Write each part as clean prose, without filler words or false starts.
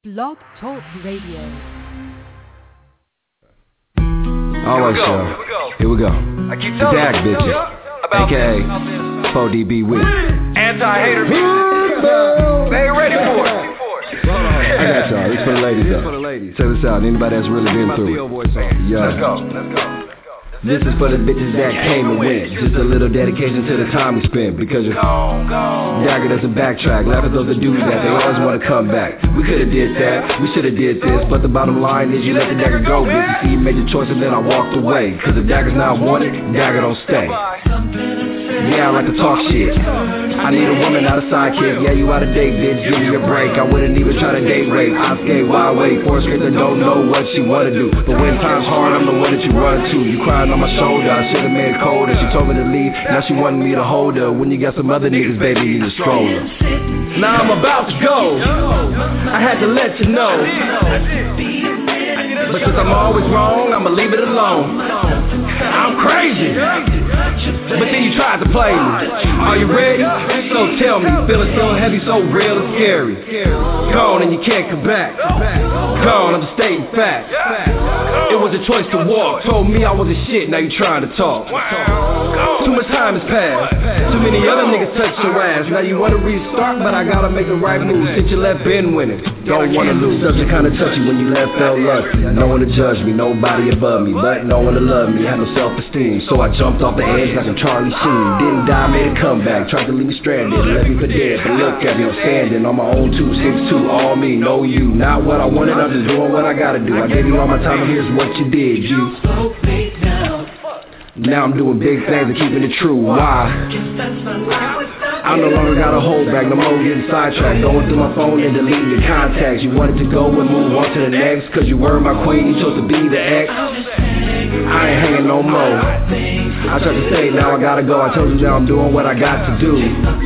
Blog Talk Radio. Alright, y'all. Here we go. I keep telling the DAG bitches, aka 4DB with anti-hater bitches. They ain't ready for it. I got y'all. This for the ladies though. Check this out. Anybody that's really been through it. Yeah. Let's go. This is for the bitches that came and went. Just a little dedication to the time we spent. Because your dagger doesn't backtrack. Laugh at those that do that. They always want to come back. We could've did that. We should've did this. But the bottom line is you let the dagger go. Bitch, you see you made your choice and then I walked away. Cause if dagger's not wanted, dagger don't stay. Yeah, I like to talk shit. I need a woman, not a sidekick. Yeah, you out of date, bitch, give me a break. I wouldn't even try to date rape. I skate wide awake for a straight that don't know what she wanna do. But when time's hard, I'm the one that you run to. You crying on my shoulder, I should've made it colder. She told me to leave, now she wanted me to hold her. When you got some other niggas, baby, you need a stroller. Now I'm about to go, I had to let you know. But since I'm always wrong, I'ma leave it alone. I'm crazy, but then you tried to play me. Are you ready? So tell me, feeling so heavy, so real and scary. Gone and you can't come back. Gone, I'm just stating facts. It was a choice to walk. Told me I was a shit, now you trying to talk. Too much time has passed. Too many other niggas touched your ass. Now you wanna restart, but I gotta make the right move. Since you left, been winning. Don't wanna lose. Subject kinda touchy when you left, felt lusty. No one to judge me, nobody above me, but no one to love me. Had no self-esteem, so I jumped off the edge like a Charlie Sheen. Didn't die, made a comeback. Tried to leave me stranded, left me for dead. But look at me, I'm standing on my own 262. All me, no you. Not what I wanted, I'm just doing what I gotta do. I gave you all my time, and here's what you did, you. Now I'm doing big things and keeping it true. Why? I no longer got a hold back, no more getting sidetracked. Going through my phone and deleting your contacts. You wanted to go and move on to the next, cause you were my queen, you chose to be the ex. I ain't hanging no more. I tried to say, now I gotta go. I told you now I'm doing what I got to do.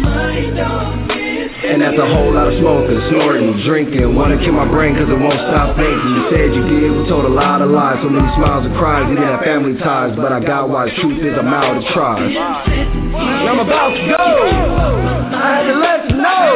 And that's a whole lot of smoking, snorting, drinking. Wanna kill my brain cause it won't stop thinking. You said you did, we told a lot of lies. So many smiles and cries, you didn't have family ties. But I got wise, truth is I'm out of try. And I'm about to go, I had to let you know.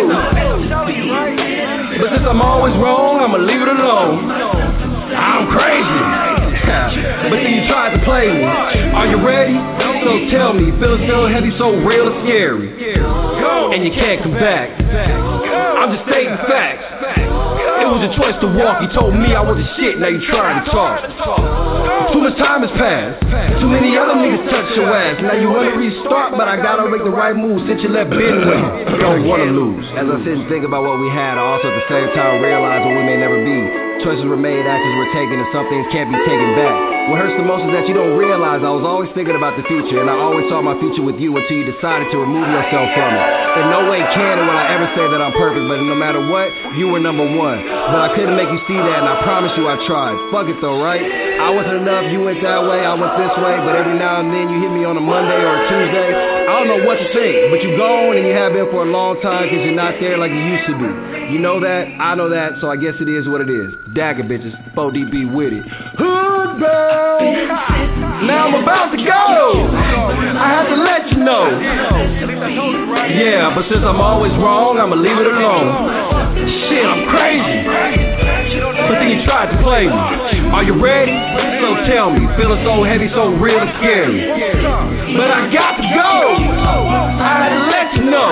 But since I'm always wrong, I'ma leave it alone. I'm crazy, but then you tried to play me. Are you ready? So tell me, feeling so heavy, so real and scary. And you can't come back. I'm just stating facts. It was a choice to walk. You told me I was a shit, now you trying to talk. Too much time has passed. Too many other niggas touched your ass. Now you wanna restart, but I gotta make the right move since you left been with. Don't wanna lose. As I sit and think about what we had, I also at the same time realize what we may never be. Choices were made, actions were taken, and some things can't be taken back. What hurts the most is that you don't realize I was always thinking about the future, and I always saw my future with you until you decided to remove yourself from it. In no way can and will I ever say that I'm perfect, but no matter what, you were number one. But I couldn't make you see that, and I promise you I tried. Fuck it though, right? I wasn't enough, you went that way, I went this way, but every now and then you hit me on a Monday or a Tuesday. I don't know what to think, but you gone and you have been for a long time because you're not there like you used to be. You know that, I know that, so I guess it is what it is. Dagger bitches, 4DB with it. Hood girl, now I'm about to go. I have to let you know. Yeah, but since I'm always wrong, I'ma leave it alone. Shit, I'm crazy, but then you tried to play me. Are you ready? So tell me, feeling so heavy, so real and scary. But I got to go. I had to let you know.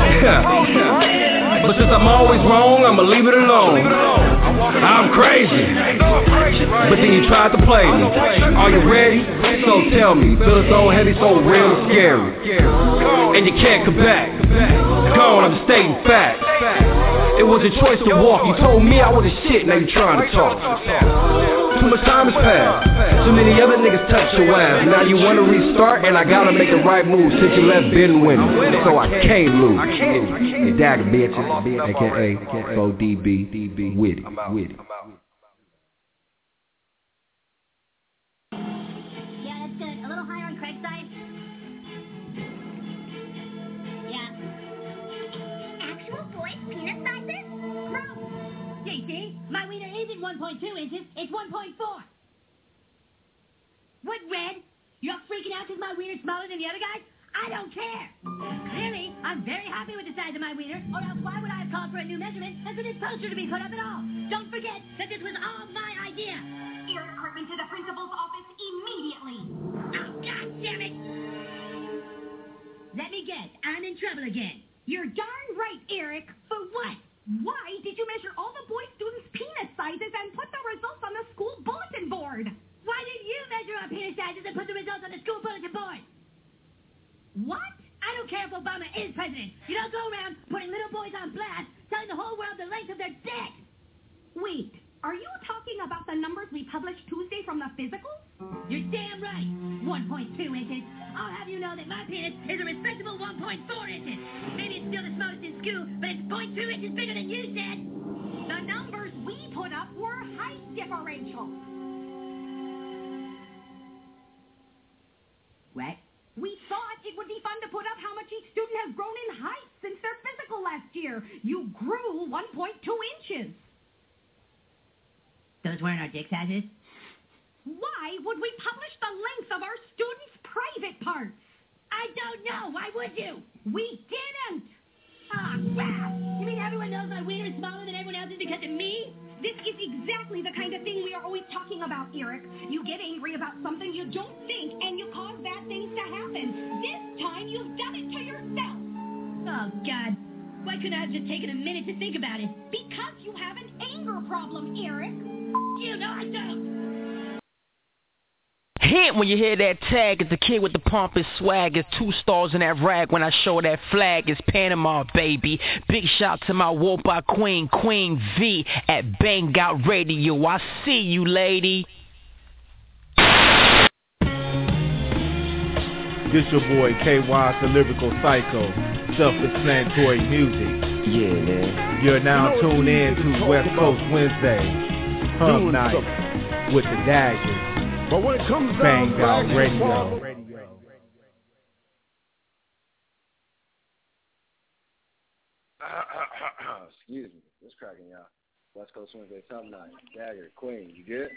But since I'm always wrong, I'ma leave it alone. I'm crazy, but then you tried to play me. Are you ready? So tell me, feeling so heavy, so real and scary. And you can't come back. Gone, I'm just stating facts. It was a choice to walk. You told me I was a shit, now you trying to talk. Too much time has passed. Too many other niggas touched your ass. Now you wanna restart, and I gotta make the right move since you left been winning. So I can't lose. Dagger bitches, aka 4DB with it. Yeah, that's good. A little higher on Craig's side. Yeah. Actual boy penis sizes? Gross. JC, my wiener isn't 1.2 inches, it's 1.4. What, Red? You're freaking out because my wiener's smaller than the other guys? I don't care. Clearly, I'm very happy with the size of my wiener, or else why would I have called for a new measurement and for this poster to be put up at all. Don't forget that this was all my idea. Eric Cartman to the principal's office immediately. Oh, God damn it! Let me guess. I'm in trouble again. You're darn right, Eric. For what? Why did you measure all the boy students' penis sizes and put the results on the school bulletin board? Why did you measure our penis sizes and put the results on the school bulletin board? What? I don't care if Obama is president. You don't go around putting little boys on blast, telling the whole world the length of their dick. Wait, are you talking about the numbers we published Tuesday from the physicals? You're damn right. 1.2 inches. I'll have you know that my penis is a respectable 1.4 inches. Maybe it's still the smallest in school, but it's 0.2 inches bigger than you said. The numbers we put up were height differential. What? We thought it would be fun to put up how much each student has grown in height since their physical last year. You grew 1.2 inches. Those weren't our dick sizes? Why would we publish the length of our students' private parts? I don't know. Why would you? We didn't. Ah, crap. You mean everyone knows my wiener is smaller than everyone else's because of me? This is exactly the kind of thing we are always talking about, Eric. You get angry about something you don't think, and you cause bad things to happen. This time, you've done it to yourself. Oh, God. Why couldn't I have just taken a minute to think about it? Because you have an anger problem, Eric. You know I don't. Hint when you hear that tag, it's the kid with the pump and swag. It's 2 stars in that rag when I show that flag. It's Panama, baby. Big shout to my Whoop-By Queen, Queen V at Bang Out Radio. I see you, lady. This your boy KY, the lyrical psycho, self-explanatory music. Yeah, man. You're now tuned in to West Coast Wednesday, Hump Night with the Daggers. But when it comes Bang down Out Radio. Excuse me, what's cracking, y'all? West Coast Wednesday, something night. Dagger, Queen, you good?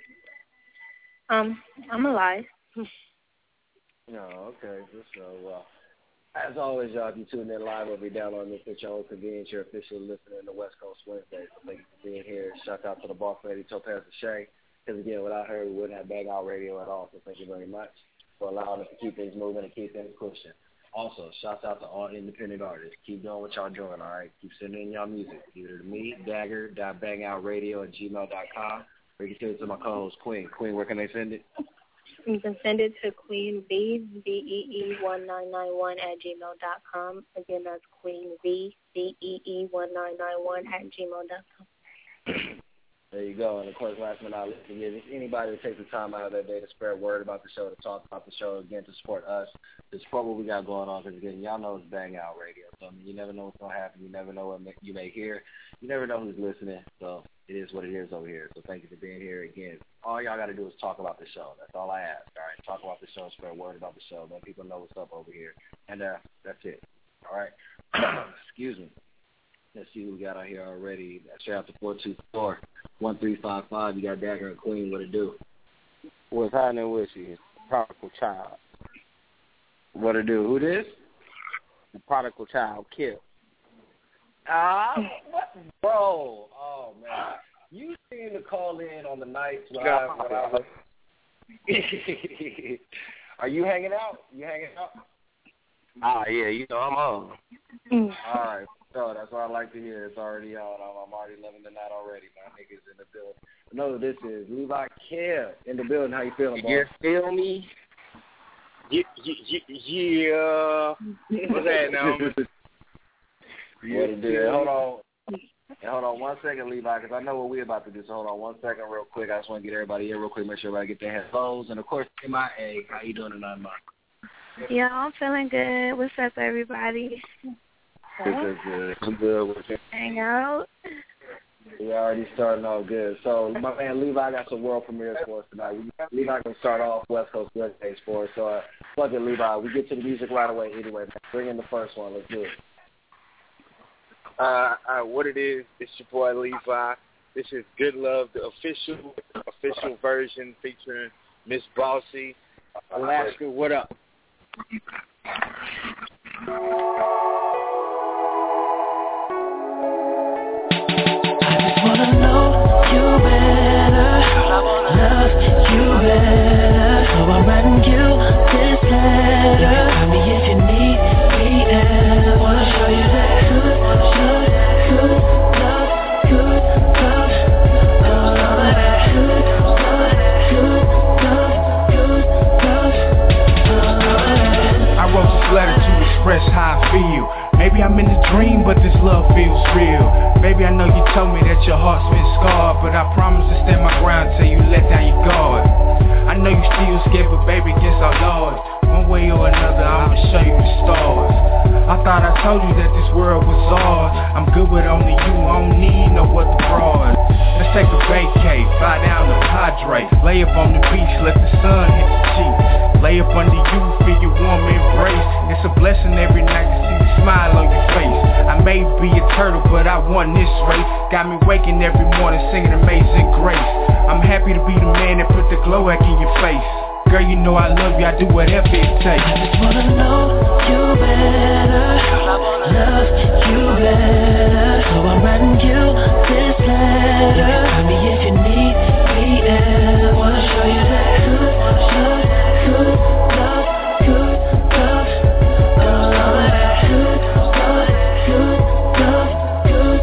I'm alive. No, okay, so, as always, y'all, if you tune in live, we'll be down on this at your own convenience. You're officially listening to West Coast Wednesday, so thank you for being here. Shout out to the boss lady, Topaz Shea, because, again, without her, we wouldn't have Bang Out Radio at all, so thank you very much for allowing us to keep things moving and keep things pushing. Also, shouts out to all independent artists. Keep doing what y'all doing, all right? Keep sending in y'all music, either to me, dagger.bangoutradio@gmail.com, or you can send it to my co-host, Queen. Queen, where can they send it? You can send it to Queen V, VEE1991 @gmail.com. Again, that's Queen V, VEE1991 @gmail.com. There you go. And, of course, last but not least, again, if anybody that takes the time out of their day to spread word about the show, to talk about the show, again, to support us, to support what we got going on, because, again, y'all know it's Bang Out Radio. So, I mean, you never know what's going to happen. You never know what you may hear. You never know who's listening. So it is what it is over here. So thank you for being here. Again, all y'all got to do is talk about the show. That's all I ask, all right? Talk about the show, spread word about the show, let people know what's up over here. And that's it, all right? Excuse me. Let's see who we got out here already. Shout out to 424-1355. You got Dagger and Queen. What it do? What's happening with you? Prodigal child. What it do? Who this? The prodigal child killed. What? Bro. Oh, man. You seem to call in on the nights when I Are you hanging out? Yeah, you know I'm on. All right. So that's what I like to hear. It's already on. I'm already loving the night already. My niggas in the building. No, this is Levi Kim in the building. How you feeling, boy? You feel me? Yeah. What's that now? What it do? Hold on 1 second, Levi, because I know what we're about to do. So hold on 1 second real quick. I just want to get everybody here real quick, make sure everybody get their headphones. And, of course, MIA, how you doing tonight, Mark? Yeah, I'm feeling good. What's up, everybody? Good. I'm good with you. Hang out. We already starting off good. So, my man Levi got some world premieres for us tonight. Levi can start off West Coast Wednesdays for us. So, fuck it, Levi. We get to the music right away anyway, man. Bring in the first one. Let's do it. What it is, it's your boy Levi. This is Good Love, the official version featuring Miss Bossy. Alaska, what up? but I promise to stand my ground till you let down your guard. I know you still scared, but baby, against our odds, one way or another, I'ma show you the stars. I thought I told you that this world was ours. I'm good with only you, I don't need no other broad. Let's take a vacay, fly down to Padre, lay up on the beach, let the sun hit the cheek. Lay up under you, feel your warm embrace. It's a blessing every night to see the smile on your face. I may be a turtle, but I won this race. Got me waking every morning singing Amazing Grace. I'm happy to be the man that put the glow back in your face. Girl, you know I love you, I do whatever it takes. I just wanna know you better, love you better. So I'm writing you this letter. Tell me if you need me ever. Wanna show you that good love, good love, good love. Good love, good love, good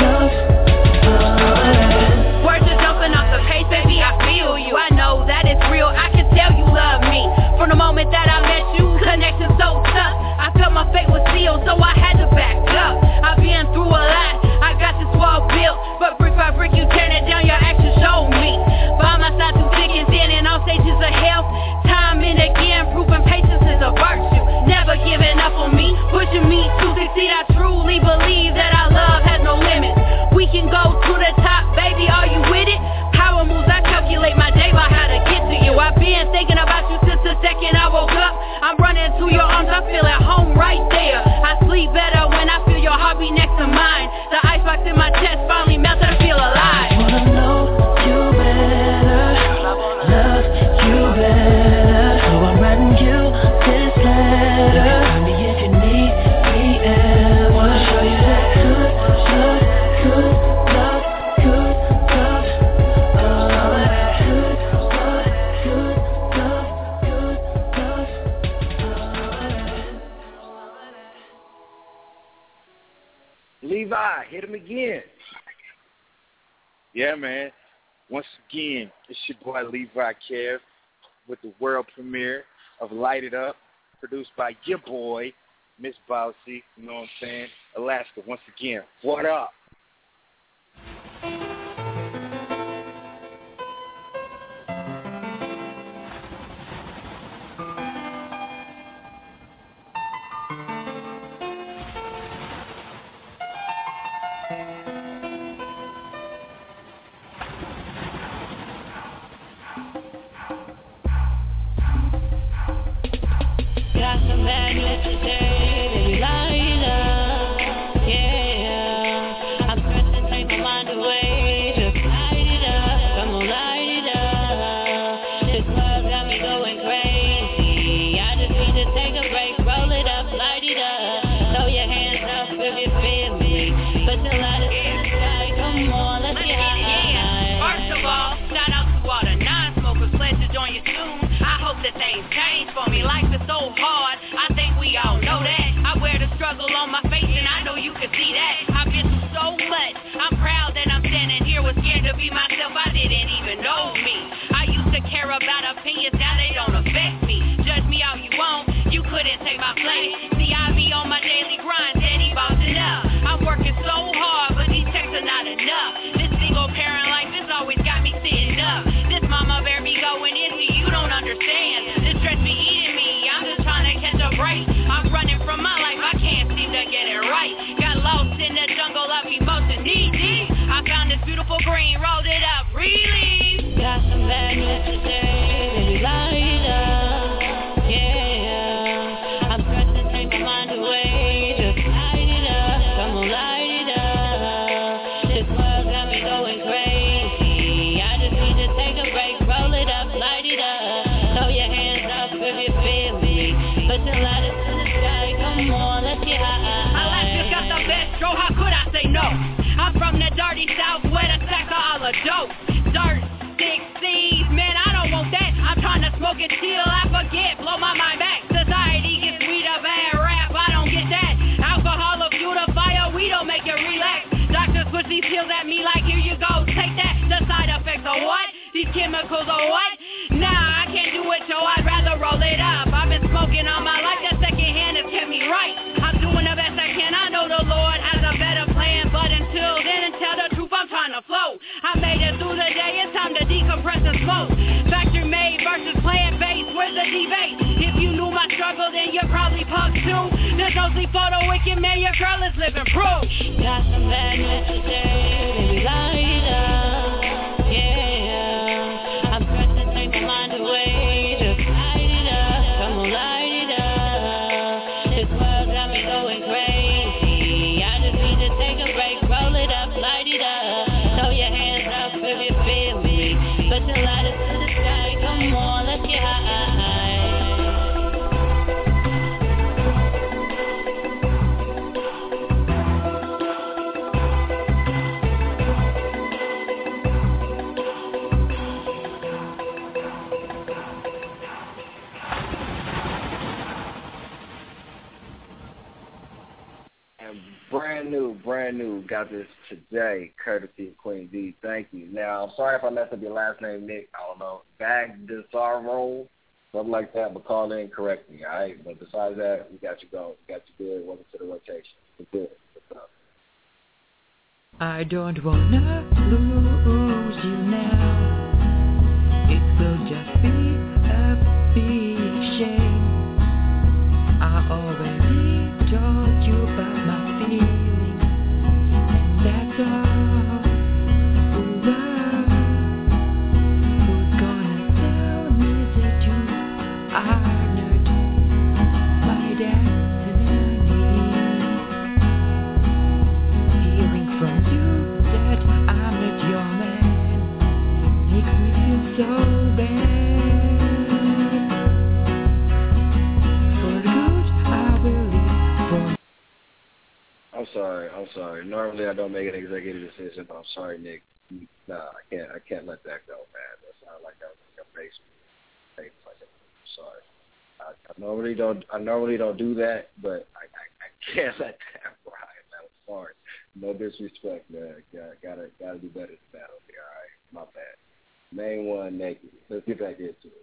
love. Words are jumping off the page, baby, I feel you. I know that it's real, I can tell you love me. From the moment that I met you, connection so tough. I felt my fate was sealed, so I had to back up. I've been through a lot, I got this wall built, but brick by brick you tearing it down, your actions show me. By my side through thick and thin and all stages of health. Time and again, proving patience is a virtue. Never giving up on me, pushing me to succeed. I truly believe that our love has no limits. We can go to the top, baby, are you with it? Power moves, I calculate my day by how to get to you. I've been thinking about you since the second I woke up. I'm running to your arms, I feel at home right there. I sleep better when I feel your heartbeat next to mine. The icebox in my chest finally melted, I feel alive. I wanna know you better, love you better. So I'm writing you this letter. Tell me if you need me ever. Wanna show you that good love, good love, good love. Good love, good love, good love. Levi, hit him again. Yeah, man. Once again, it's your boy Levi Kev with the world premiere of Light It Up, produced by your boy, Miss Bousy, you know what I'm saying? Alaska, once again, what up? Got some bad news today, baby, light up, yeah. I'm pressed to take my mind away, just light it up, come on, light it up. This love got me going crazy, I just need to take a break, roll it up, light it up. Throw your hands up if you feel me, put your lighters in the sky, come on, let's get high. First of all, shout out to all the non-smokers, pledge to join you soon. I hope that things change for me. Life is so hard, I think we all know that. I wear the struggle on my face and I know you can see that. I've been through so much, I'm proud that I'm standing here. Was scared to be myself, I didn't even know me. I used to care about opinions, now they don't affect me. Judge me all you want, you couldn't take my place. See, I be on my daily grind, steady bossing up. I'm working so hard, but these checks are not enough. This single parent life has always got me sitting up. This mama bear be going into you don't understand. This stress be eating me, I'm just trying to catch a break. I'm running from my life, I can't seem to get it right. Got lost in the jungle of emotion, knee deep. I found this beautiful green, rolled it up, release. Got some bad news today, baby, light up, yeah. I'm pressed to take my mind away, just light it up, come on, light it up. This love got me going crazy, I just need to take a break, roll it up, light it up. Throw your hands up if you feel me, put your lighters in the sky, come on, let's get high. Alaska's got the best show, how could I say no? I'm from the dirty south where the stacks are all a dope. Dirt, stick, seeds, man, I don't want that. I'm trying to smoke and chill, I forget, blow my mind back. Society gets sweeter, bad rap, I don't get that. Alcohol will fuel the fire, we don't make you relax. Doctors push these pills at me like, here you go, take that. The side effects are what? These chemicals are what? Nah, I can't do it, yo, I'd rather roll it up. I've been smoking all my life, that second hand has kept me right. I'm doing the best I can, I know the Lord has a better plan. But until then, and tell the truth, I'm trying to flow. I made it through Mostly for the wicked man, your girl is living proof. Got some bad news today, baby, light it up, yeah. I'm pressed to take my mind away, just light it up, come on, light it up. This world got me going crazy, I just need to take a break, roll it up, light it up. Throw your hands up if you feel me, put your lighters to the sky, come on, let's get high. Brand new, got this today, courtesy of Queen D. Thank you. Now, I'm sorry if I messed up your last name, Nick. I don't know. Bagdasaro, something like that, but call in, correct me, all right? But besides that, we got you going. We got you good. Welcome to the rotation. It's good. What's up? I don't wanna lose you now. It will just be a big shame. I already told you about my feelings, and that's all. Who's gonna tell me that you are not my destiny? Hearing from you that I'm not your man makes me feel so bad. I'm sorry. Normally I don't make an executive decision, but I'm sorry, Nick. Nah, I can't let that go, man. That sounds like that was your basement. I'm sorry. I normally don't do that, but I can't let that ride. I'm sorry. No disrespect, man. Gotta do better than that. Okay, all right. My bad. Main one, naked. Let's get back into it.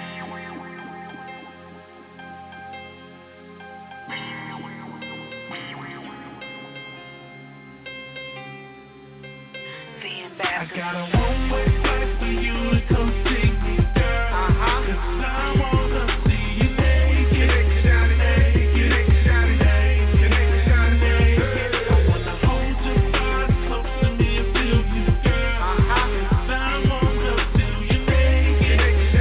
I got a one-way flight for you to come see me, girl. 'Cause I wanna see you naked. I wanna hold your body close to me and feel you, girl. 'Cause I wanna feel you naked.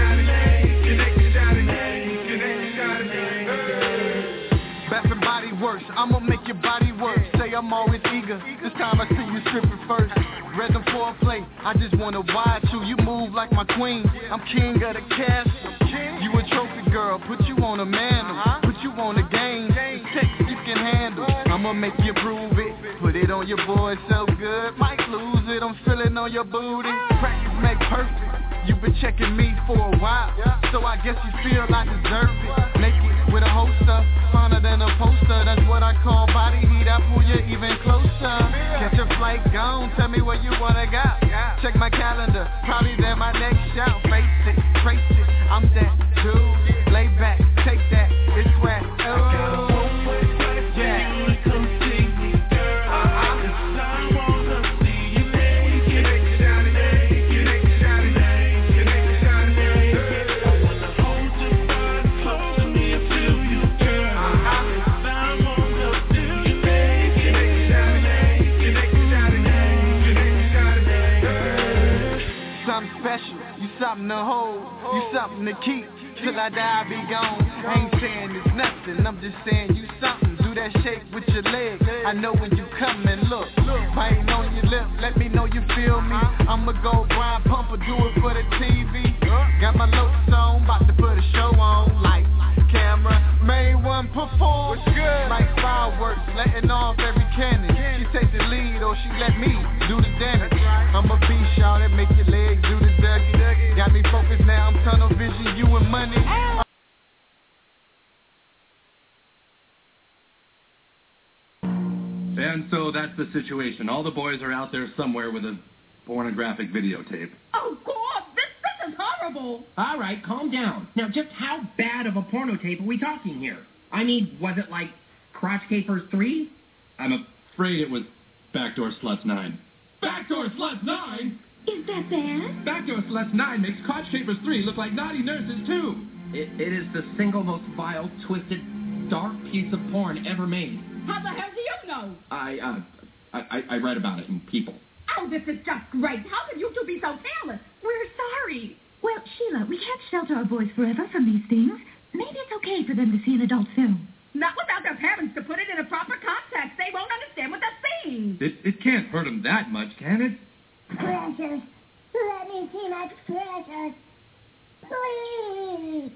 Bath and Body Works, I'ma make your body work. Say I'm always eager. This time I see you stripping first. Rhythm foreplay, I just wanna watch you. You move like my queen. I'm king of the castle. You a trophy girl, put you on a mantle, put you on the game. It's text you can handle. I'ma make you prove it. Put it on your boy so good, might lose it. I'm feeling on your booty. Practice make perfect. You been checking me for a while, so I guess you feel I deserve it. Naked with a holster, finer than a poster. That's what I call body heat. I pull you even closer. Catch a flight, gone. Tell me where you wanna go. Check my calendar, probably there my next show. Face it, trace it. I'm that dude. Lay back, take that. It's where. Something to hold, you something to keep. Till I die, I be gone. I ain't saying it's nothing, I'm just saying you something. Do that shake with your leg. I know when you come and look. Biting on your lip, let me know you feel me. I'ma go grind, pump or do it for the TV. Got my notes on, about to put a show on. Lights, camera, main one perform. Like fireworks, letting off every cannon. She take the lead or she let me do the damage. I'ma be shot that make your legs do the dougie. Got me focused now, I'm tunnel vision, you and money. And so that's the situation. All the boys are out there somewhere with a pornographic videotape. Oh, God, this is horrible. All right, calm down. Now, just how bad of a porno tape are we talking here? I mean, was it like Crotch Capers 3? I'm afraid it was Backdoor Sluts 9. Backdoor Sluts 9? Is that bad? Backdoor Sluts 9 makes Crotch Capers 3 look like naughty nurses 2. It is the single most vile, twisted, dark piece of porn ever made. How the hell do you know? I read about it in People. Oh, this is just great. How could you two be so careless? We're sorry. Well, Sheila, we can't shelter our boys forever from these things. Maybe it's okay for them to see an adult film. Not without their parents to put it in a proper context. They won't understand what they're saying. It can't hurt them that much, can it? Precious, let me see my precious. Please.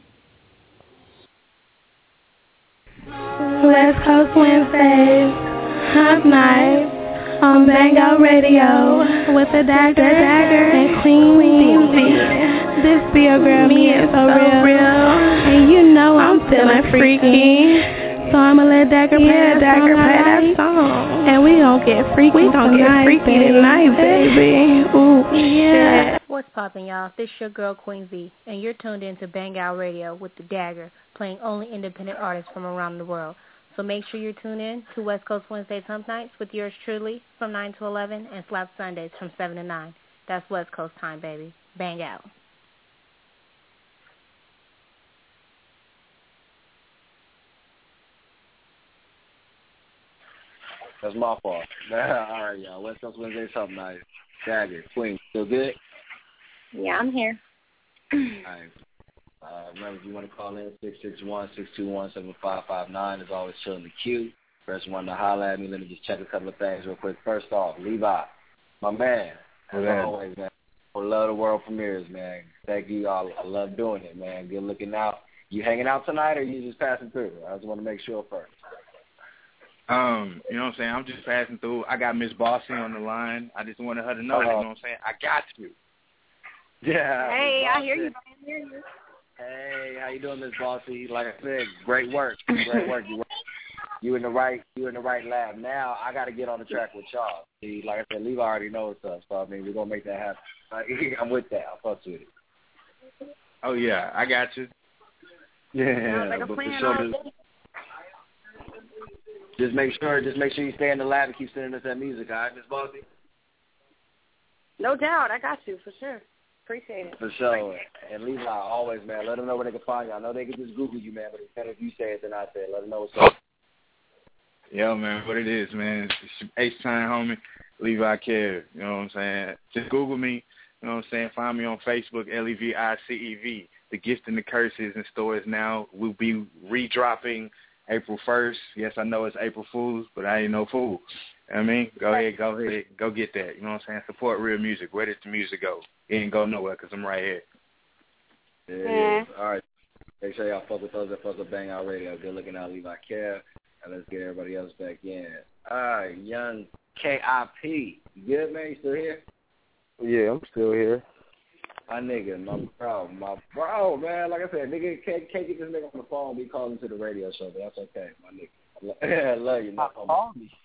West Coast Wednesdays, Hump Night, on Bang Out Radio, with the Dagger and Queen V. This be your girl, me, is so real. And you know I'm feeling freaky. So I'ma let Dagger play that song. And we gon' get freaky tonight, baby. Ooh, yeah. What's poppin', y'all? This your girl, Queen V, and you're tuned in to Bang Out Radio with the Dagger, playing only independent artists from around the world. So make sure you tune in to West Coast Wednesdays Hump Nights with yours truly from 9 to 11 and Slap Sundays from 7 to 9. That's West Coast time, baby. Bang out. That's my fault. All right, y'all. West Coast Wednesdays Hump Nights. Dagger, Queen, still good? Yeah, I'm here. All right. Remember, if you want to call in, 661-621-7559 is always chilling the queue. Press 1 to holler at me. Let me just check a couple of things real quick. First off, Levi, my man, as always, man. I love the world premieres, man. Thank you all. I love doing it, man. Good looking out. You hanging out tonight or you just passing through? I just want to make sure first. You know what I'm saying? I'm just passing through. I got Miss Bossy on the line. I just wanted her to know that, you know what I'm saying? I got you. Yeah. Hey, I hear you. Hey, how you doing, Miss Bossy? Like I said, great work. Great work. You in the right lab. Now I gotta get on the track with y'all. See, like I said, Levi already knows stuff, so I mean we're gonna make that happen. I'm with that. I'll fuck with it. Oh yeah, I got you. Yeah, like but for sure, just make sure you stay in the lab and keep sending us that music, all right, Miss Bossy? No doubt, I got you for sure. Appreciate it. For sure. And Levi, always, man, let them know where they can find you. I know they can just Google you, man, but it's better if you say it than I say it. Let them know what's up. Yo, man, what it is, man. It's your H-Time homie, Levi Kev. You know what I'm saying? Just Google me. You know what I'm saying? Find me on Facebook, LEVICEV. The Gift and the Curse is in stores now. We'll be redropping April 1st. Yes, I know it's April Fool's, but I ain't no fool. You know what I mean? Go ahead, go get that. You know what I'm saying? Support real music. Where did the music go? It ain't go nowhere because I'm right here. Yeah. All right. Make sure y'all fuck with those that fuck with Bang Out Radio. Good looking out, Levi Care. And let's get everybody else back in. All right, young KIP. You good, man? You still here? Yeah, I'm still here. My nigga, my bro, man. Like I said, nigga can't get this nigga on the phone. Be calling to the radio show, but that's okay, my nigga. I love you, my homie. Call me.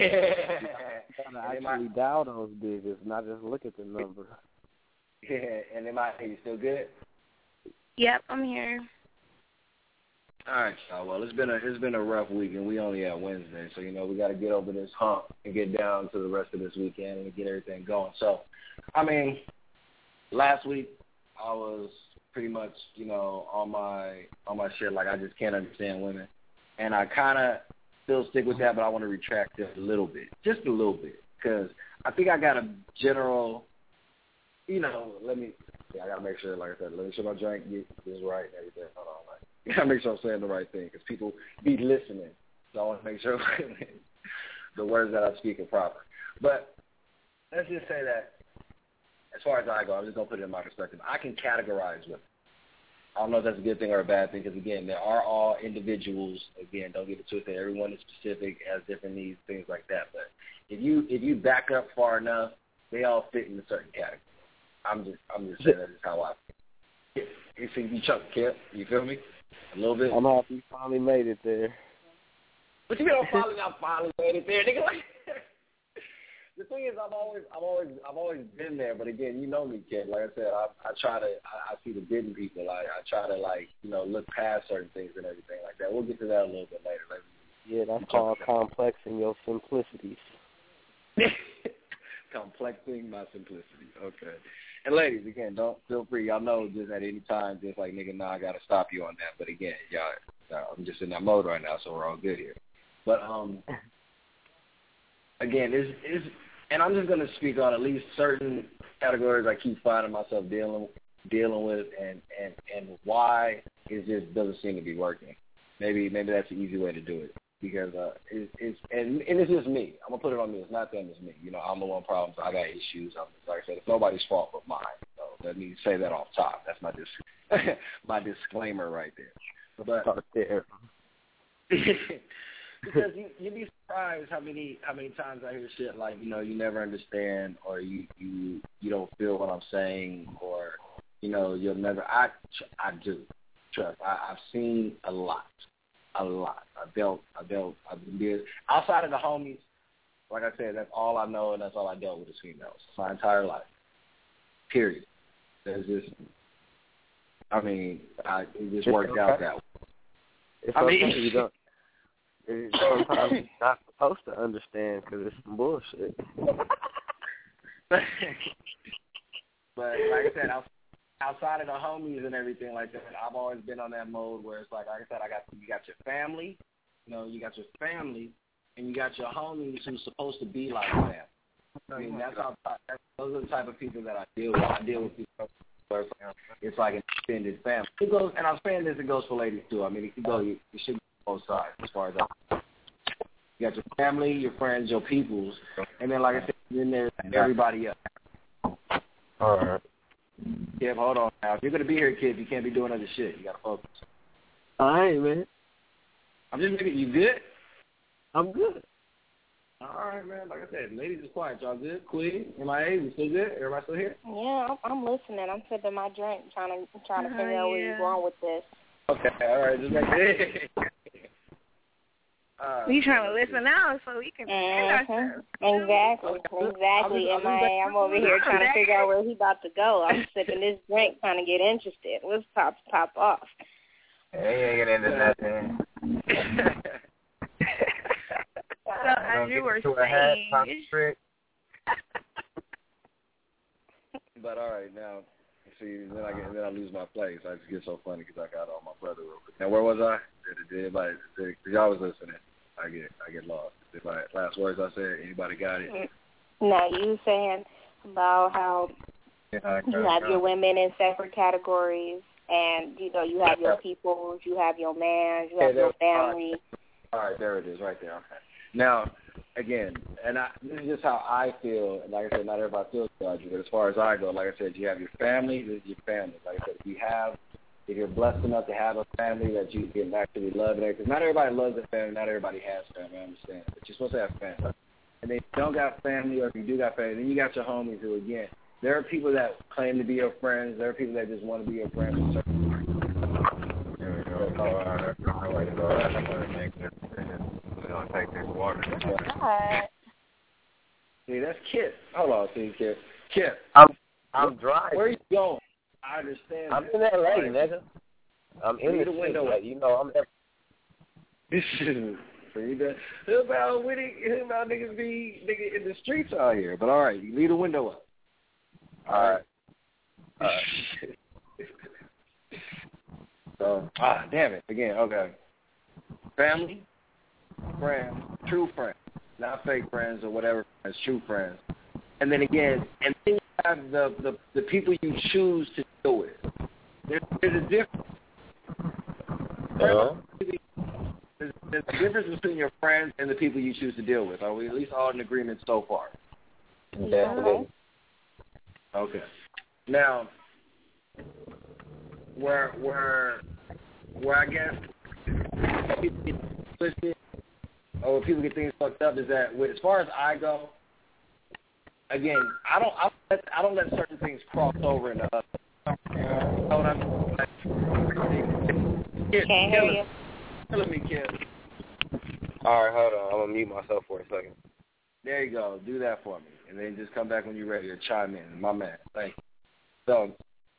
I'm trying to actually dial those digits, not just look at the number. Yeah, and am I you still good? Yep, I'm here. All right, y'all. Well, it's been a rough week, and we only at Wednesday, so you know we got to get over this hump and get down to the rest of this weekend and get everything going. So, I mean, last week I was pretty much, you know, on my shit like I just can't understand women, and I kind of still stick with that, but I want to retract it a little bit, just a little bit, because I think I got a general, you know, I got to make sure, like I said, let me make sure my drink is right and everything. Hold on, like, I got to make sure I'm saying the right thing, because people be listening, so I want to make sure the words that I speak are proper. But let's just say that, as far as I go, I'm just going to put it in my perspective. I can categorize women. I don't know if that's a good thing or a bad thing, because, again, there are all individuals. Again, don't get it twisted. Everyone is specific, has different needs, things like that. But if you back up far enough, they all fit in a certain category. I'm just saying that is how I feel. You see me chuck, Kip? You feel me? A little bit. I'm happy you finally made it there. But you know, finally made it there, nigga. Like, the thing is, I've always been there. But again, you know me, kid. Like I said, I see the good in people. I try to, like, you know, look past certain things and everything like that. We'll get to that a little bit later. Yeah, that's called complexing your simplicities. Complexing my simplicity. Okay. And ladies, again, don't feel free. Y'all know just at any time, just like, nigga, nah, I got to stop you on that. But again, y'all, I'm just in that mode right now, so we're all good here. But again, and I'm just gonna speak on at least certain categories I keep finding myself dealing with, and why it just doesn't seem to be working. Maybe that's an easy way to do it, because it's just me. I'm gonna put it on me. It's not them. It's me. You know, I'm the one problem. So I got issues. Like I said, it's nobody's fault but mine. So let me say that off top. That's my disclaimer right there. But because you'd be surprised how many times I hear shit like, you know, you never understand, or you don't feel what I'm saying, or, you know, you'll never. I do. Trust. I've seen a lot. I've dealt with outside of the homies. Like I said, that's all I know, and that's all I dealt with is females my entire life. Period. There's just, it just worked out that way. It's okay. You don't. Sometimes you're not supposed to understand because it's some bullshit. But like I said, outside of the homies and everything like that, I've always been on that mode where it's like I said, you got your family, you know, you got your family, and you got your homies who's supposed to be like that. I mean, those are the type of people that I deal with. I deal with people where it's like an extended family. It goes, and I'm saying this, it goes for ladies too. I mean, you should be on both sides as far as that. You got your family, your friends, your peoples, and then like I said, then there's everybody else. All right. Kev, hold on now. If you're gonna be here, kid, you can't be doing other shit. You gotta focus. All right, man. I'm just making you good. I'm good. All right, man. Like I said, ladies is quiet. Y'all good? Queen, MIA, we still good? Everybody still here? Yeah, I'm listening. I'm sipping my drink, trying to figure out where you're going with this. Okay, all right. Just make it. We trying to listen now so we can defend ourselves. Exactly. MIA, I'm over here trying to figure out where he about to go. I'm sipping this drink, trying to get interested. What's top off? Hey, ain't get into nothing. So as you were saying, but all right, now see, then I lose my place. I just get so funny because I got all my brother real quick. Now where was I? Did y'all was listening? I get lost. If last words I said, anybody got it? No, you saying about how you have your women in separate categories, and you know you have your peoples, you have your man, you have your family. All right, there it is, right there. Okay. Now, again, and this is just how I feel. And like I said, not everybody feels like you, but as far as I go, like I said, you have your family. This is your family. Like I said, if you're blessed enough to have a family that you can actually love and everything, because not everybody loves their family, not everybody has family, I understand. But you're supposed to have family. And then if you don't got family, or if you do got family, then you got your homies who, again, there are people that claim to be your friends. There are people that just want to be your friends. Take this water. See, that's Kip. Hold on, see, Kip. Kip. I'm driving. Where are you going? I understand. I'm in LA, nigga. I'm in the window. Like, you know, I'm there. Who about niggas be in the streets out here? But all right, you leave the window up. All right. So, damn it. Again, okay. Family, friends, true friends. Not fake friends or whatever friends, true friends. And then again, and then you have the people you choose to deal with. There's a difference. There's a difference between your friends and the people you choose to deal with. Are we at least all in agreement so far? Definitely. Okay. Now, where I guess people get twisted or people get things fucked up is that as far as I go, again, I don't let certain things cross over into others. You know what I mean? Can't hear you. Killing me, kid. All right, hold on. I'm gonna mute myself for a second. There you go. Do that for me, and then just come back when you're ready to chime in. My man, thank you. So,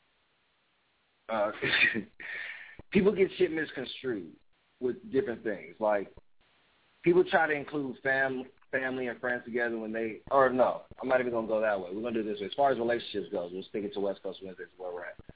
people get shit misconstrued with different things. Like, people try to include family and friends together when no, I'm not even going to go that way. We're going to do this way. As far as relationships goes, we'll stick it to West Coast Wednesdays where we're at.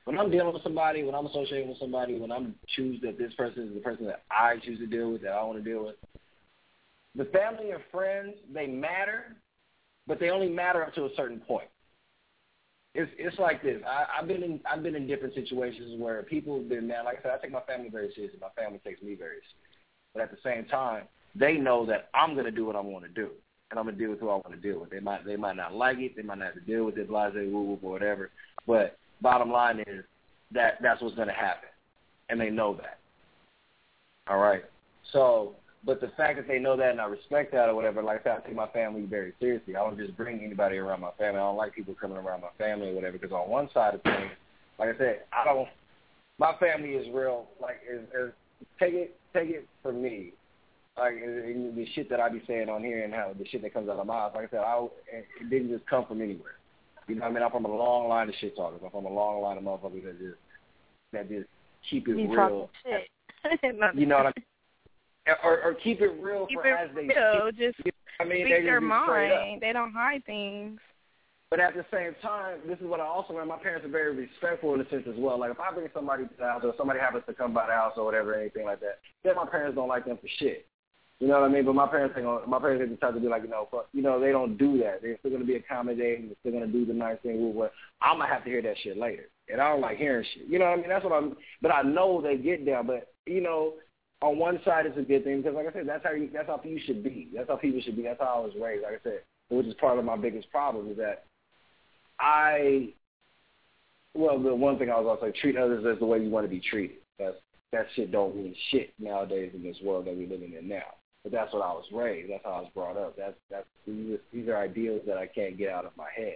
when I'm dealing with somebody, when I'm associating with somebody, when I'm choose that this person is the person that I choose to deal with, that I want to deal with, the family and friends, they matter, but they only matter up to a certain point. It's like this. I've been in different situations where people have been mad. Like I said, I take my family very seriously. My family takes me very seriously. But at the same time, they know that I'm going to do what I want to do, and I'm going to deal with who I want to deal with. They might not like it. They might not have to deal with it, blase, woo, or whatever. But bottom line is that's what's going to happen, and they know that. All right? So, but the fact that they know that and I respect that or whatever, like I said, I take my family very seriously. I don't just bring anybody around my family. I don't like people coming around my family or whatever, because on one side of things, like I said, my family is real, like, take it from me. Like, the shit that I be saying on here and how the shit that comes out of my mouth, like I said, it didn't just come from anywhere. You know what I mean? I'm from a long line of shit talkers. I'm from a long line of motherfuckers that just keep it real. Shit. You know what I mean? Or keep it real keep for it as they real. speak. Just I mean, speak their mind. They don't hide things. But at the same time, this is what I also learned. My parents are very respectful in a sense as well. Like, if I bring somebody to the house or somebody happens to come by the house or whatever, anything like that, then my parents don't like them for shit. You know what I mean? But my parents ain't the type to be like, they don't do that. They're still going to be accommodating. They're still going to do the nice thing. Well, I'm going to have to hear that shit later. And I don't like hearing shit. You know what I mean? That's what but I know they get down. But, on one side it's a good thing because, like I said, that's how you should be. That's how people should be. That's how I was raised, like I said, which is part of my biggest problem is that the one thing I was also treat others as the way you want to be treated. That shit don't mean shit nowadays in this world that we're living in now. But that's what I was raised. That's how I was brought up. These are ideals that I can't get out of my head.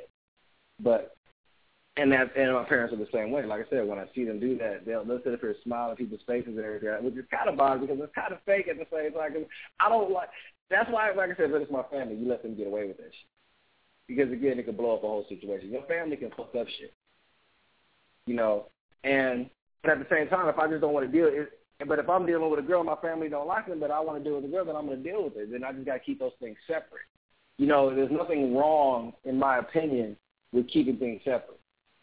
And my parents are the same way. Like I said, when I see them do that, they'll sit up here smiling at people's faces and everything, which is kind of bothersome because it's kind of fake at the same time. I don't like. That's why, like I said, but it's my family. You let them get away with that shit because again, it can blow up a whole situation. Your family can fuck up shit, But at the same time, if I just don't want to deal with it. But if I'm dealing with a girl, my family don't like them, but I want to deal with a girl, then I'm going to deal with it. Then I just got to keep those things separate. There's nothing wrong, in my opinion, with keeping things separate.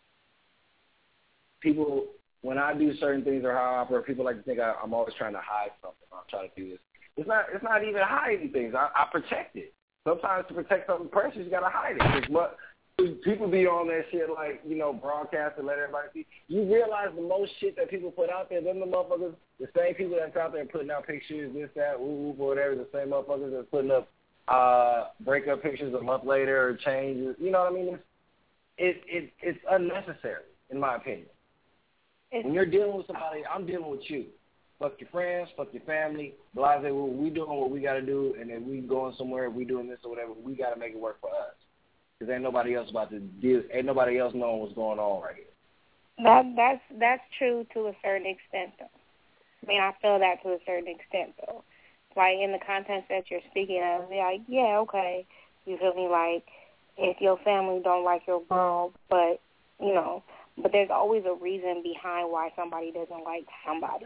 People, when I do certain things or how I operate, people like to think I'm always trying to hide something. I'm trying to do this. It's not even hiding things. I protect it. Sometimes to protect something personal, you got to hide it. People be on that shit like, broadcast and let everybody see. You realize the most shit that people put out there, them the motherfuckers, the same people that's out there putting out pictures, this, that, woo, or whatever, the same motherfuckers that's putting up breakup pictures a month later or changes. You know what I mean? It's unnecessary, in my opinion. When you're dealing with somebody, I'm dealing with you. Fuck your friends, fuck your family, blase, we doing what we got to do, and if we going somewhere, if we doing this or whatever, we got to make it work for us. Because ain't nobody else knowing what's going on right here. That's true to a certain extent, though. I mean, I feel that to a certain extent, though. Like, in the context that you're speaking of, like, yeah, okay, you feel me, like, if your family don't like your girl, but there's always a reason behind why somebody doesn't like somebody,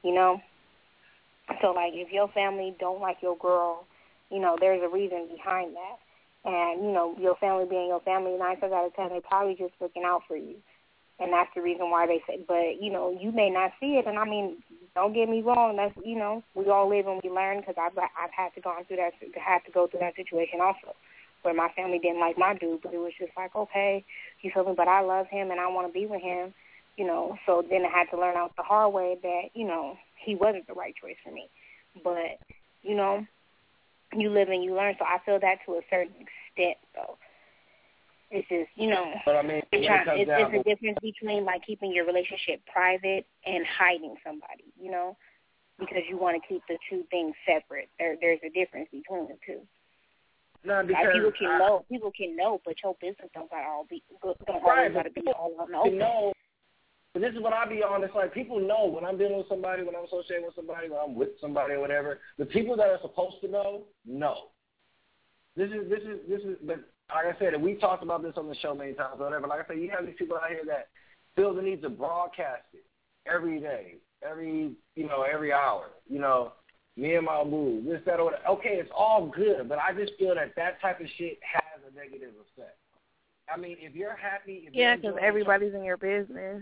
So, like, if your family don't like your girl, there's a reason behind that. And, your family being your family, 9 times out of 10, they're probably just looking out for you. And that's the reason why they say, but, you may not see it. And, I mean, don't get me wrong. That's, we all live and we learn because I've had to go through that situation also, where my family didn't like my dude, but it was just like, okay, you feel me, but I love him and I want to be with him, So then I had to learn out the hard way that, he wasn't the right choice for me. But, you live and you learn. So I feel that to a certain extent, though. It's just, But I mean, it's a difference between, like, keeping your relationship private and hiding somebody, because you want to keep the two things separate. There's a difference between the two. No, because like people can know, but your business don't always got to be all on the open. But this is what I be on. It's like people know when I'm dealing with somebody, when I'm associating with somebody, when I'm with somebody or whatever. The people that are supposed to know. This is. But like I said, we talked about this on the show many times or whatever. Like I said, you have these people out here that feel the need to broadcast it every day, every hour. Me and my boo, this, that, or whatever. Okay, it's all good, but I just feel that type of shit has a negative effect. I mean, if you're happy... because everybody's in your business.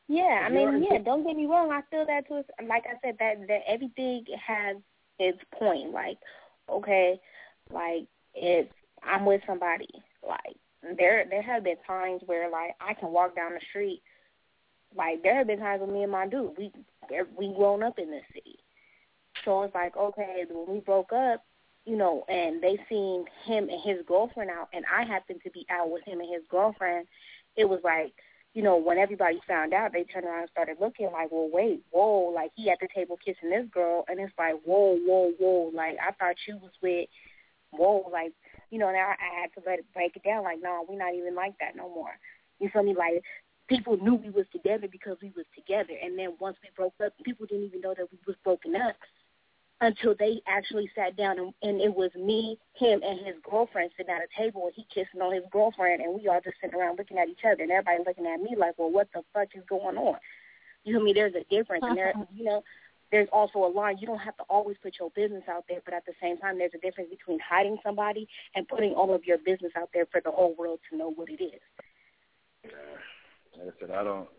Yeah, I mean, yeah, don't get me wrong. I feel that too. Like I said, that everything has its point. Like, okay, like if I'm with somebody, like there have been times where like I can walk down the street. Like there have been times when me and my dude, we grown up in this city. So it's like, okay, when we broke up, you know, and they seen him and his girlfriend out, and I happened to be out with him and his girlfriend, it was like, you know, when everybody found out, they turned around and started looking like, well, wait, whoa, like he at the table kissing this girl, and it's like, whoa, like I thought you was with, whoa, like, you know, now I had to let it break it down, like, no, we're not even like that no more. You feel me? Like, people knew we was together because we was together, and then once we broke up, people didn't even know that we was broken up until they actually sat down, and it was me, him, and his girlfriend sitting at a table, and he kissing on his girlfriend, and we all just sitting around looking at each other, and everybody looking at me like, well, what the fuck is going on? You feel me? There's a difference, and there, you know, there's also a line. You don't have to always put your business out there, but at the same time, there's a difference between hiding somebody and putting all of your business out there for the whole world to know what it is. Like I said,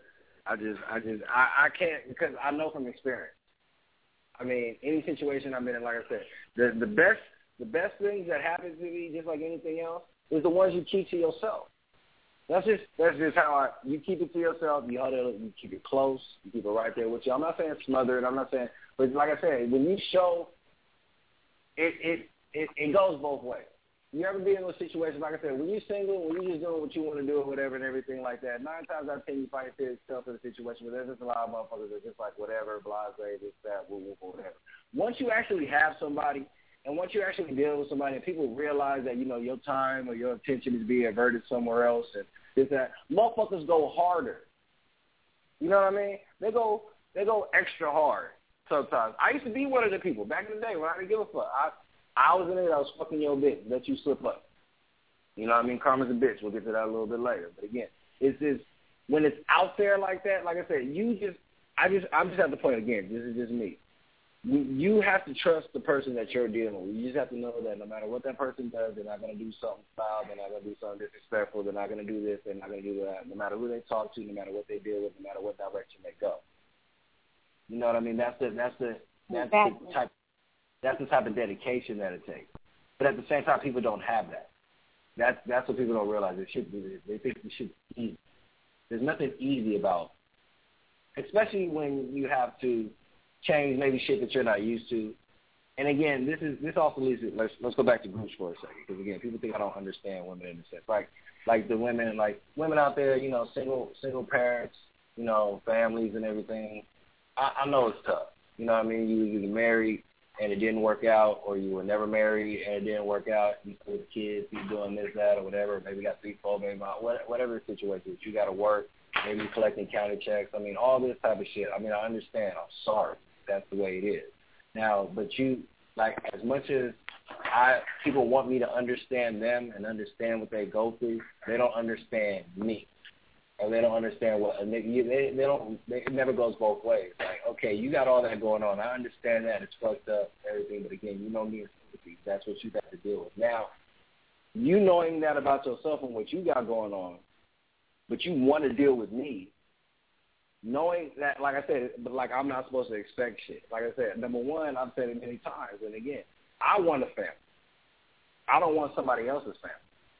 I can't, because I know from experience. I mean, any situation I'm in, like I said, the best things that happen to me, just like anything else, is the ones you keep to yourself. That's just how you keep it to yourself. You huddle it, you keep it close, you keep it right there with you. I'm not saying smother it. I'm not saying, but like I said, when you show, it goes both ways. You ever be in those situations, like I said, when you're single, when you're just doing what you want to do or whatever and everything like that, 9 times out of 10 you find yourself in a situation where there's just a lot of motherfuckers that just like whatever, blase, this, that, woo, whatever. Once you actually have somebody and once you actually deal with somebody and people realize that, you know, your time or your attention is being averted somewhere else and this, that, motherfuckers go harder. You know what I mean? They go extra hard sometimes. I used to be one of the people back in the day when I didn't give a fuck. I was in it. I was fucking your bitch. Let you slip up. You know what I mean? Karma's a bitch. We'll get to that a little bit later. But again, it's just when it's out there like that. Like I said, I'm just at the point again. This is just me. You have to trust the person that you're dealing with. You just have to know that no matter what that person does, they're not going to do something foul. They're not going to do something disrespectful. They're not going to do this. They're not going to do that. No matter who they talk to, no matter what they deal with, no matter what direction they go. You know what I mean? That's the type. That's the type of dedication that it takes. But at the same time, people don't have that. That's what people don't realize. It should be. They think it should be easy. There's nothing easy about, especially when you have to change maybe shit that you're not used to. And again, this also leads to let's go back to groups for a second, because again, people think I don't understand women in a sense. Like the women out there, you know, single parents, you know, families and everything. I know it's tough. You know what I mean? You either married and it didn't work out, or you were never married and it didn't work out, you still with kids, you doing this, that, or whatever, maybe you got 3, 4, maybe whatever the situation is, you got to work, maybe you're collecting county checks, I mean, all this type of shit. I mean, I understand. I'm sorry. That's the way it is. Now, but you, like, as much as people want me to understand them and understand what they go through, they don't understand me. And they don't understand what it never goes both ways. Like, okay, you got all that going on. I understand that. It's fucked up, everything. But again, you know me and sympathy. That's what you got to deal with. Now, you knowing that about yourself and what you got going on, but you want to deal with me, knowing that, like I said, but like I'm not supposed to expect shit. Like I said, number one, I've said it many times, and again, I want a family. I don't want somebody else's family.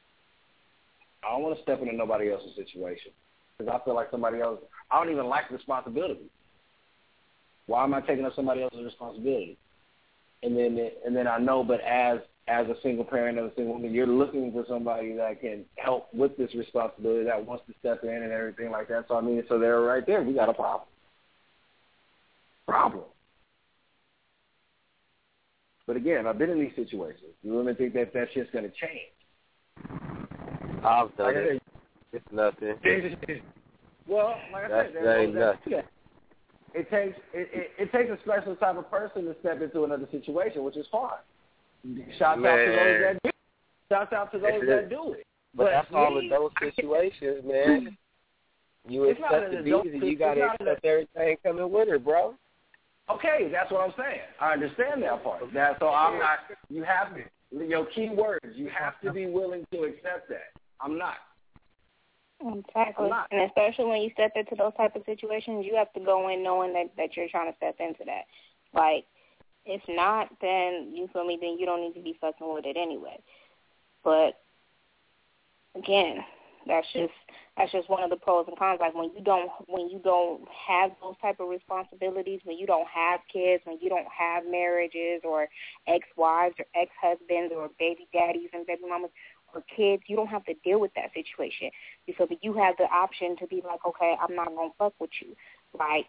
I don't want to step into nobody else's situation. Because I feel like somebody else, I don't even like responsibility. Why am I taking up somebody else's responsibility? And then I know, but as a single parent of a single woman, you're looking for somebody that can help with this responsibility, that wants to step in and everything like that. So I mean, so they're right there. We got a problem. But again, I've been in these situations. The women think that shit's going to change. I've done it. It's nothing. Well, like I said, that ain't nothing. It takes a special type of person to step into another situation, which is fine. Shouts out to those that do it. But that's all of those situations, man. You accept the easy. You got to accept everything coming with it, bro. Okay, that's what I'm saying. I understand that part. So I'm not. You have to. Your key words. You have to be willing to accept that. I'm not. Exactly. And especially when you step into those type of situations, you have to go in knowing that you're trying to step into that. Like, if not, then you feel me, then you don't need to be fucking with it anyway. But again, that's just one of the pros and cons. Like when you don't have those type of responsibilities, when you don't have kids, when you don't have marriages or ex-wives or ex-husbands or baby daddies and baby mamas or kids, you don't have to deal with that situation. So you have the option to be like, okay, I'm not gonna fuck with you. Like,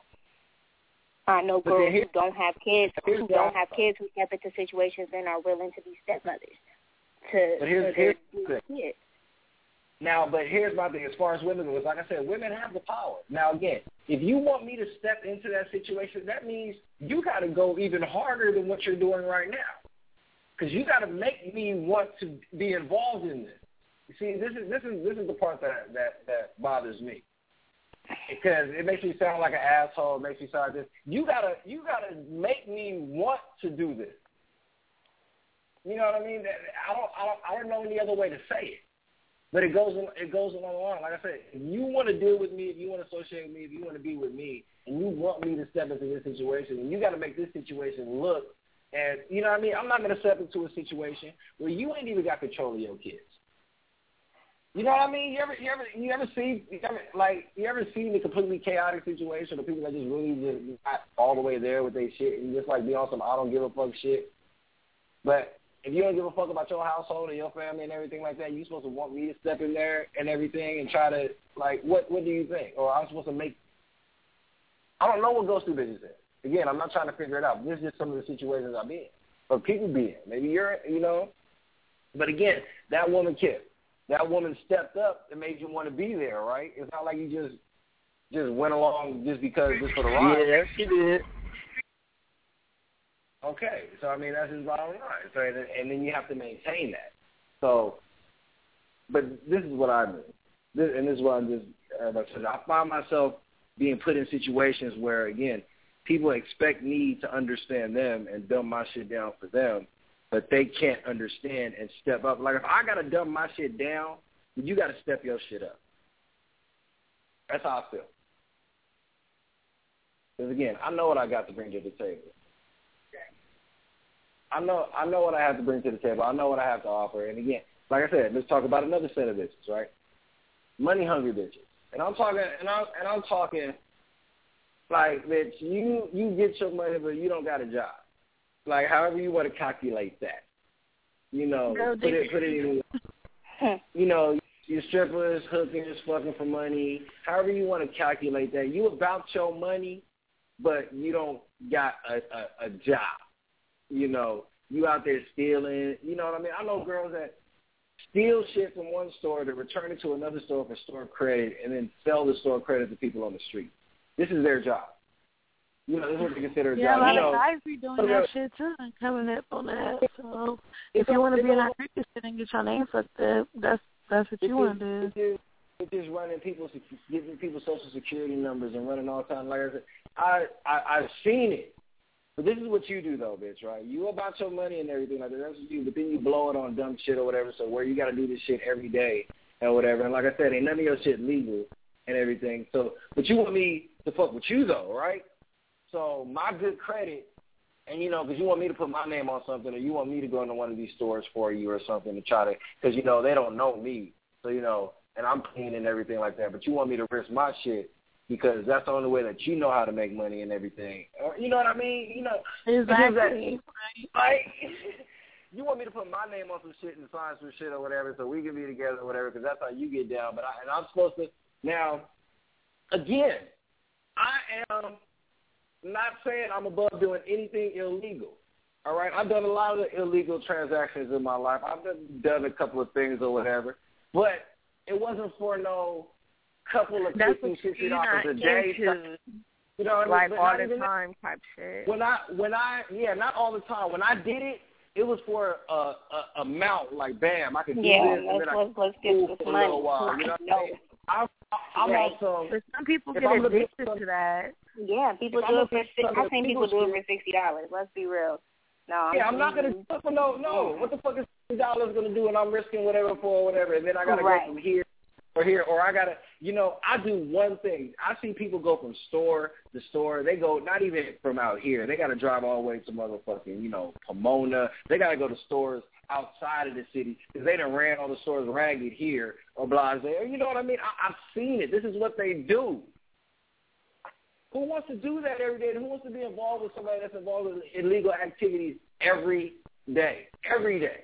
I know girls who don't have kids, who step into situations and are willing to be stepmothers to their kids. Now, but here's my thing. As far as women goes, like I said, women have the power. Now, again, if you want me to step into that situation, that means you got to go even harder than what you're doing right now, because you got to make me want to be involved in this. You see, this is the part that bothers me, because it makes me sound like an asshole. It makes me sound like this. You gotta make me want to do this. You know what I mean? I don't know any other way to say it. But it goes along the line. Like I said, if you want to deal with me, if you want to associate with me, if you want to be with me, and you want me to step into this situation, and you got to make this situation look, and you know what I mean? I'm not going to step into a situation where you ain't even got control of your kids. You know what I mean? You ever seen the completely chaotic situation, the people that just really just not all the way there with their shit, and just like be on some I don't give a fuck shit. But if you don't give a fuck about your household and your family and everything like that, you're supposed to want me to step in there and everything and try to, like, what do you think? Or I'm supposed to make – I don't know what goes through bitches' heads. Again, I'm not trying to figure it out. This is just some of the situations I'm in. Or people be in. Maybe you're, you know. But again, that woman cared. That woman stepped up and made you want to be there, right? It's not like you just went along just for the ride. Yeah, she did. Okay, so I mean that's his bottom line. So and then you have to maintain that. So, but this is what I do, and this is what I'm just. I find myself being put in situations where, again, people expect me to understand them and dumb my shit down for them, but they can't understand and step up. Like if I gotta dumb my shit down, you gotta step your shit up. That's how I feel. Because again, I know what I got to bring to the table. I know what I have to bring to the table. I know what I have to offer. And again, like I said, let's talk about another set of bitches, right? Money hungry bitches. And I'm talking like, bitch, you get your money but you don't got a job. Like however you want to calculate that. You know, put it in, you know, your strippers, hookers, fucking for money. However you want to calculate that. You about your money, but you don't got a job. You know, you out there stealing. You know what I mean? I know girls that steal shit from one store to return it to another store for store credit and then sell the store credit to people on the street. This is their job. You know, this is what they consider a job. Yeah, a lot of guys be doing that shit too and coming up on that. So if you want to be in that creepy shit and get your name fucked up, that's what you want to do. It's just running giving people social security numbers and running all time. Like I said, I've seen it. But this is what you do, though, bitch, right? You about your money and everything like that. That's what you do. But then you blow it on dumb shit or whatever, so where you got to do this shit every day and whatever. And like I said, ain't none of your shit legal and everything. So, but you want me to fuck with you, though, right? So my good credit, and, you know, because you want me to put my name on something or you want me to go into one of these stores for you or something to try to, because, you know, they don't know me. So, you know, and I'm clean and everything like that. But you want me to risk my shit because that's the only way that you know how to make money and everything. Or, you know what I mean? You know, exactly. Like, you want me to put my name on some shit and sign some shit or whatever so we can be together or whatever because that's how you get down. But I'm supposed to now. Again, I am not saying I'm above doing anything illegal. All right, I've done a lot of illegal transactions in my life. I've done a couple of things or whatever, but it wasn't for no couple of $50, $60 a day. You know what I mean? Like all the time type shit. Not all the time. When I did it, it was for a amount like bam, I could do this and then let's get this for a money. little while. You know what I mean? I'm also. But some people get addicted to that. Yeah, people do it for. I've seen people do it for $60. Let's be real. No. Yeah, I'm not gonna do it for no. What the fuck is $60 gonna do? And I'm risking whatever for whatever, and then I gotta go from here or here, or I gotta, I do one thing. I see people go from store to store. They go not even from out here. They gotta drive all the way to motherfucking, Pomona. They gotta go to stores outside of the city because they done ran all the stores ragged here or blase. You know what I mean? I've seen it. This is what they do. Who wants to do that every day? Who wants to be involved with somebody that's involved in illegal activities every day? Every day.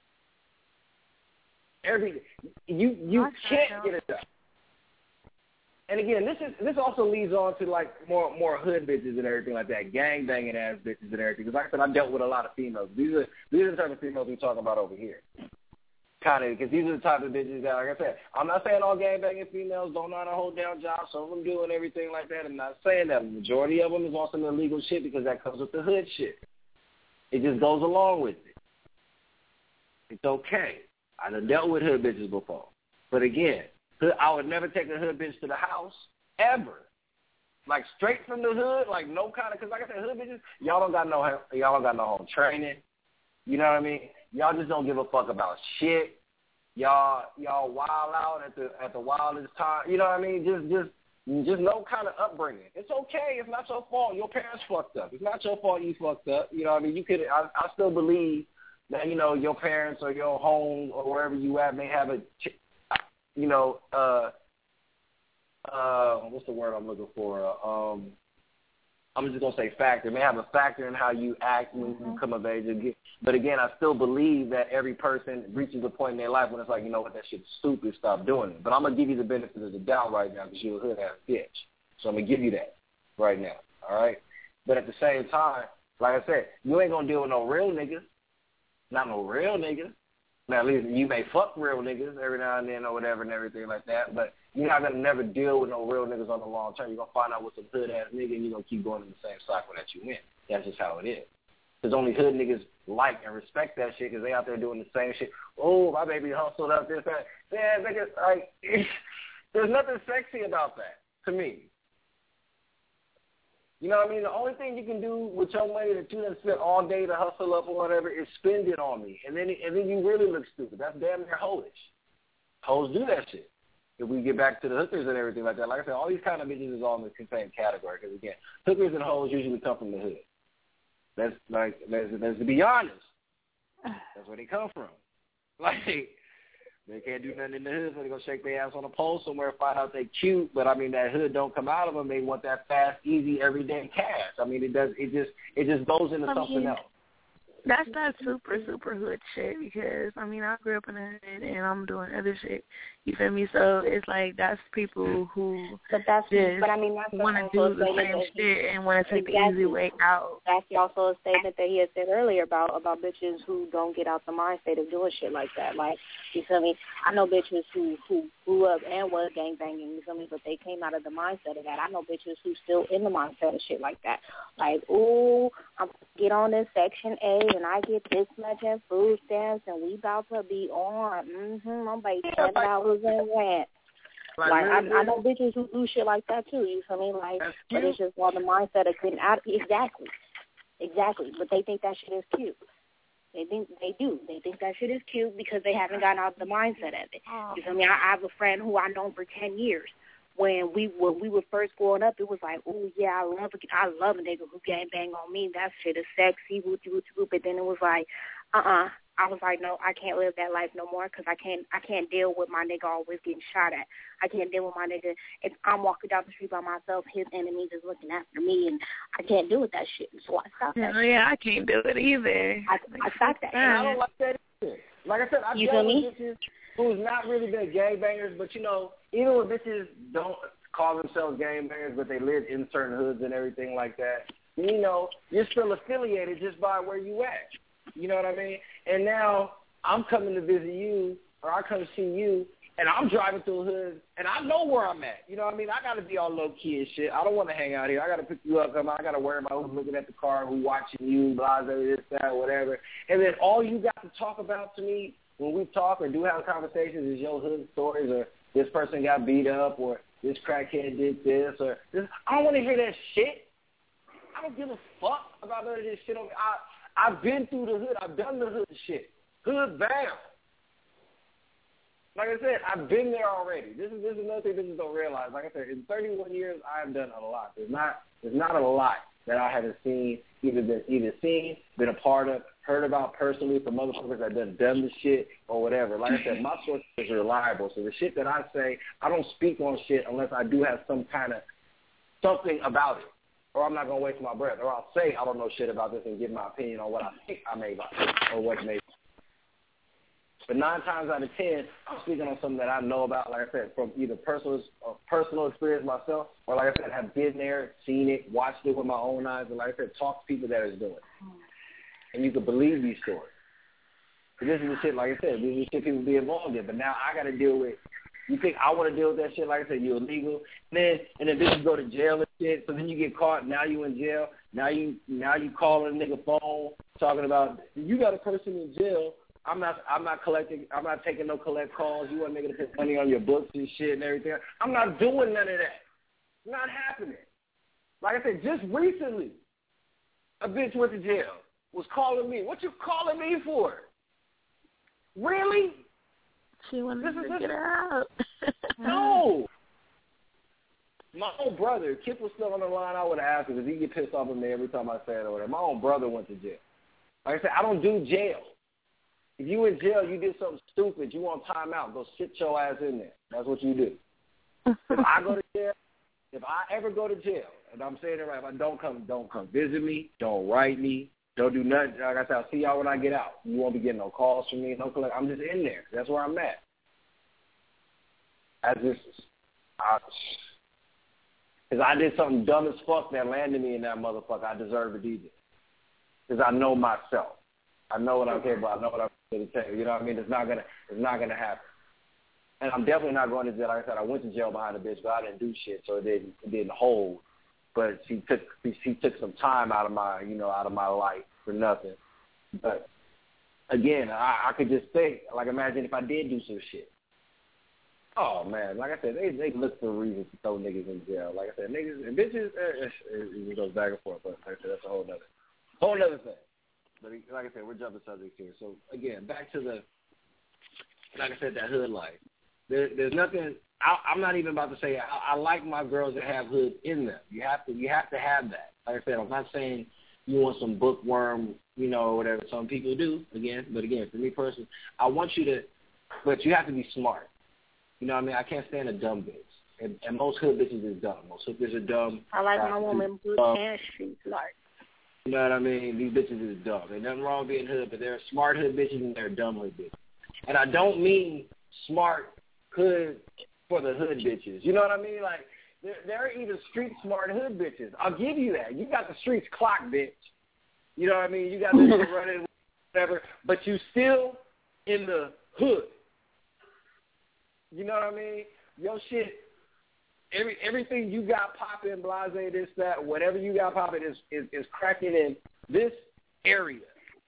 Every day. You can't get it done. And again, this also leads on to like more hood bitches and everything like that, gang banging ass bitches and everything. Because like I said, I dealt with a lot of females. These are the type of females we're talking about over here. Kind of, because these are the type of bitches that, like I said, I'm not saying all gang banging females don't know how to hold down jobs. Some of them do and everything like that. I'm not saying that. The majority of them is on some illegal shit because that comes with the hood shit. It just goes along with it. It's okay. I done dealt with hood bitches before. But again, I would never take a hood bitch to the house, ever. Like straight from the hood, like no kind of, because like I said, hood bitches, y'all don't got no home training. You know what I mean? Y'all just don't give a fuck about shit. Y'all wild out at the wildest time. You know what I mean? Just no kind of upbringing. It's okay. It's not your fault. Your parents fucked up. It's not your fault you fucked up. You know what I mean? I still believe that, your parents or your home or wherever you at may have what's the word I'm looking for? I'm just going to say factor. It may have a factor in how you act when you come of age. But again, I still believe that every person reaches a point in their life when it's like, you know what, that shit's stupid, stop doing it. But I'm going to give you the benefit of the doubt right now because you're a hood-ass bitch. So I'm going to give you that right now, all right? But at the same time, like I said, you ain't going to deal with no real niggas. Not no real niggas. Now, at least you may fuck real niggas every now and then or whatever and everything like that, but you're not going to never deal with no real niggas on the long term. You're going to find out what's a hood-ass nigga, and you're going to keep going in the same cycle that you in. That's just how it is. Because only hood niggas like and respect that shit because they out there doing the same shit. Oh, my baby hustled up this, that. Yeah, niggas, like, there's nothing sexy about that to me. You know what I mean? The only thing you can do with your money that you done spent all day to hustle up or whatever is spend it on me. And then you really look stupid. That's damn near hoish. Hoes do that shit. If we get back to the hookers and everything like that, like I said, all these kind of bitches is all in the same category. Because, again, hookers and hoes usually come from the hood. That's to be honest. That's where they come from. Like, they can't do nothing in the hood, so they go shake their ass on a pole somewhere and find out they cute. But, I mean, that hood don't come out of them. They want that fast, easy, everyday cash. I mean, it just goes into something else. That's not super hood shit because, I mean, I grew up in the hood and I'm doing other shit. You feel me? So it's like that's people who just want to do the same shit and want to take the easy way out. That's also a statement that he had said earlier about bitches who don't get out the mind state of doing shit like that. Like, you feel me? I know bitches who grew up and was gangbanging, you feel me? But they came out of the mindset of that. I know bitches who still in the mindset of shit like that. Like, ooh, I'm get on this Section 8 and I get this much in food stamps and we about to be on. I'm like $10 in rent. Like I know bitches who do shit like that too. You feel me? Like, but it's just on the mindset of getting out. Exactly. But they think that shit is cute. They think that shit is cute because they haven't gotten out of the mindset of it. You feel me? I have a friend who I known for 10 years. When we were first growing up, it was like, oh yeah, I love a nigga who gang bang on me. That shit is sexy, wooty. But then it was like, I was like, no, I can't live that life no more because I can't deal with my nigga always getting shot at. I can't deal with my nigga if I'm walking down the street by myself, his enemies is looking after me, and I can't deal with that shit. So I stopped that. Yeah, I can't do it either. I stopped that. And I don't like that either. Like I said, I dealt with bitches who's not really been gangbangers, but you know, even when bitches don't call themselves gangbangers, but they live in certain hoods and everything like that, you know, you're still affiliated just by where you at. You know what I mean? And now I'm coming to visit you, or I come to see you, and I'm driving through the hood, and I know where I'm at. You know what I mean? I got to be all low-key and shit. I don't want to hang out here. I got to pick you up. I got to worry about who's looking at the car, who's watching you, blah, blah, this, that, whatever. And then all you got to talk about to me when we talk or do have conversations is your hood stories, or this person got beat up, or this crackhead did this, or this. I don't want to hear that shit. I don't give a fuck about none of this shit. I've been through the hood. I've done the hood shit. Hood bound. Like I said, I've been there already. This is another thing that you don't realize. Like I said, in 31 years, I have done a lot. There's not a lot that I haven't seen, been a part of, heard about personally from motherfuckers that done the shit or whatever. Like I said, my sources are reliable. So the shit that I say, I don't speak on shit unless I do have some kind of something about it, or I'm not going to waste my breath. Or I'll say I don't know shit about this and give my opinion on what I think I may about it or what may. But 9 times out of 10, I'm speaking on something that I know about, like I said, from either personal experience myself, or like I said, have been there, seen it, watched it with my own eyes, and like I said, talk to people that is doing it. And you can believe these stories. So this is the shit, like I said, this is the shit people be involved in. But now I got to deal with, you think I want to deal with that shit, like I said, you're illegal. And then bitches go to jail and shit, so then you get caught, now you in jail. Now you calling a nigga phone, talking about, you got a person in jail. I'm not taking no collect calls. You want nigga to put money on your books and shit and everything. I'm not doing none of that. It's not happening. Like I said, just recently, a bitch went to jail, was calling me. What you calling me for? Really? She wanted to get her out. No. My own brother, Kip was still on the line, I would have asked him because he get pissed off at me every time I say it or whatever. My own brother went to jail. Like I said, I don't do jail. If you in jail, you did something stupid, you want time out, go sit your ass in there. That's what you do. If I go to jail, if I ever go to jail, and I'm saying it right, if I don't come visit me, don't write me, don't do nothing. Like I said, I'll see y'all when I get out. You won't be getting no calls from me, no collect. I'm just in there. That's where I'm at. Because I did something dumb as fuck that landed me in that motherfucker. I deserve to be there. Because I know myself. I know what I'm capable of. I know what I'm going to tell you. You know what I mean? It's not gonna happen. And I'm definitely not going to jail. Like I said, I went to jail behind a bitch, but I didn't do shit, so it didn't hold. But she took some time out of my life for nothing. But again, I could just think, like, imagine if I did do some shit. Oh man, like I said, they look for reasons to throw niggas in jail. Like I said, niggas and bitches, it goes back and forth. But like I said, that's a whole nother thing. But like I said, we're jumping subjects here. So again, back to the, like I said, that hood life. There's nothing. I'm not even about to say I like my girls that have hood in them. You have to have that. Like I said, I'm not saying you want some bookworm, or whatever. Some people do. But again, for me personally, I want you to, but you have to be smart. You know what I mean? I can't stand a dumb bitch. And most hood bitches is dumb. Most hood bitches are dumb. I like my woman book and street smart. You know what I mean? These bitches is dumb. There's nothing wrong with being hood, but there are smart hood bitches and there are dumb hood bitches. And I don't mean smart hood for the hood bitches. You know what I mean? Like, there are even street smart hood bitches. I'll give you that. You got the streets clocked, bitch. You know what I mean? You got this shit running, whatever, but you still in the hood. You know what I mean? Your shit, everything you got popping, blase, this, that, whatever you got popping is cracking in this area.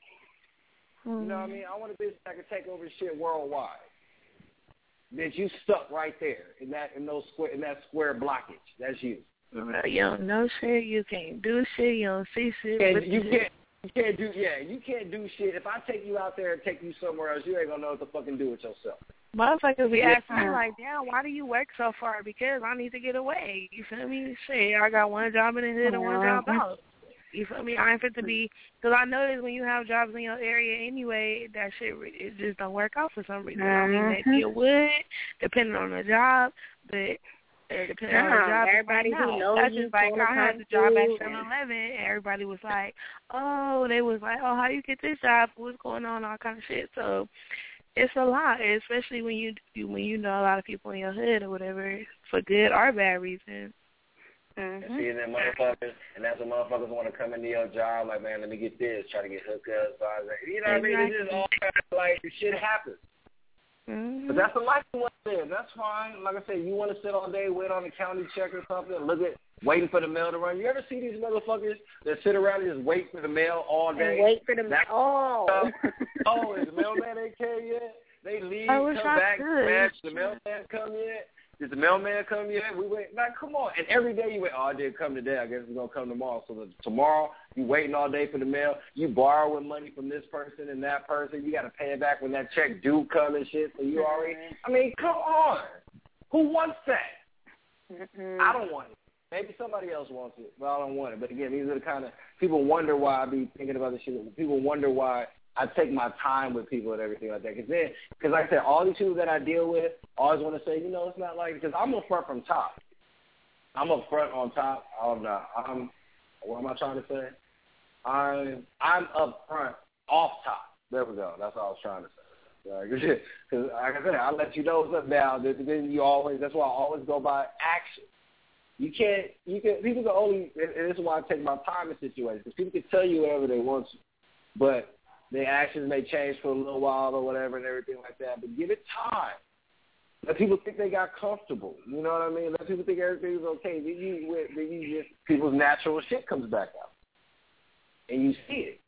You know what I mean? I want a bitch that can take over shit worldwide. Bitch, you stuck right there in that square blockage. That's you. You don't know shit. You can't do shit. You don't see shit. And you can't do shit. If I take you out there and take you somewhere else, you ain't gonna know what to fucking do with yourself. Motherfuckers be asking me like, damn, why do you work so far? Because I need to get away. You feel me? Shit, I got one job in the hood and one job out. You feel me? I ain't fit to be, because I notice when you have jobs in your area anyway, that shit, it just don't work out for some reason. I mean, maybe it would, depending on the job, but depending on the job, everybody who knows that's just like I had the job at 7-Eleven, everybody was like, oh, how you get this job? What's going on? All kind of shit. So it's a lot, especially when you know a lot of people in your hood or whatever, for good or bad reasons. And seeing them motherfuckers, and that's when motherfuckers want to come into your job, like, man, let me get this, try to get hookups, you know what I mean? It's just all kind of like, shit happens. But that's the life you want to live. That's fine. Like I said, you want to sit all day, wait on the county check or something, waiting for the mail to run. You ever see these motherfuckers that sit around and just wait for the mail all day? And wait for the mail. Oh, is the mailman ain't came yet? They leave, come back, smash, the mailman come yet? Did the mailman come yet? We wait. Like, come on. And every day you wait, oh, I didn't come today. I guess it's going to come tomorrow. So tomorrow, you waiting all day for the mail. You borrowing money from this person and that person. You got to pay it back when that check do come and shit. So you already, I mean, come on. Who wants that? I don't want it. Maybe somebody else wants it, but I don't want it. But again, these are the kind of, people wonder why I be thinking about this shit. People wonder why I take my time with people and everything like that. Because like I said, all these people that I deal with always want to say, you know, it's not like, because I'm up front from top. I'm up front on top. What am I trying to say? I'm up front off top. There we go. That's all I was trying to say. Because like I said, I let you know what's up now. Then you always, that's why I always go by action. People can only, and this is why I take my time in situations, because people can tell you whatever they want to, but their actions may change for a little while or whatever and everything like that, but give it time. Let people think they got comfortable. You know what I mean? Let people think everything's okay. Then people's natural shit comes back out. And you see it.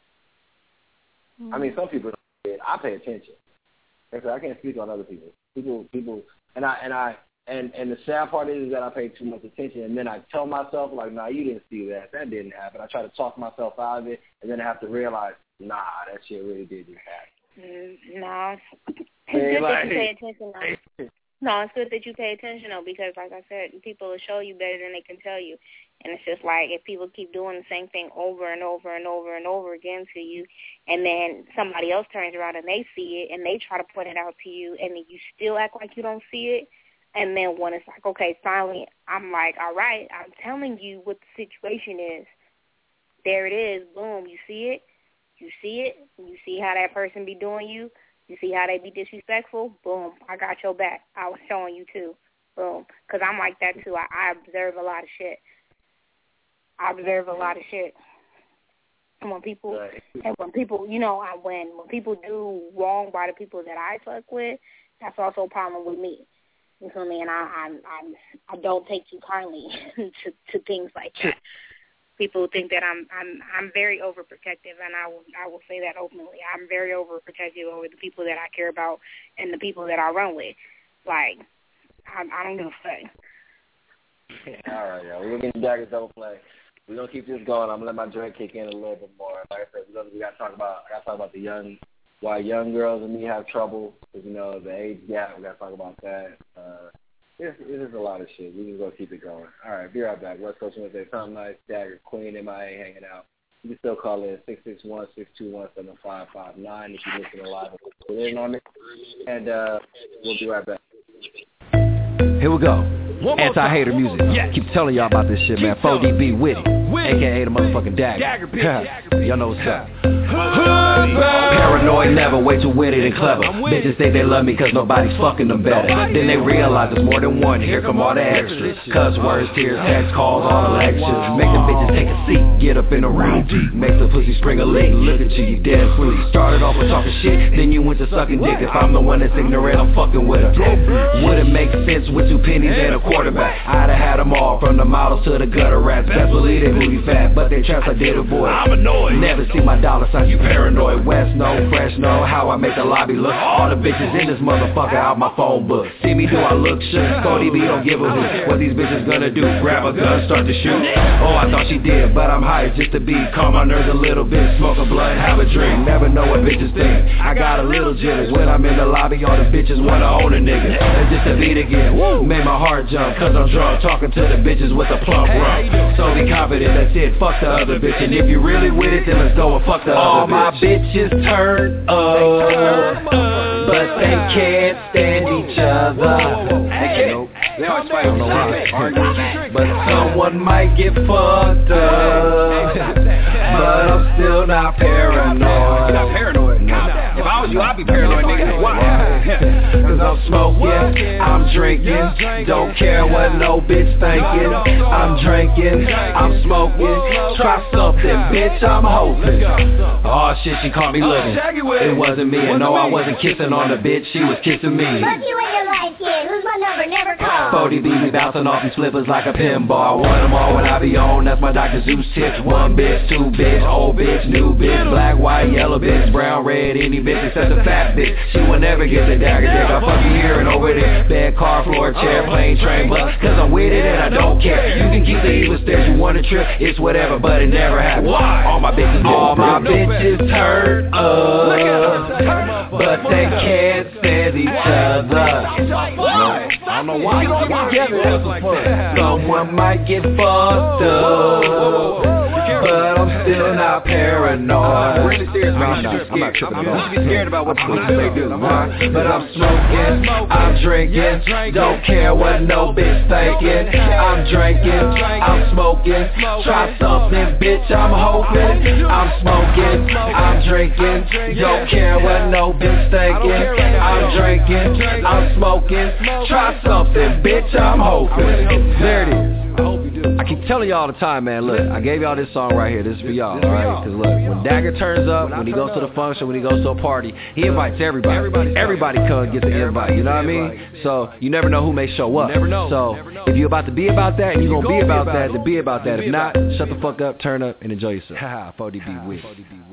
I mean, some people don't see it. I pay attention. I can't speak on other people. People, and the sad part is that I pay too much attention, and then I tell myself, like, nah, you didn't see that. That didn't happen. I try to talk myself out of it, and then I have to realize, nah, that shit really didn't happen. No, it's good that you pay attention, though. No, it's good that you pay attention, though, because, like I said, people will show you better than they can tell you. And it's just like if people keep doing the same thing over and over and over and over again to you, and then somebody else turns around and they see it, and they try to point it out to you, and then you still act like you don't see it. And then when it's like, okay, finally, I'm like, all right, I'm telling you what the situation is. There it is. Boom. You see it. You see it. You see how that person be doing you. You see how they be disrespectful. Boom. I got your back. I was showing you too. Boom. Because I'm like that too. I observe a lot of shit. And when people, you know, when people do wrong by the people that I fuck with, that's also a problem with me. You feel me? And I don't take too kindly to things like that. People think that I'm very overprotective, and I will say that openly. I'm very overprotective over the people that I care about and the people that I run with. Like, I don't give a fuck. All right, y'all. We're getting back to double play. We're gonna keep this going. I'm gonna let my drink kick in a little bit more. Like I said, we gotta talk about the why young girls and me have trouble, because, you know, the age gap. We gotta talk about that. It's just a lot of shit. We just gonna keep it going. All right, be right back. West Coast Wednesday, something nice. Dagger, Queen, MIA hanging out. You can still call in 661-621-7559 if you're listening live. Put in on it, and we'll be right back. Here we go. Anti-hater music. Keep telling y'all about this shit, man. 4DB with it, a.k.a. the motherfucking Dagger. Y'all know what's up. Paranoid, never way too witty and clever. Bitches say they love me cause nobody's fucking them better. Then they realize there's more than one. Here come all the extras. Cuss words, tears, text calls, all the lectures. Make them bitches take a seat, get up in the room deep. Make the pussy spring a leak, look at you dead asleep. Started off with talking shit, then you went to sucking dick. If I'm the one that's ignorant, I'm fucking with her. Wouldn't make sense with 2 pennies and a quarterback. I'd have had them all, from the models to the gutter rats. Best believe they booty fat, but they traps I did avoid. I'm annoyed. Never see my dollar sign, you paranoid. West know, fresh know how I make the lobby look. All the bitches in this motherfucker out my phone book. See me, do I look shook? Cody B don't give a hoot. What these bitches gonna do? Grab a gun, start to shoot? Oh, I thought she did, but I'm high just to be. Calm my nerves a little bit, smoke a blunt, have a drink. Never know what bitches think. I got a little jitters when I'm in the lobby. All the bitches wanna own a nigga. And just to beat again, made my heart jump, cause I'm drunk, talking to the bitches with a plump rump. So be confident, that's it, fuck the other bitch. And if you really with it, then let's go and fuck the other bitch. All my bitches turn up, but they can't stand each other. They always fight on the line, but someone might get fucked up. But I'm still not paranoid. You're not paranoid? No. If I was you, I'd be paranoid, nigga. Why? Cause I'm smoking, I'm drinking. Don't care what no bitch thinking. I'm drinking, I'm smoking. Try something, bitch, I'm hoping. Oh shit, she caught me looking. It wasn't me, and no, I wasn't kissing on the bitch. She was kissing me. Fuck you in your life, kid. Who's my number, never call. 40 BB bouncing off them slippers like a pinball. I want them all when I be on, that's my Dr. Zeus tips. One bitch, two bitch, old bitch, new bitch, black, white, yellow bitch, brown, red, any bitch except a fat bitch. She will never get the dagger dick. I fuck you here and over there. Bed, car, floor, chair, plane, train, bus. Cause I'm with it and I don't care. You can keep the evil stairs, you want a trip, it's whatever, but it never happens. Why? All my bitches turn up, but they can't stand each other. I don't know why you don't get together. Someone might get fucked up, but I'm still not paranoid. I'm really serious. I'm not tripping. I'm scared about what they do. But I'm smoking, I'm drinking, don't care what no bitch thinking. I'm drinking, I'm smoking, try something, bitch, I'm hoping. I'm smoking, I'm drinking, don't care what no bitch thinking. I'm drinking, I'm smoking, try something, bitch, I'm hoping. There it is. I hope you do. I keep telling y'all all the time, man, look, I gave y'all this song right here, this is for y'all, alright? Cause look, when Dagger turns up, when he goes to the function, when he goes to a party, he invites everybody. Everybody come get the invite, you know what I mean? So, you never know who may show up. So, if you're about to be about that, and you're gonna be about that, then be about that. If not, shut the fuck up, turn up, and enjoy yourself. Haha, 40B with.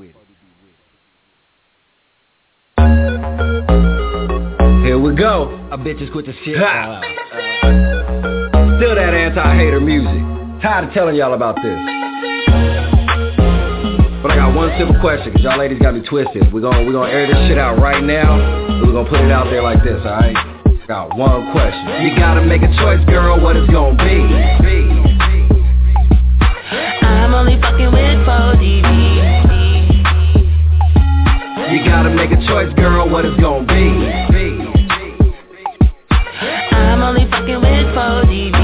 Here we go. I bitches quit the shit. Still that anti-hater music. Tired of telling y'all about this. But I got one simple question, cause y'all ladies got me twisted. We're gonna air this shit out right now, and we're gonna put it out there like this, alright? Got one question. You gotta make a choice, girl, what it's gonna be. I'm only fucking with 4DB. You gotta make a choice, girl, what it's gonna be. I'm only fucking with 4DB.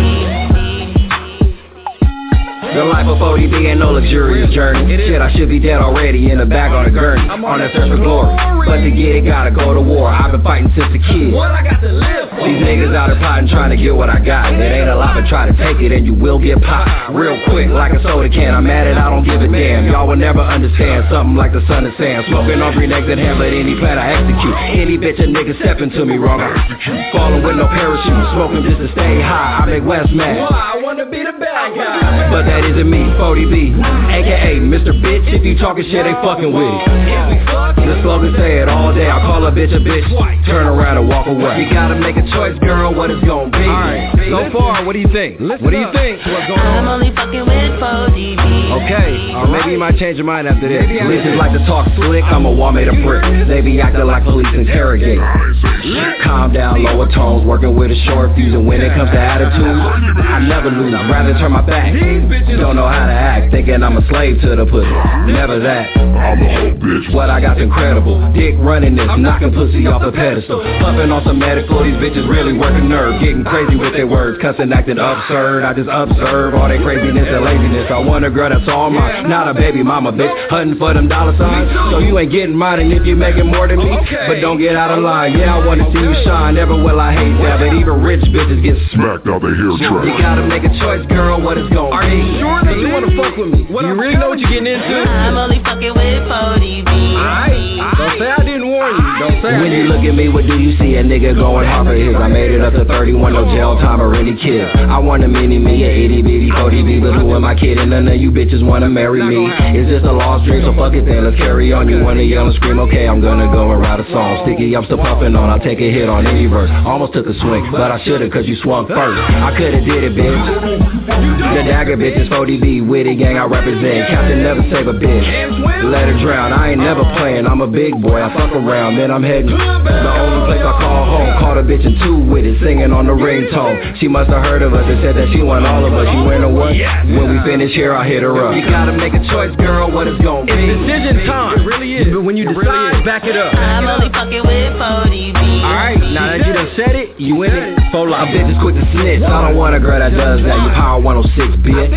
The life of 40B ain't no luxurious journey. Shit, I should be dead already in the back on a gurney, on that search for glory. But to get it, gotta go to war. I've been fighting since a kid. These niggas out there plotting, trying to get what I got. It ain't a lot, but try to take it and you will get popped real quick like a soda can. I'm at it, I don't give a damn. Y'all will never understand something like the sun and sand. Smoking on green eggs and ham, but any plan I execute. Any bitch a nigga stepping to me wrong, I execute. Falling with no parachute, smoking just to stay high. I make West mad. I wanna be the bad guy, but that isn't me, 40B, aka Mr. Bitch. If you talking shit, they fucking with it. The slogan say it all day. I call a bitch, turn around and walk away. You gotta make a choice, girl, what it's gonna be. Alright, so far, what do you think? What do you think? What's going on? I'm only fucking with 4DB. Okay, or maybe you might change your mind after this. Bitches like to talk slick, I'm a wall made of brick. They be acting like police interrogate. Calm down, lower tones, working with a short fuse. And when it comes to attitude, I never lose, I'd rather turn my back. Don't know how to act, thinking I'm a slave to the pussy. Never that. I'm a whole bitch. What I got's incredible. Dick running this, knocking pussy off a pedestal. Puffing on some medical, these bitches really working nerve. Getting crazy with their words, cussing, acting absurd. I just observe all their craziness and laziness. I want a girl that's all mine, not a baby mama bitch. Hunting for them dollar signs, so you ain't getting mine. And if you're making more than me, but don't get out of line. Yeah, I wanna see you shine, never will I hate that. But even rich bitches get smacked out their hair track. You gotta make a choice, girl, what it's gonna be. Are you sure that you wanna fuck with me? Do you really know what you're getting into? I'm only fucking with 4DB. Alright, don't say I didn't warn you. Don't say when you look at me, what do you see? A nigga going hard for his. I made it up to 31, no jail time or any kids. I want a mini me, a itty bitty 40B. But who am I kidding? None of you bitches wanna marry me. Is this a lost dream? So fuck it then, let's carry on. You wanna yell and scream? Okay, I'm gonna go and write a song. Sticky, I'm still puffing on. I'll take a hit on any verse. Almost took a swing, but I should've cause you swung first. I could've did it, bitch. The Dagger bitch is 40B, witty gang I represent. Captain never save a bitch, let her drown. I ain't never playing, I'm a big boy. I fuck around, then I'm heading the only place I call home. Called a bitch in 2 with it, singing on the ringtone. She must have heard of us and said that she want all of us. You wear the what? When we finish here, I hit her up. You gotta make a choice, girl, what it's gonna be. It's decision time. It really is. But when you decide, back it up. I'm only fucking with 4DB. Alright, now that you done said it, you in it. Full lot of bitches quit to snitch. I don't want a girl that does that. You power 106, bitch.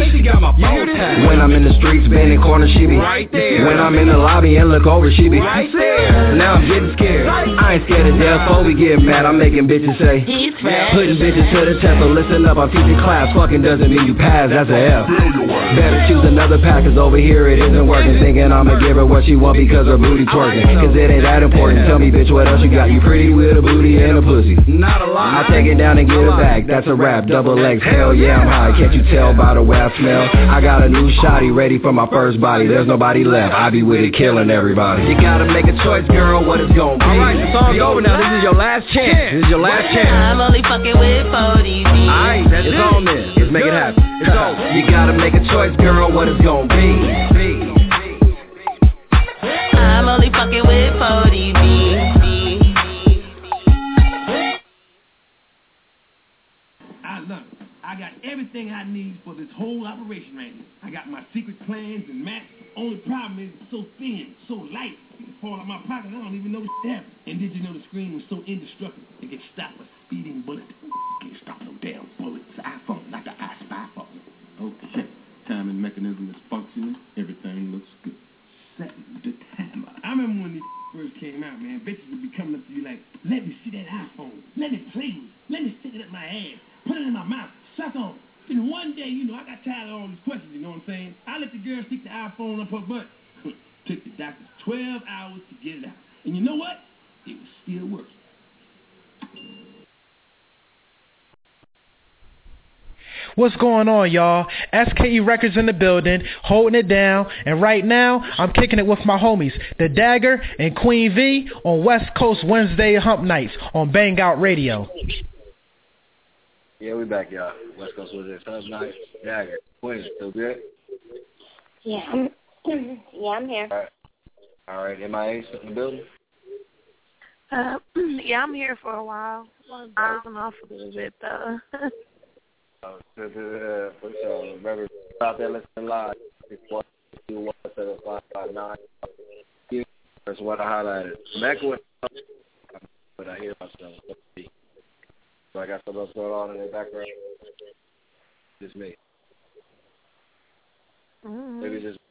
When I'm in the streets, bending corners, she be right there. When I'm in the lobby and look over, she be right there. Now I'm getting scared. I ain't scared of death. Before we get mad, I'm making bitches say, putting bitches to the test. So listen up, I'm teaching class. Fucking doesn't mean you pass, that's a F. Better choose another path, cause over here it isn't working. Thinking I'ma give her what she want because her booty twerking. Cause it ain't that important. Tell me, bitch, what else you got? You pretty with a booty and a pussy. Not a lot. I take it down and get it back. That's a rap. Double X. Hell yeah, I'm high. Can't you tell by the way I smell? I got a new shotty ready for my first body. There's nobody left. I be with it, killing everybody. You gotta make a choice, girl. What it's gonna be? Alright, the song's over now. This is your last chance. This is your last chance. I'm only fucking with 40B. Alright, it's on then. Let's make it happen. It's on. You gotta make a choice, girl. What it's gonna be? I'm only fucking with 40B. I love it. I got everything I need for this whole operation right here. I got my secret plans and maps. Only problem is it's so thin, so light. It can fall out my pocket. I don't even know what's there. And did you know the screen was so indestructible it could stop a speeding bullet? Can't stop no damn bullet. It's an iPhone, not the iSpy phone. Okay. Timing mechanism is functioning. Everything looks good. Setting the timer. I remember when these first came out, man. Bitches would be coming up to you like, let me see that iPhone. Let me play with it. Let me stick it up my ass. Put it in my mouth. Suck on. And one day, I got tired of all these questions, you know what I'm saying? I let the girl stick the iPhone up her butt. Took the doctors 12 hours to get it out. And you know what? It was still working. What's going on, y'all? SKE Records in the building, holding it down, and right now, I'm kicking it with my homies, The Dagger and Queen V, on West Coast Wednesday Hump Nights on Bang Out Radio. Yeah, we back, y'all. West Coast Wednesday Hump Nights, Dagger, Queen, still good? Yeah, I'm here. All right, MIA in the building? Yeah, I'm here for a while. I'm dozing off a little bit, though. For sure. Remember, out there listening live. 612-1759. That's what I highlighted. I'm echoing, but I hear myself. Let's see. So I got something else going on in the background. Just me. Mm-hmm. Maybe just.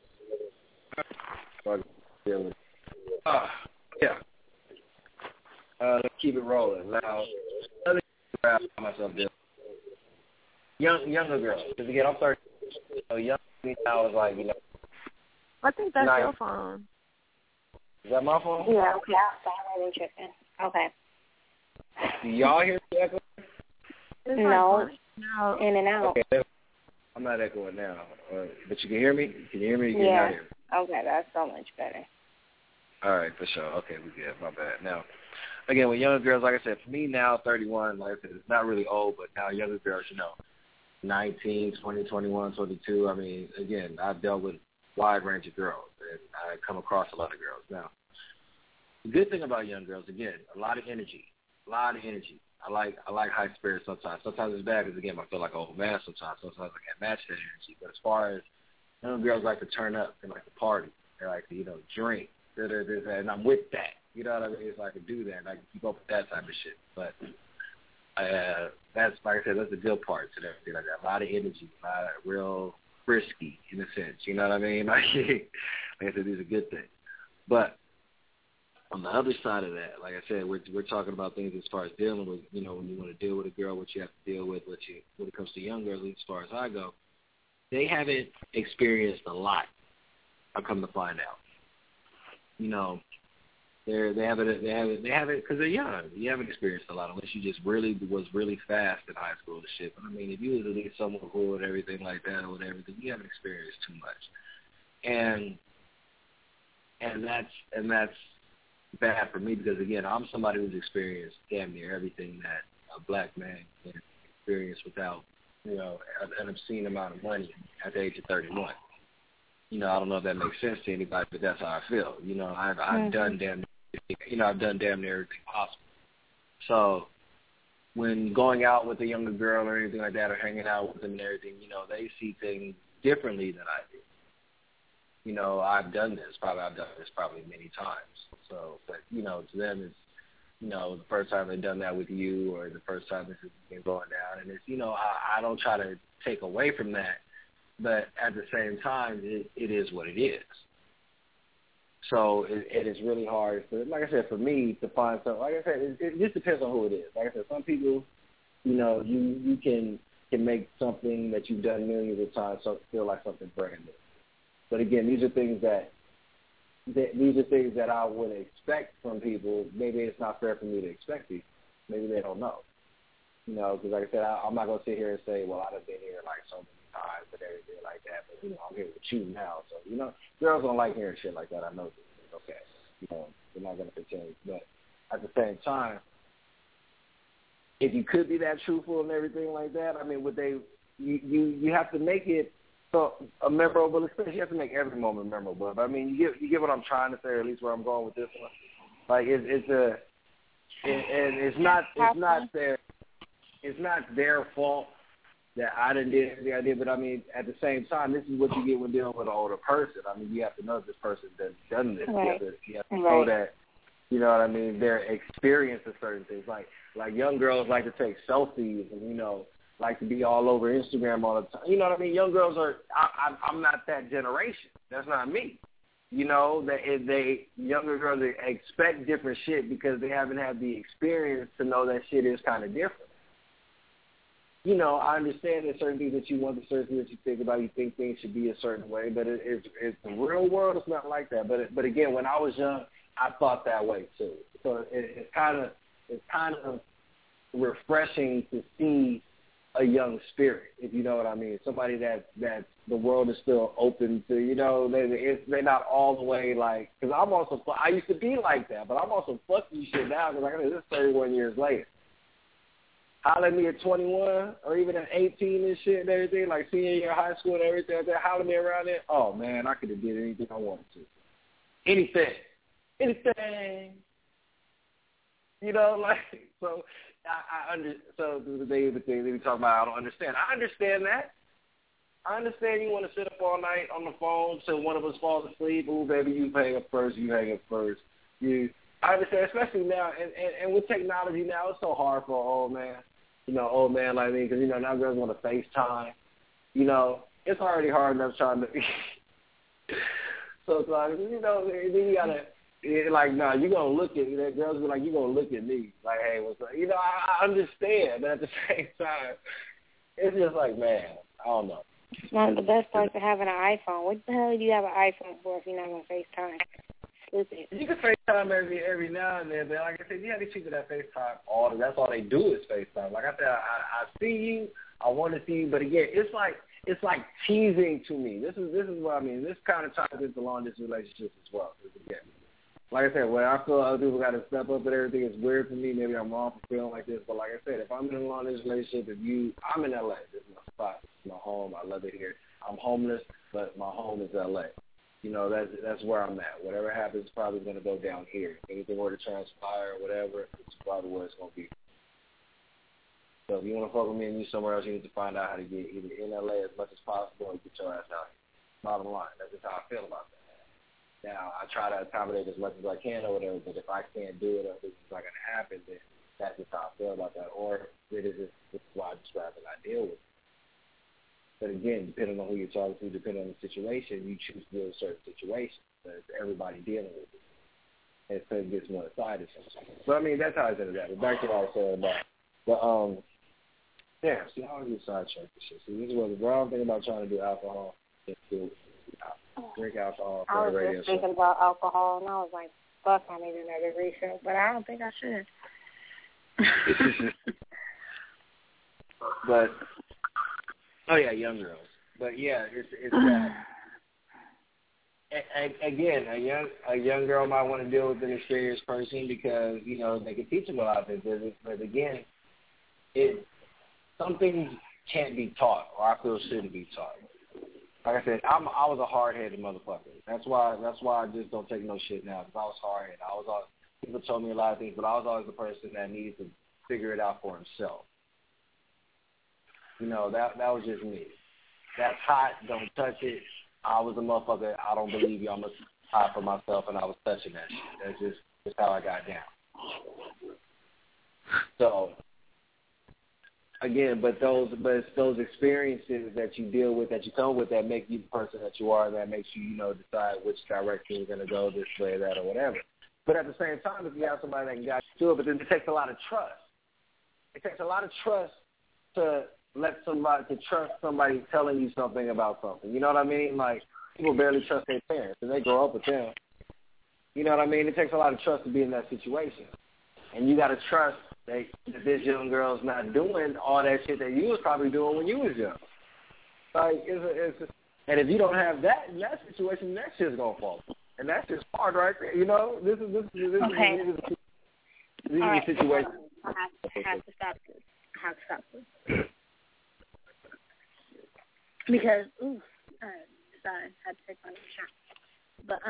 Yeah. Let's keep it rolling. Now, another thing I myself doing. Younger girls, because again, I'm 30. So young me now is like, I think that's your phone. Is that my phone? Yeah, okay. I wasn't tripping. Okay. Do y'all hear me echo? No. In and out. Okay. I'm not echoing now. But you can hear me? Can you hear me? You yeah. cannot hear me. Okay, that's so much better. All right, for sure. Okay, we good. My bad. Now, again, with younger girls, like I said, for me now, 31, like I said, it's not really old, but now younger girls, 19, 20, 21, 22. I mean, again, I've dealt with a wide range of girls, and I come across a lot of girls. Now, the good thing about young girls, again, a lot of energy. I like high spirits sometimes. Sometimes it's bad because, again, I feel like an old man sometimes. Sometimes I can't match that energy. But as far as young girls like to turn up, they like to party. They like to, drink. And I'm with that. You know what I mean? It's like I can do that. And I can keep up with that type of shit. But that's, like I said, that's the good parts and everything like that. A lot of energy, a lot of real frisky in a sense. You know what I mean? Like I said, these are good things. But on the other side of that, like I said, we're talking about things as far as dealing with, when you want to deal with a girl, what you have to deal with, when it comes to young girls, as far as I go, they haven't experienced a lot. I've come to find out. They haven't because they're young. You haven't experienced a lot unless you just was really fast in high school and shit. But I mean, if you was at least somewhat cool and everything like that or whatever, then you haven't experienced too much. And that's bad for me because again, I'm somebody who's experienced damn near everything that a black man can experience without, an obscene amount of money at the age of 31. I don't know if that makes sense to anybody, but that's how I feel. I've done damn near everything possible. So when going out with a younger girl or anything like that or hanging out with them and everything, they see things differently than I do. I've done this probably many times. So, but, to them it's, the first time they've done that with you or the first time this has been going down. And it's, I don't try to take away from that. But at the same time, it is what it is. So it is really hard, like I said, for me to find something. Like I said, it just depends on who it is. Like I said, some people, you can can make something that you've done millions of times feel like something brand new. But again, these are things that I would expect from people. Maybe it's not fair for me to expect people. Maybe they don't know. You know, because like I said, I'm not going to sit here and say, well, I've been here like so many times and everything like that. But, you know, I'm here with you now. So, you know, girls don't like hearing shit like that. I know this. Okay. You know, they're not going to pretend. But at the same time, if you could be that truthful and everything like that, I mean, you have to make it so a memorable experience. You have to make every moment memorable. But, I mean, you get what I'm trying to say, or at least where I'm going with this one. Like it's not their fault that I didn't do the idea, but I mean, at the same time, this is what you get when dealing with an older person. I mean, you have to know this person that's done this. Right. You have to know that, you know what I mean, their experience of certain things. Like young girls like to take selfies and, you know, like to be all over Instagram all the time. You know what I mean? Young girls I'm not that generation. That's not me. You know, younger girls expect different shit because they haven't had the experience to know that shit is kind of different. You know, I understand there's certain things that you want, certain things that you think about, you think things should be a certain way, but it's the real world. It's not like that. But again, when I was young, I thought that way too. So it's kind of refreshing to see a young spirit, if you know what I mean. Somebody that the world is still open to. You know, they're not all the way like. Because I used to be like that, but I'm also fucking shit now because this is 31 years later. Holler at me at 21 or even at 18 and shit and everything, like senior year of high school and everything like that, holler at me around there. Oh, man, I could have did anything I wanted to. Anything. You know, like, so so the thing they be talking about, I don't understand. I understand that. I understand you want to sit up all night on the phone till one of us falls asleep. Ooh, baby, you hang up first. I understand, especially now, and with technology now, it's so hard for an old man like me, because, you know, now girls want to FaceTime. You know, it's already hard enough trying to, so it's like, you know, then you got to, like, no, you're going to look at me. That girls be like, you're going to look at me. Like, hey, what's up? You know, I understand, but at the same time, it's just like, man, I don't know. It's one of the best parts of having an iPhone. What the hell do you have an iPhone for if you're not going to FaceTime? Stupid. You can FaceTime every now and then, but like I said, you have these people that FaceTime that's all they do is FaceTime. Like I said, I see you, I want to see you, but again, it's like teasing to me. This is what I mean. This kind of ties into long distance relationships as well. Again, like I said, when I feel other people got to step up and everything, it's weird for me. Maybe I'm wrong for feeling like this, but like I said, if I'm in a long distance relationship, I'm in LA. This is my spot. This is my home. I love it here. I'm homeless, but my home is LA. You know, that's where I'm at. Whatever happens is probably going to go down here. Anything were to transpire or whatever, it's probably where it's going to be. So if you want to fuck with me and you somewhere else, you need to find out how to get either in LA as much as possible or get your ass out here. Bottom line, that's just how I feel about that. Now, I try to accommodate as much as I can or whatever, but if I can't do it or if it's not going to happen, then that's just how I feel about that. Or it is just, this is why I describe it, I deal with it. But again, depending on who you're talking to, depending on the situation, you choose to deal with certain situations. But everybody dealing with it. And so it gets one-sided. So, I mean, that's how I said that. But back to what I was saying about, see, how do you sidetrack this shit? See, this is what the wrong thing about trying to do alcohol is to drink alcohol for the radio. I was just thinking about alcohol, and I was like, fuck, I need another refill. But I don't think I should. But... Oh, yeah, young girls. But, yeah, it's that. Again, a young girl might want to deal with an experienced person because, you know, they can teach them a lot of things. But, again, some things can't be taught or I feel shouldn't be taught. Like I said, I was a hard-headed motherfucker. That's why I just don't take no shit now because I was hard-headed. People told me a lot of things, but I was always the person that needed to figure it out for himself. You know, that was just me. That's hot, don't touch it. I was a motherfucker, I don't believe you, I'm going to hide for myself, and I was touching that shit. That's just how I got down. So, again, but it's those experiences that you deal with, that you come with, that make you the person that you are, that makes you, you know, decide which direction you're going to go, this way, that, or whatever. But at the same time, if you have somebody that can guide you through it, but then it takes a lot of trust. It takes a lot of trust to to trust somebody telling you something about something. You know what I mean? Like, people barely trust their parents, and they grow up with them. You know what I mean? It takes a lot of trust to be in that situation. And you got to trust that this young girl's not doing all that shit that you was probably doing when you was young. Like, and if you don't have that in that situation, that shit's going to fall. And that's just hard right there. You know, this is the situation. I have to stop this. Because, sorry, I had to take my shot. But,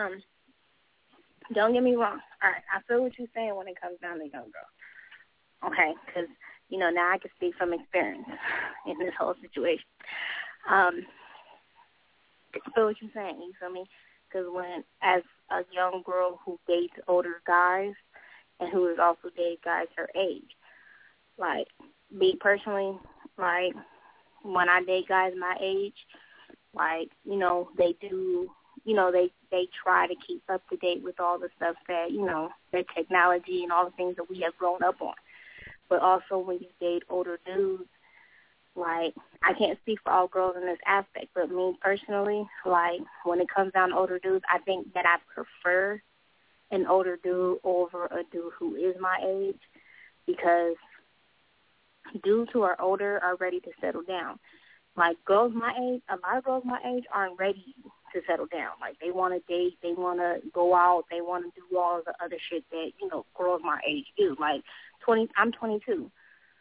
don't get me wrong. All right, I feel what you're saying when it comes down to young girls. Okay, because, now I can speak from experience in this whole situation. I feel what you're saying, you feel me? Because as a young girl who dates older guys and who is also dating guys her age, like, me personally, like, when I date guys my age, like, they do, they try to keep up to date with all the stuff that, their technology and all the things that we have grown up on. But also when you date older dudes, like, I can't speak for all girls in this aspect, but me personally, like, when it comes down to older dudes, I think that I prefer an older dude over a dude who is my age, because dudes who are older are ready to settle down. Like, girls my age, a lot of girls my age aren't ready to settle down. Like, they want to date, they want to go out, they want to do all the other shit that, girls my age do. Like, I'm 22.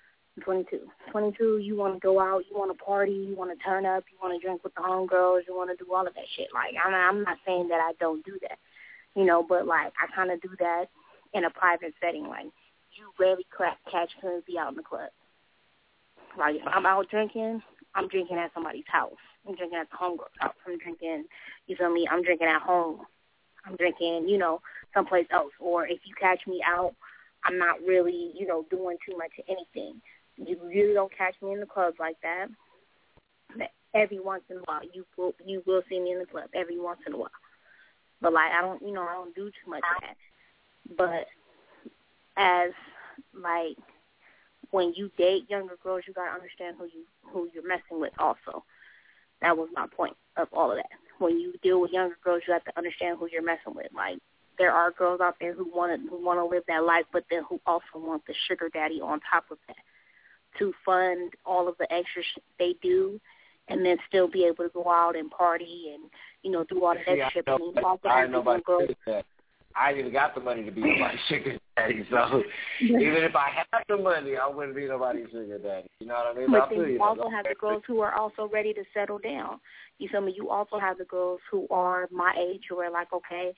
22, you want to go out, you want to party, you want to turn up, you want to drink with the homegirls, you want to do all of that shit. Like, I'm not saying that I don't do that, but, like, I kind of do that in a private setting. Like, you rarely catch Quincy out in the club. Like, if I'm out drinking, I'm drinking at somebody's house. I'm drinking at the homegirl's house. I'm drinking, you feel me, I'm drinking at home. I'm drinking, someplace else. Or if you catch me out, I'm not really, doing too much of anything. You really don't catch me in the club like that. Every once in a while, you will see me in the club every once in a while. But, like, I don't do too much of that. But as, like, when you date younger girls, you gotta understand who you're messing with also. That was my point of all of that. When you deal with younger girls, you have to understand who you're messing with. Like, there are girls out there who want to live that life, but then who also want the sugar daddy on top of that to fund all of the extra shit they do, and then still be able to go out and party and do all the extra shit. I know about that. I ain't even got the money to be nobody's sugar daddy, so even if I had the money, I wouldn't be nobody's sugar daddy. You know what I mean? But then you also have the girls who are also ready to settle down. You feel me? You also have the girls who are my age who are like, okay,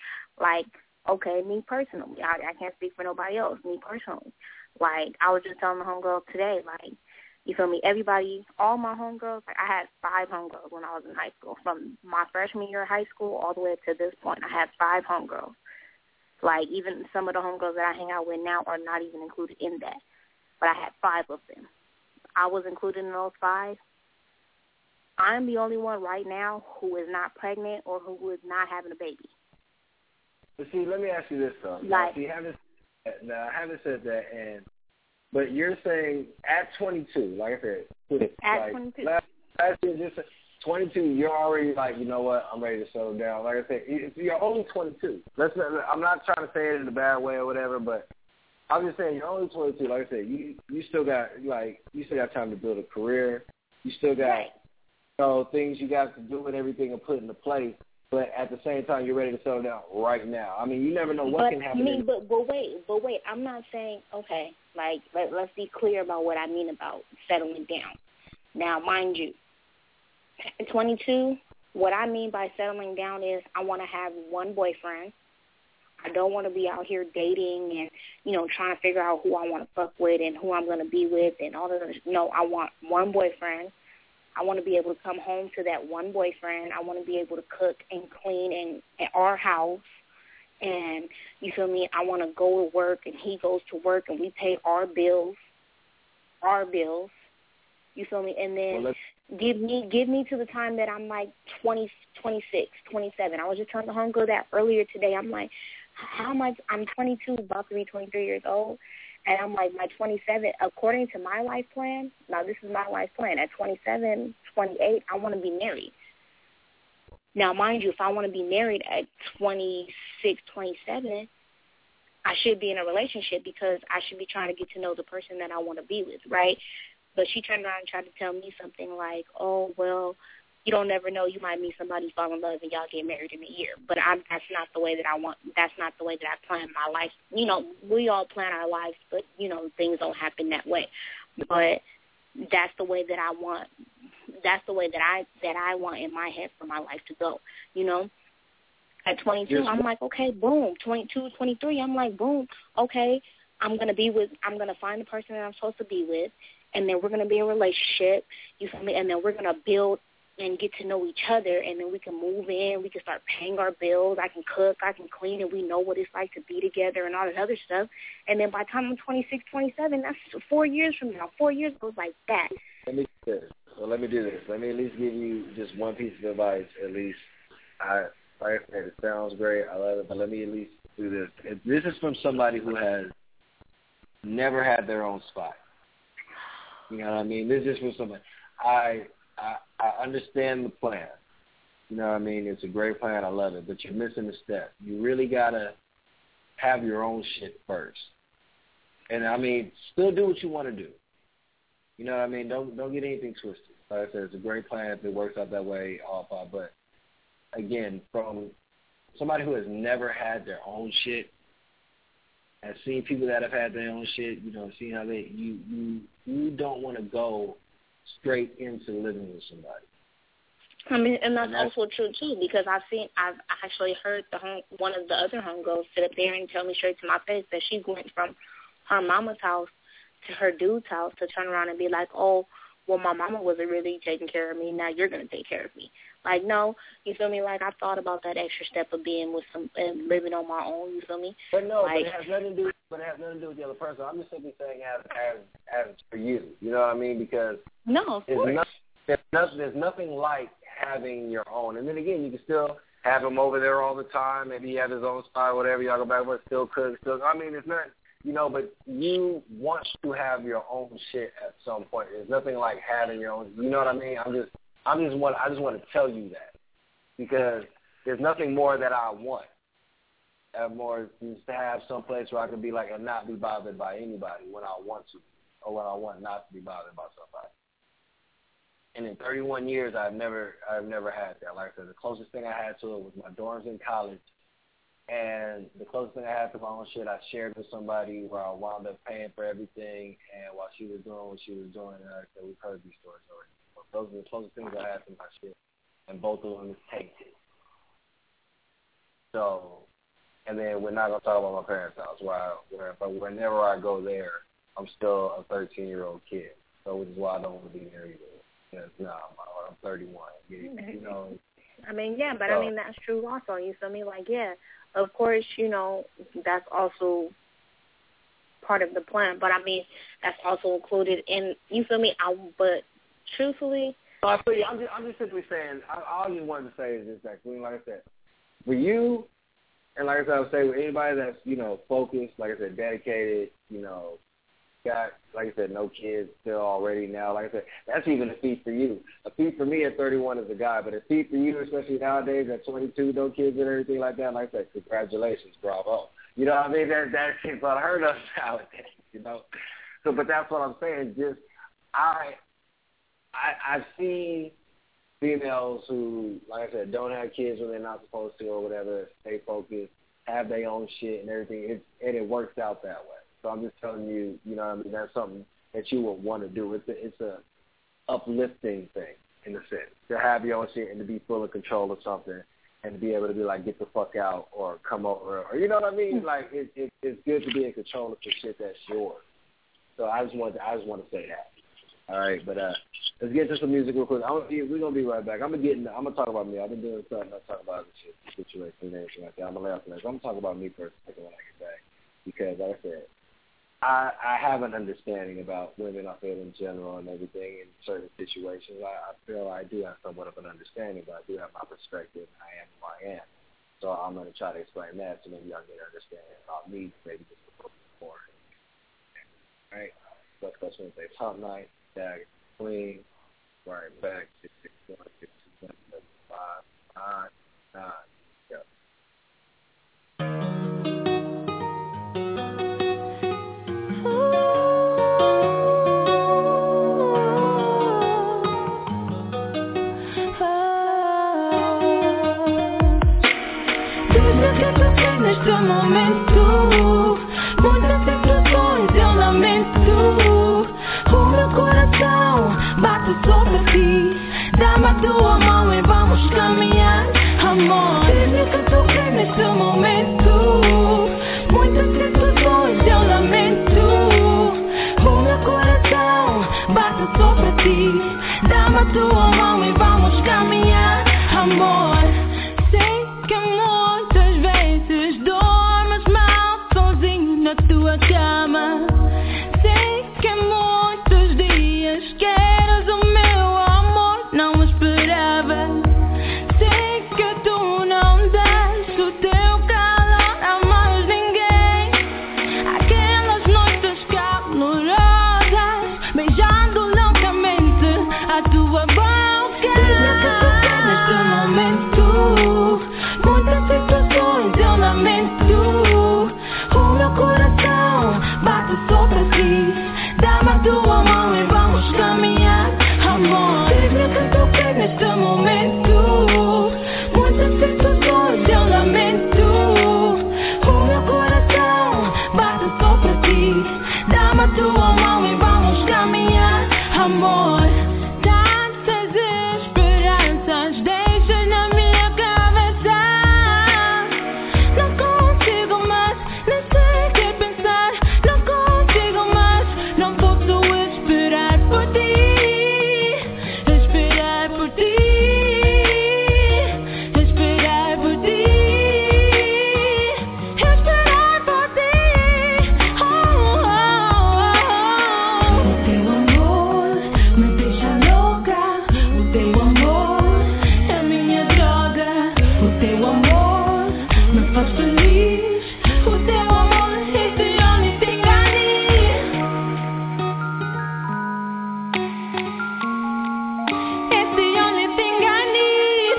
me personally, I can't speak for nobody else. Me personally, like, I was just telling the homegirl today, like, you feel me? Everybody, all my homegirls, like, I had 5 homegirls when I was in high school. From my freshman year of high school all the way up to this point, I had 5 homegirls. Like, even some of the homegirls that I hang out with now are not even included in that. But I had 5 of them. I was included in those 5. I'm the only one right now who is not pregnant or who is not having a baby. But see, let me ask you this, though. Like, I haven't said that, but you're saying at 22, like I said, at 22. Last year, just 22, you're already like, you know what, I'm ready to settle down. Like I said, you're only 22. I'm not trying to say it in a bad way or whatever, but I'm just saying you're only 22. Like I said, you still got time to build a career. You still got things you got to do and everything and put into place. But at the same time, you're ready to settle down right now. I mean, you never know what can happen. But wait. I'm not saying, okay, like, let's be clear about what I mean about settling down. Now, mind you, at 22, what I mean by settling down is I want to have one boyfriend. I don't want to be out here dating and, trying to figure out who I want to fuck with and who I'm going to be with and all of this. No, I want one boyfriend. I want to be able to come home to that one boyfriend. I want to be able to cook and clean in our house. And, you feel me, I want to go to work and he goes to work and we pay our bills. You feel me? And then give me to the time that I'm like 20, 26, 27. I was just telling the homegirl that earlier today. I'm like, I'm 22, about to be 23 years old. And I'm like, my 27, according to my life plan, now this is my life plan, at 27, 28, I want to be married. Now, mind you, if I want to be married at 26, 27, I should be in a relationship because I should be trying to get to know the person that I want to be with, right? But she turned around and tried to tell me something like, oh, well, you don't never know. You might meet somebody, fall in love, and y'all get married in a year. But that's not the way that I want. That's not the way that I plan my life. You know, we all plan our lives, but, you know, things don't happen that way. But that's the way that I want. That's the way that I want in my head for my life to go, you know. At 22, I'm like, okay, boom. 22, 23, I'm like, boom, okay, I'm going to find the person that I'm supposed to be with, and then we're going to be in a relationship, you feel me, and then we're going to build and get to know each other, and then we can move in, we can start paying our bills, I can cook, I can clean, and we know what it's like to be together and all that other stuff. And then by the time I'm 26, 27, that's 4 years from now. 4 years goes like that. Let me do this. Let me at least give you just one piece of advice, at least. Like I said, it sounds great. I love it, but let me at least do this. This is from somebody who has never had their own spot. You know what I mean? This is from somebody. I understand the plan. You know what I mean? It's a great plan. I love it. But you're missing a step. You really got to have your own shit first. And, I mean, still do what you want to do. You know what I mean? Don't get anything twisted. Like I said, it's a great plan if it works out that way. But, again, from somebody who has never had their own shit, has seen people that have had their own shit, you know, seeing how you don't want to go straight into living with somebody. I mean, and that's also true too, because I've actually heard one of the other homegirls sit up there and tell me straight to my face that she went from her mama's house to her dude's house to turn around and be like, oh, well, my mama wasn't really taking care of me. Now you're gonna take care of me. Like, no, you feel me? Like, I thought about that extra step of being with and living on my own. You feel me? But no, like, but it has nothing to do. But it has nothing to do with the other person. I'm just simply saying, as for you. You know what I mean? Because no, of course. There's nothing like having your own. And then again, you can still have him over there all the time. Maybe he have his own style, whatever. Y'all go back and still cook, still. I mean, it's not. You know, but you want to have your own shit at some point. There's nothing like having your own. You know what I mean? I just want to tell you that, because there's nothing more that I want. More is to have some place where I can be like and not be bothered by anybody when I want to, or when I want not to be bothered by somebody. And in 31 years, I've never had that. Like I said, the closest thing I had to it was my dorms in college. And the closest thing I had to my own shit, I shared with somebody where I wound up paying for everything, and while she was doing what she was doing, we've heard these stories already. But those are the closest things I had to my shit, and both of them is tainted. So, and then we're not going to talk about my parents' house, but whenever I go there, I'm still a 13-year-old kid, so which is why I don't want to be there either. Because, I'm 31. You know. I mean, yeah, but I mean, that's true also. You feel me? Like, yeah. Of course, you know, that's also part of the plan. But, I mean, that's also included in, you feel me? But truthfully. I feel you. I'm just simply saying, all I just wanted to say is just that, like I said, for you, and like I said, I would say with anybody that's, you know, focused, like I said, dedicated, you know, got, like I said, no kids still already now. Like I said, that's even a feat for you. A feat for me at 31 as a guy, but a feat for you, especially nowadays at 22, no kids and everything like that, like I said, congratulations, bravo. You know what I mean? That shit's unheard of nowadays, you know? So, but that's what I'm saying. Just, I see females who, like I said, don't have kids when they're not supposed to or whatever, stay focused, have their own shit and everything, and it works out that way. So I'm just telling you, you know what I mean, that's something that you would want to do. It's a uplifting thing, in a sense, to have your own shit and to be full of control of something and to be able to be like, get the fuck out or come over, or you know what I mean? Like, it's good to be in control of the shit that's yours. So I just want to say that. All right, but let's get to some music real quick. We're going to be right back. I'm going to talk about me. I've been doing something. I'll talk about the situation and everything like that. I'm going to lay off the next. I'm going to talk about me first when I get back, because, like I said, I have an understanding about women, I feel, in general and everything in certain situations. I feel I do have somewhat of an understanding, but I do have my perspective. I am who I am. So I'm going to try to explain that so maybe y'all get an understanding about me, maybe just a little bit more. Right? West Coast Wednesday Pump Night, Dagger, Queen, right back, 661-621-599. Yep. Neste momento, muitas situações eu lamento. O meu coração bate só pra ti. Dá-me a tua mão e vamos caminhar, amor. Diz-me que tu queres neste momento. Muitas situações eu lamento. O meu coração bate só pra ti. Dá-me a tua mão e vamos caminhar, amor. Sei que muitas vezes dormes mal sozinho na tua cama. Sei que muitos dias queres o meu amor, não esperava. Sei que tu não das o teu calor a mais ninguém. Aquelas noites calorosas, beijando loucamente a tua boca. Diz-me que tu queres neste momento. Muitas situações eu lamento. O meu coração bate só pra ti. Dá-me a tua mão e vamos caminhar, amor. Diz-me que tu queres neste momento. Muitas situações eu lamento. O meu coração bate só pra ti. Dá-me a tua mão e vamos caminhar, amor. Tantas esperanças deixas na minha cabeça. Não consigo mais, nem sei o que pensar. Não consigo mais, não posso esperar por ti. Esperar por ti. Esperar por ti. Esperar por ti. Oh, oh, oh. O teu amor me deixa louca. O teu amor é minha droga. O teu amor me faz feliz. O teu amor is the only thing I need. It's the only thing I need.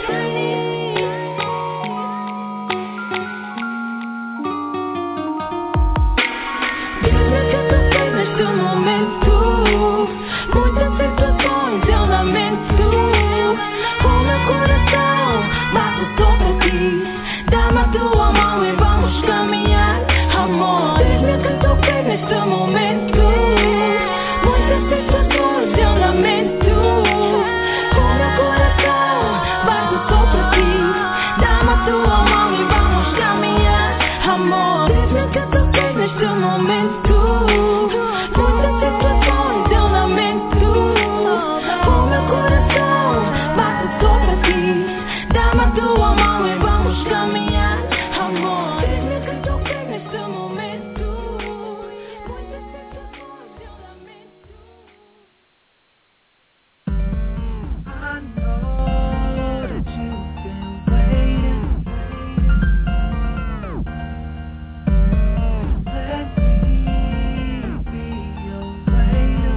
Diz-me que tu queres neste momento. Muitas situações eu lamento. O meu coração bate só pra ti. Dá-me a tua mão e vamos caminhar, amor. Diz-me que tu queres neste momento. Muitas situações eu lamento. O meu coração bate só pra ti. Dá-me a tua mão e vamos caminhar, amor. Diz-me que tu queres neste momento. Muitas situações eu lamento. O meu coração bate só pra ti. Dá-me a tua mão e vamos caminhar, amor. Diz-me que tu queres neste momento. Muitas situações eu lamento. I know that you've been waiting. Let me be your waiter.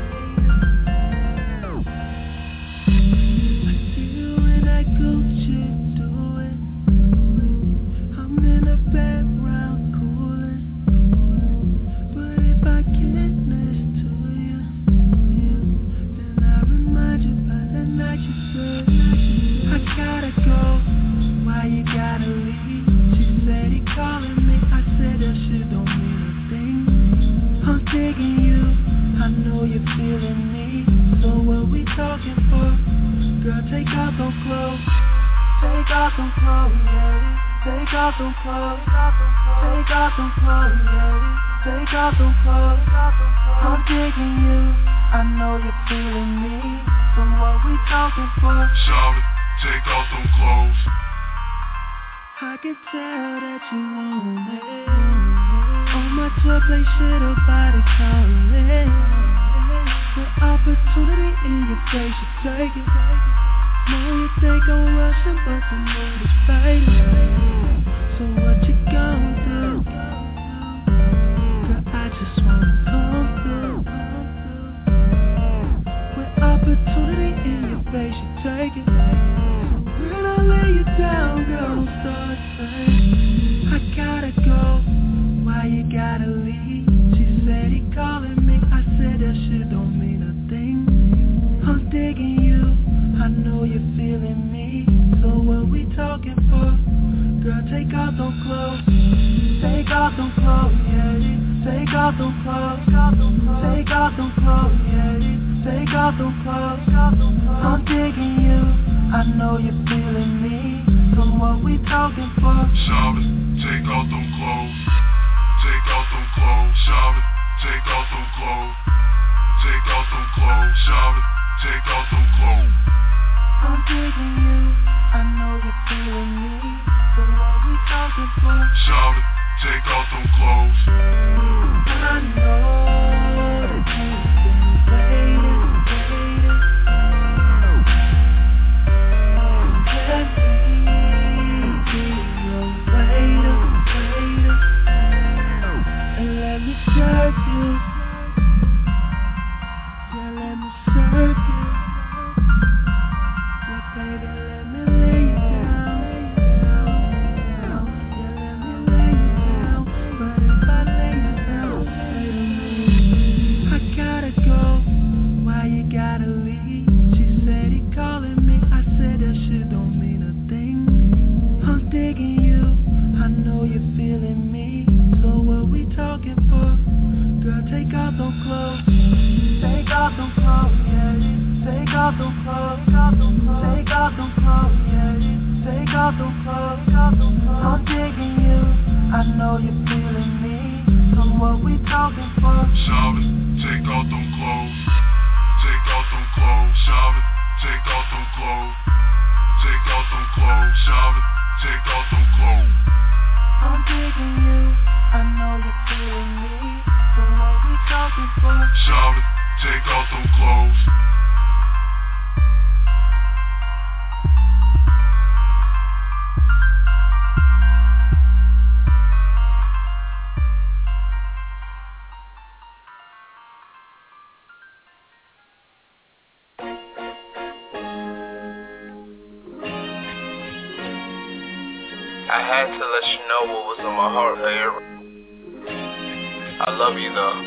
I see you in that Gucci doing. I'm in the background cooling. But if I get next to you, then I remind you about that night you said, I gotta go, why you gotta leave? She said he calling me, I said that shit don't mean a thing. I'm digging you, I know you're feeling me. So what we talking for? Girl, take off those clothes. Take off them clothes, yeah. Take off them clothes. Take off them clothes, yeah. Take off them clothes. I'm digging you, I know you're feeling me. So what we talking for? Shawty, take off them clothes. I can tell that you want it. On my tour, play shit about it, calling. The opportunity in your face, you take it. Know you think I'm rushing, but the mood is fading. So what you gonna do? Girl, I just wanna come through. With opportunity in your face, you take it. When I lay you down, girl, don't start saying I gotta go, why you gotta leave? She said he calling me, I said that shit don't mean a thing. I'm digging you, I know you're feeling me. So what we talking for? Girl, take off those clothes. Take off them clothes, yeah. Take off them clothes. Take off them clothes, yeah. Take off them clothes. I'm digging you, I know you're feeling me. So what we talking for? Shout it, take off them clothes. Take off them clothes. Shout it, take off them clothes. Take off them clothes. Shout it, take off them clothes. I'm digging you, I know you're feeling me. So what we talking for? Shout it, take off them clothes. I know that you've been waiting. Let me be your waiter, and let me serve you. Yeah, let me serve you. Yeah, baby, let me lay you down. Yeah, let me lay you down. But if I lay you down, say to me, I gotta go, why you gotta leave? She said he calling me, I said that shit don't mean a thing. I'm digging you, I know you're feeling me. So what we talking for? Girl, take off those clothes. Take off them clothes, yeah. Take off them clothes. Take off them clothes, yeah. Take off them clothes. I'm digging you, I know you're feeling me. So what we talking for? Shout it, take off them clothes. Take off them clothes. Shout it, take off them clothes. Take off them clothes. Shout it, take off them clothes. I'm digging you, I know you're feeling me. So what we talking for? Shout it, take off them clothes. I had to let you know what was on my heart, babe. I love you though.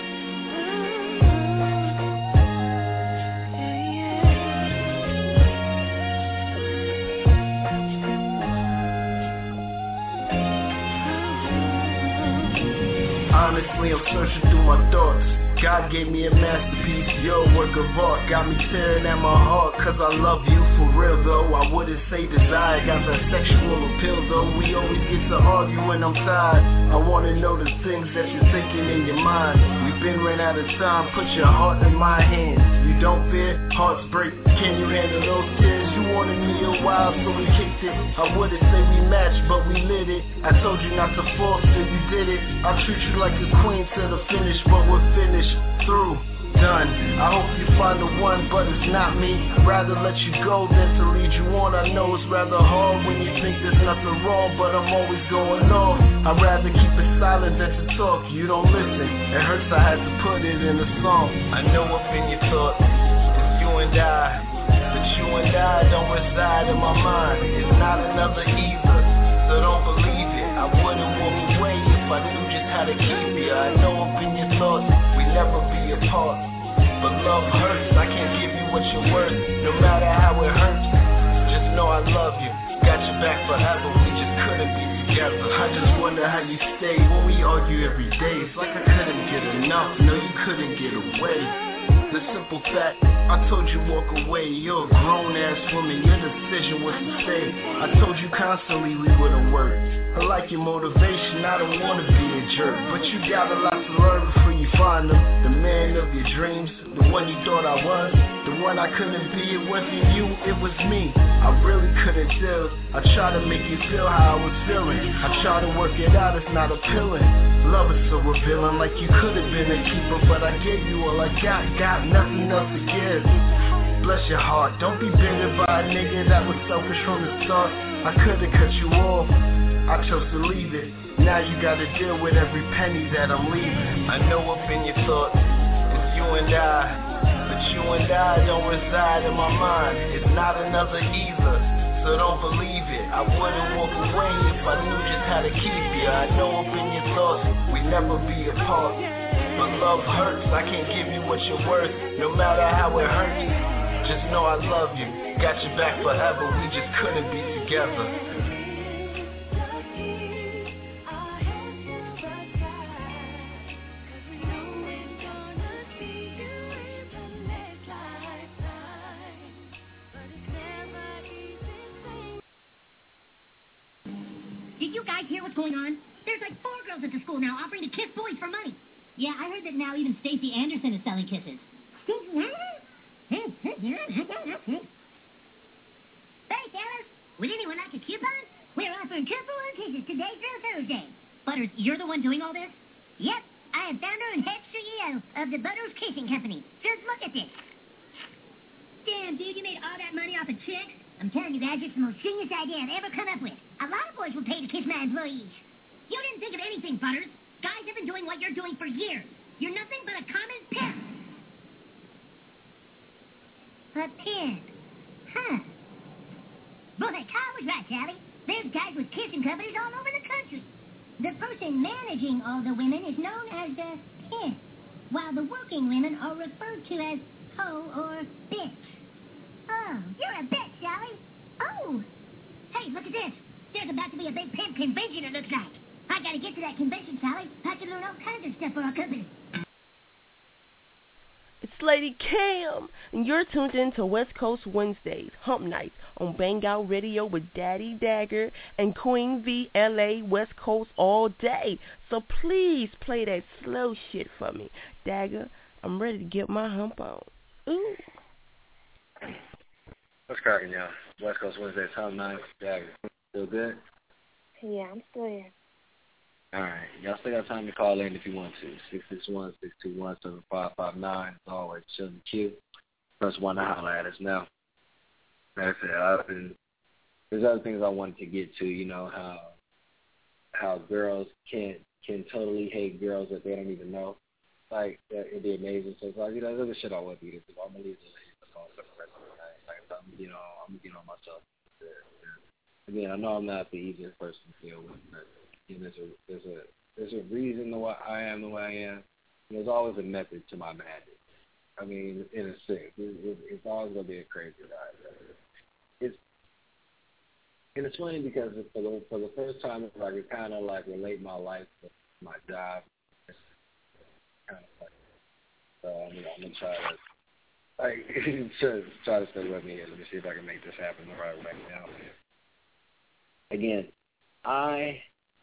Honestly, I'm searching through my thoughts. God gave me a masterpiece, your work of art. Got me tearing at my heart, cause I love you for real though. I wouldn't say desire, got that sexual appeal though. We always get to argue when I'm tired. I wanna know the things that you're thinking in your mind. We've been ran out of time, put your heart in my hands. You don't fear, hearts break, can you handle those tears? You wanted me a while, so we kicked it. I wouldn't say we matched, but we lit it. I told you not to fall, so you did it. I'll treat you like a queen to the finish, but we're finished, through, done. I hope you find the one, but it's not me. I'd rather let you go than to lead you on. I know it's rather hard when you think there's nothing wrong, but I'm always going off. I'd rather keep it silent than to talk. You don't listen, it hurts, I had to put it in a song. I know what's in your thoughts, it's you and I. But you and I don't reside in my mind. It's not another either, so don't believe it. I wouldn't walk away if I knew just how to keep you. I know up in your thoughts, we never be apart. But love hurts, I can't give you what you're worth. No matter how it hurts, just know I love you. Got your back forever, we just couldn't be together. I just wonder how you stay when we argue every day. It's like I couldn't get enough, no you couldn't get away. The simple fact, I told you walk away. You're a grown ass woman, your decision was to stay. I told you constantly we wouldn't work. I like your motivation, I don't wanna be a jerk. But you got a lot to learn before you find them. The man of your dreams, the one you thought I was. The one I couldn't be, it wasn't you, it was me. I really couldn't tell. I tried to make you feel how I was feeling. I tried to work it out, it's not appealing. Love is so revealing, like you could have been a keeper. But I gave you all I got nothing else to give. Bless your heart, don't be bitter by a nigga that was selfish from the start. I could've cut you off, I chose to leave it. Now you gotta deal with every penny that I'm leaving. I know up in your thoughts, it's you and I. But you and I don't reside in my mind. It's not another either, so don't believe it. I wouldn't walk away if I knew just how to keep you. I know up in your thoughts, we'd never be apart. But love hurts, I can't give you what you're worth. No matter how it hurts, just know I love you. Got your back forever, we just couldn't be together. Did you guys hear what's going on? There's like 4 girls at the school now offering to kiss boys for money. Yeah, I heard that now even Stacey Anderson is selling kisses. Stacey Anderson? Hey, Taylor, would anyone like a coupon? We're offering 2-for-1 kisses today through Thursday. Butters, you're the one doing all this? Yep, I am founder and head CEO of the Butters Kissing Company. Just look at this. Damn, dude, you made all that money off of chicks? I'm telling you guys, it's the most genius idea I've ever come up with. A lot of boys will pay to kiss my employees. You didn't think of anything, Butters. Guys have been doing what you're doing for years. You're nothing but a common pimp. A pimp. Huh. Boy, Kyle was right, Sally. There's guys with kissing companies all over the country. The person managing all the women is known as the pimp, while the working women are referred to as hoe or bitch. Oh, you're a bitch, Sally. Oh. Hey, look at this. There's about to be a big pimp convention, it looks like. I gotta get to that convention, Sally. I can learn all kinds of stuff for our company. It's Lady Cam, and you're tuned in to West Coast Wednesdays, Hump Nights, on Bang Out Radio with Daddy Dagger and Queen V, LA, West Coast all day. So please play that slow shit for me. Dagger, I'm ready to get my hump on. Ooh. What's cracking, y'all? West Coast Wednesdays, Hump Nights, Dagger. Still good? Yeah, I'm still here. All right. Y'all still got time to call in if you want to. 661-621-7559. As always, chill the queue. Press 1 to holler at us now. Like I said, there's other things I wanted to get to, you know, how girls can totally hate girls that they don't even know. Like, it'd be amazing. So it's like, you know, there's other shit I want to get into. I'm going to leave the ladies alone for the rest of the night. Like, I'm going to get on myself. Again, I know I'm not the easiest person to deal with, but you know, there's a reason why I am the way I am. And there's always a method to my madness. I mean, in a sense, it's always going to be a crazy ride. It's funny because for the first time, I could kind of like relate my life to my job. It's kind of like, so I'm gonna try to stay with me here. Let me see if I can make this happen the right way now. Again, I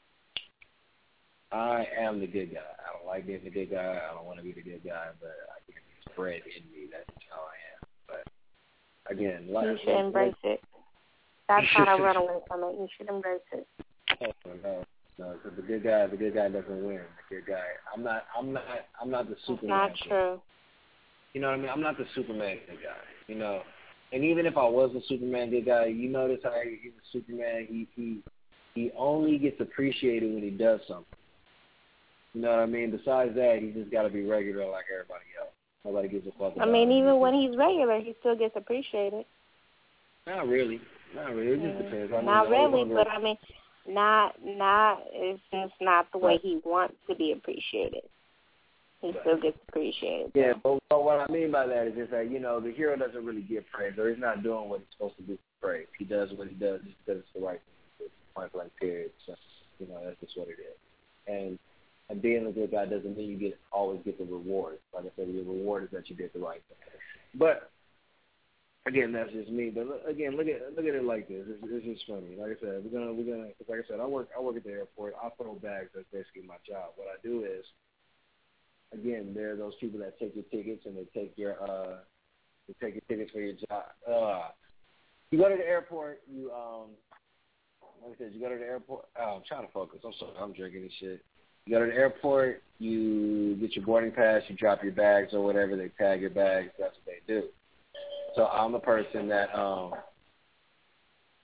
am the good guy. I don't like being the good guy. I don't want to be the good guy, but I can spread in me. That's how I am. But again, you should embrace it. Stop trying to run away from it. You should embrace it. No, because the good guy doesn't win. The good guy. I'm not the Superman. That's not true. You know what I mean? I'm not the Superman good guy. You know. And even if I was a Superman good guy, you notice how he's a Superman. He only gets appreciated when he does something. You know what I mean? Besides that, he just got to be regular like everybody else. Nobody gives a fuck about him. I mean, even when he's regular, he still gets appreciated. Not really. It just depends. Not really, but I mean, not. It's just not the way he wants to be appreciated. He still gets appreciated. Yeah, but what I mean by that is just that, you know, the hero doesn't really get praise, or he's not doing what he's supposed to do for praise. He does what he does just because it's the right thing to do. Point blank period. So, you know, that's just what it is. And being a good guy doesn't mean you always get the reward. Like I said, your reward is that you did the right thing. But again, that's just me. But again, look at it like this. It's just funny. Like I said, we're gonna. Like I said, I work at the airport. I throw bags. That's basically my job. What I do is, again, there are those people that take your tickets and they take your tickets for your job. You go to the airport. Like I said, you go to the airport. Oh, I'm trying to focus. I'm sorry. I'm drinking this shit. You go to the airport. You get your boarding pass. You drop your bags or whatever. They tag your bags. That's what they do. So I'm the person that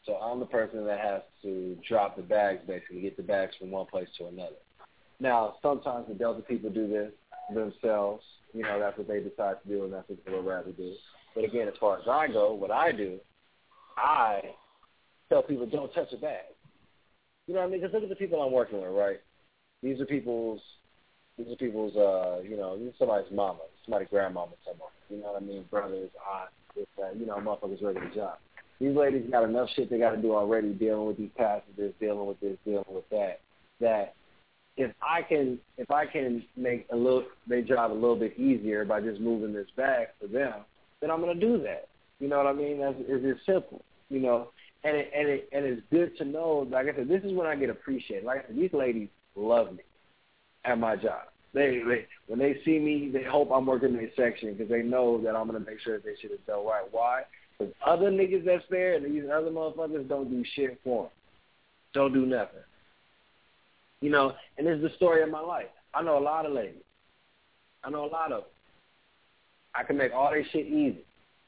So I'm the person that has to drop the bags, basically, get the bags from one place to another. Now, sometimes the Delta people do this themselves. You know, that's what they decide to do, and that's what they would rather do. But again, as far as I go, what I do, I tell people don't touch a bag. You know what I mean? Because look at the people I'm working with, right? These are people's, you know, these are somebody's mama, somebody's grandmama, someone. You know what I mean? Brothers, aunts, this, that, you know, motherfuckers regular job. These ladies got enough shit they got to do already, dealing with these passengers, dealing with this, dealing with that. That if I can make their job a little bit easier by just moving this bag for them, then I'm gonna do that. You know what I mean? It's just simple. You know, and it's good to know. Like I said, this is when I get appreciated. Like I said, these ladies love me at my job. They when they see me, they hope I'm working their section because they know that I'm gonna make sure that they shit is done right. Why? Because other niggas that's there and these other motherfuckers don't do shit for them. Don't do nothing. You know, and this is the story of my life. I know a lot of ladies. I know a lot of them. I can make all their shit easy.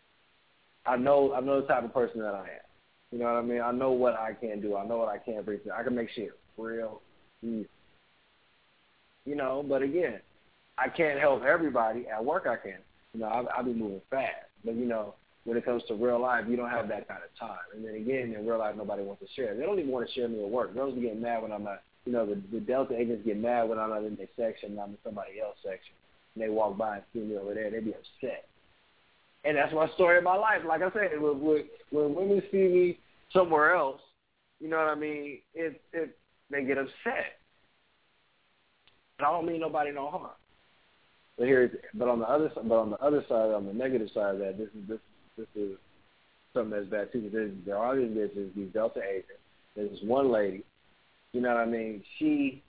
I know the type of person that I am. You know what I mean? I know what I can do. I know what I can't bring. I can make shit real easy. You know, but again, I can't help everybody. At work I can. You know, I'll be moving fast. But, you know, when it comes to real life, you don't have that kind of time. And then again, in real life, nobody wants to share. They don't even want to share me at work. Girls are getting mad when I'm not. You know, the Delta agents get mad when I'm not in their section and I'm in somebody else's section. And they walk by and see me over there, they be upset. And that's my story of my life. Like I said, when women see me somewhere else, you know what I mean, they get upset. And I don't mean nobody no harm. But on the other side, on the negative side of that, this is something that's bad too. There are these bitches, these Delta agents. There's one lady. You know what I mean? She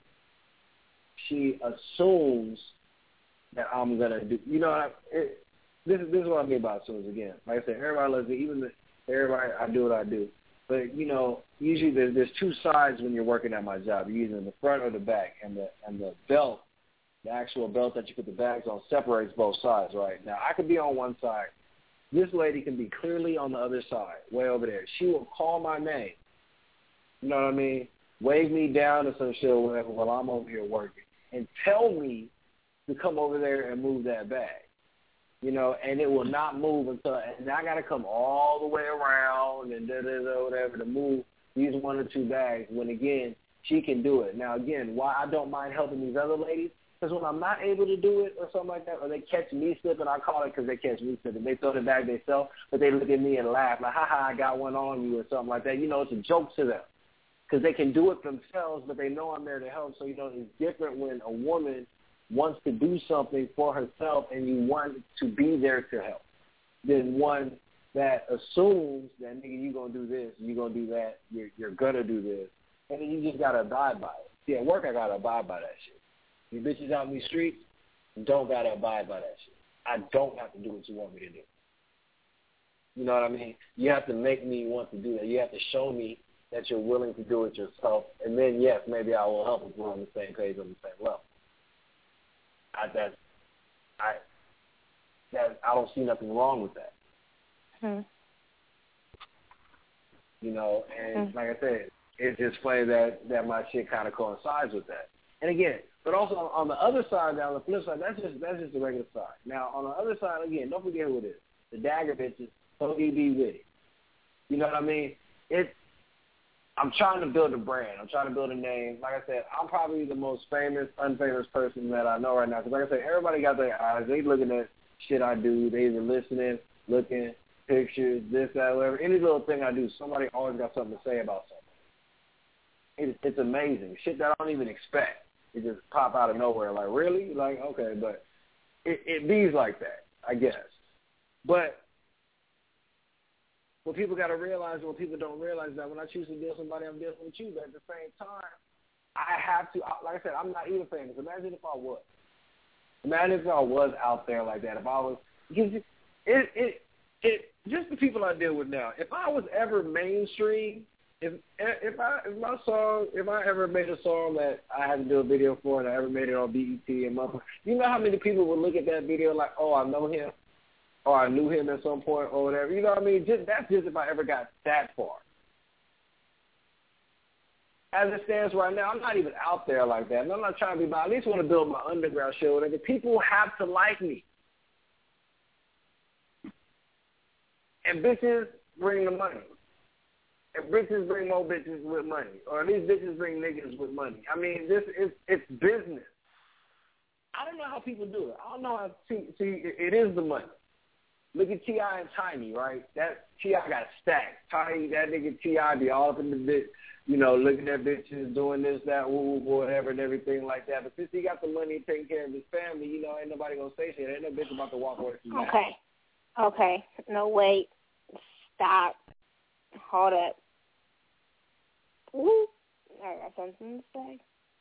assumes that I'm gonna do. You know, this is what I mean by assumes again. Like I said, everybody loves me. Everybody, I do what I do. But you know, usually there's two sides when you're working at my job. You're either in the front or the back, and the belt, the actual belt that you put the bags on, separates both sides. Right now, I could be on one side. This lady can be clearly on the other side, way over there. She will call my name. You know what I mean? Wave me down or some shit or whatever while I'm over here working and tell me to come over there and move that bag. You know, and it will not move and I got to come all the way around and whatever to move these one or two bags when, again, she can do it. Now, again, why I don't mind helping these other ladies, because when I'm not able to do it or something like that, or they catch me slipping, I call it because they catch me slipping. They throw the bag themselves, but they look at me and laugh like, ha, I got one on you or something like that. You know, it's a joke to them. Because they can do it themselves, but they know I'm there to help. So, you know, it's different when a woman wants to do something for herself and you want to be there to help than one that assumes that, nigga, you're going to do this, you're going to do that, you're going to do this. And then you just got to abide by it. See, at work, I got to abide by that shit. You bitches out in these streets don't got to abide by that shit. I don't have to do what you want me to do. You know what I mean? You have to make me want to do that. You have to show me that you're willing to do it yourself, and then, yes, maybe I will help if we're on the same page, on the same level. I don't see nothing wrong with that. You know, and like I said, it's just funny that my shit kind of coincides with that. And again, but also on the other side, on the flip side, that's just the regular side. Now, on the other side, again, don't forget who it is. The Dagger bitches, ODB with it. You know what I mean? I'm trying to build a brand. I'm trying to build a name. Like I said, I'm probably the most famous, unfamous person that I know right now. Because like I said, everybody got their eyes. They looking at shit I do. They either listening, looking, pictures, this, that, whatever. Any little thing I do, somebody always got something to say about something. It's amazing. Shit that I don't even expect. It just pop out of nowhere. Like, really? Like, okay. But it bees like that, I guess. But what people got to realize, what people don't realize, that when I choose to deal with somebody, I'm dealing with you. But at the same time, I have to, like I said, I'm not even famous. Imagine if I was. Imagine if I was out there like that. If I was, just the people I deal with now. If I was ever mainstream, if I ever made a song that I had to do a video for and I ever made it on BET and you know how many people would look at that video like, oh, I know him? Or I knew him at some point or whatever. You know what I mean? That's just if I ever got that far. as it stands right now, I'm not even out there like that. And I'm not trying to be, but I at least want to build my underground show. Like, the people have to like me. And bitches bring the money. And bitches bring more bitches with money. Or these bitches bring niggas with money. I mean, it's business. I don't know how people do it. I don't know how, see, it is the money. Look at T.I. and Tiny, right? That T.I. got stacked. Tiny, that nigga T.I. be all up in the bit, you know, looking at bitches, doing this, that, woo, whatever, and everything like that. But since he got the money and taking care of his family, you know, ain't nobody gonna say shit. Ain't no bitch about to walk away from that. Okay. No, wait. Stop. Hold up. Woo. I got something to say.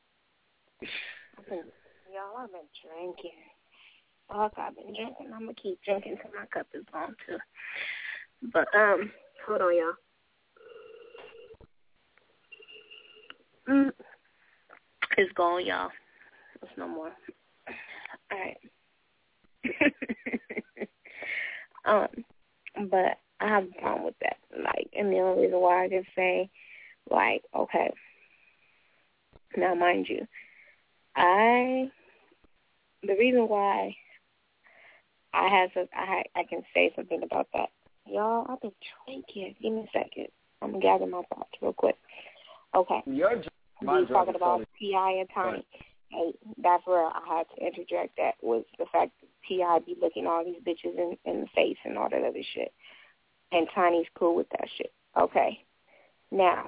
Y'all, I've been drinking. Fuck, I've been drinking. I'm going to keep drinking till my cup is gone, too. But, hold on, y'all. It's gone, y'all. There's no more. All right. But I have a problem with that. Like, and the only reason why I can say, like, okay. Now, mind you, the reason why I can say something about that. Y'all, I've been drinking. Give me a second. I'm going to gather my thoughts real quick. Okay. We were talking about T.I. and Tiny. Hey, that's where I had to interject that was the fact that T.I. be looking all these bitches in the face and all that other shit. And Tiny's cool with that shit. Okay. Now,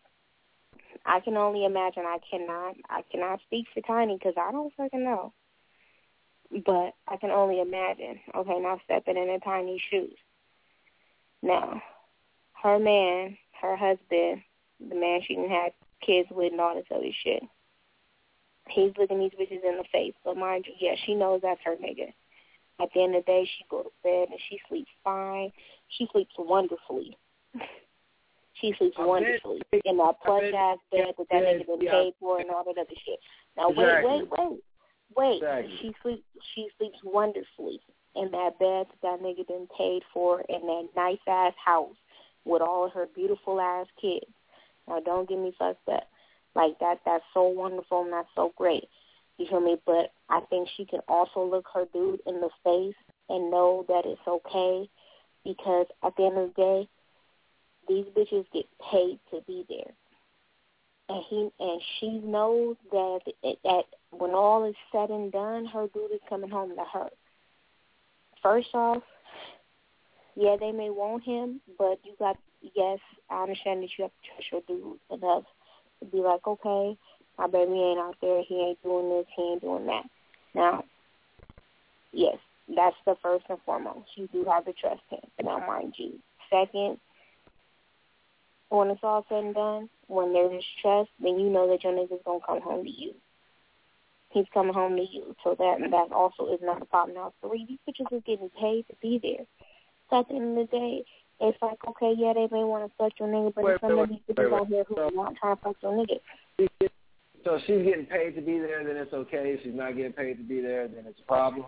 I can only imagine. I cannot speak for Tiny because I don't fucking know. But I can only imagine. Okay, now stepping in Tiny's shoes. Now, her man, her husband, the man she didn't have kids with and all this other shit, he's looking these bitches in the face. But mind you, yeah, she knows that's her nigga. At the end of the day, she go to bed and she sleeps fine. She sleeps wonderfully. She sleeps wonderfully in that plush-ass bed that nigga been paid for and all that other shit. Now, wait. Exactly. She sleeps wonderfully in that bed that nigga been paid for in that nice-ass house with all of her beautiful-ass kids. Now, don't get me fucked up. Like, that's so wonderful and that's so great. You feel me? But I think she can also look her dude in the face and know that it's okay because at the end of the day, these bitches get paid to be there. And she knows that when all is said and done, her dude is coming home to her. First off, yeah, they may want him, but yes, I understand that you have to trust your dude enough to be like, okay, my baby ain't out there, he ain't doing this, he ain't doing that. Now, yes, that's the first and foremost. You do have to trust him. Now, mind you, second, when it's all said and done, when there is trust, then you know that your nigga's going to come home to you. He's coming home to you. So that also is not a problem. Now, three, these bitches is getting paid to be there. So at the end of the day, it's like, okay, yeah, they may want to fuck your nigga, but there's some of these bitches out here who are not trying to fuck your nigga. So if she's getting paid to be there, then it's okay. If she's not getting paid to be there, then it's a problem.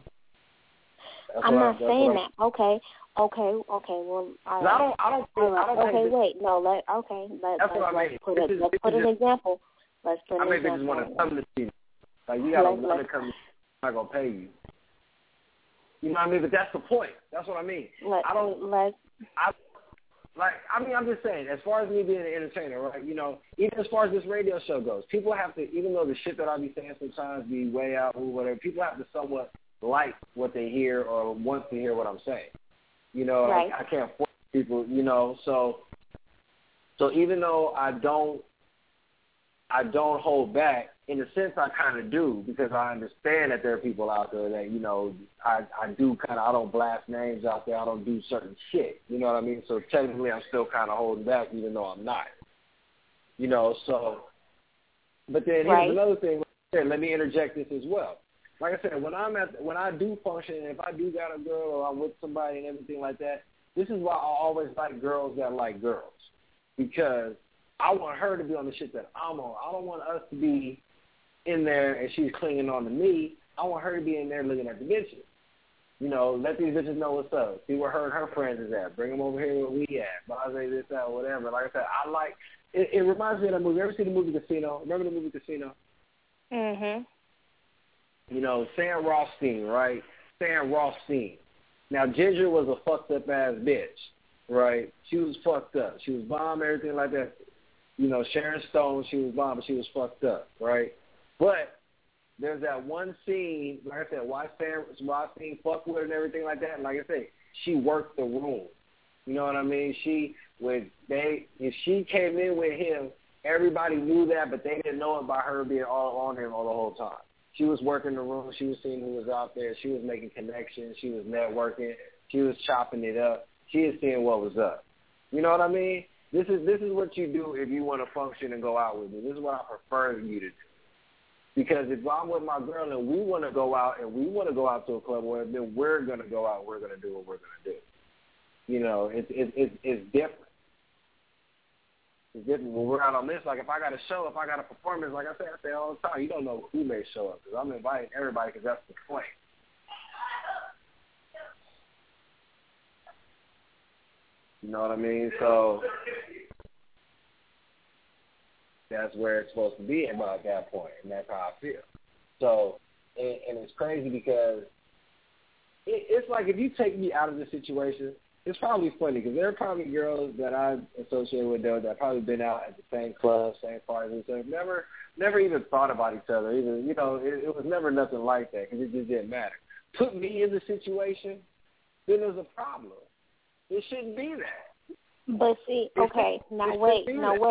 I'm not saying that. Okay. Well, let's put an example. Let's put an example. I mean, they just want to come to see. Like, you got to want to come to see. I'm not going to pay you. You know what I mean? But that's the point. That's what I mean. I'm just saying, as far as me being an entertainer, right, you know, even as far as this radio show goes, people have to, even though the shit that I be saying sometimes be way out or whatever, people have to somewhat like what they hear or want to hear what I'm saying. You know, right. I can't force people, you know, so even though I don't hold back, in a sense I kind of do, because I understand that there are people out there that, you know, I don't blast names out there, I don't do certain shit, you know what I mean? So technically I'm still kind of holding back even though I'm not, you know, so, but then here's another thing, let me interject this as well. Like I said, when I do function, and if I do got a girl or I'm with somebody and everything like that, this is why I always like girls that like girls, because I want her to be on the shit that I'm on. I don't want us to be in there and she's clinging on to me. I want her to be in there looking at the bitches. You know, let these bitches know what's up. See where her and her friends is at. Bring them over here where we at. Blase, this, that, whatever. Like I said, It reminds me of that movie. You ever seen the movie Casino? Remember the movie Casino? Mhm. You know, Sam Rothstein, right? Sam Rothstein. Now, Ginger was a fucked up ass bitch, right? She was fucked up. She was bomb, everything like that. You know, Sharon Stone, she was bomb, but she was fucked up, right? But there's that one scene, like I said, why Sam Rothstein fucked with her and everything like that. And like I said, she worked the room. You know what I mean? If she came in with him, everybody knew that, but they didn't know it by her being all on him all the whole time. She was working the room. She was seeing who was out there. She was making connections. She was networking. She was chopping it up. She was seeing what was up. You know what I mean? This is what you do if you want to function and go out with me. This is what I prefer you to do. Because if I'm with my girl and we want to go out and we want to go out to a club, well, then we're going to go out. We're going to do what we're going to do. You know, it's different. It's different when we're out on this. Like, if I got a show, if I got a performance, like I say all the time, you don't know who may show up. Because I'm inviting everybody because that's the point. You know what I mean? So that's where it's supposed to be about that point, and that's how I feel. So, and it's crazy because it's like if you take me out of the situation, it's probably funny because there are probably girls that I associate with that probably been out at the same club, same parties, and never even thought about each other. Even it was never nothing like that because it just didn't matter. Put me in the situation, then there's a problem. It shouldn't be that. But see, okay, now wait.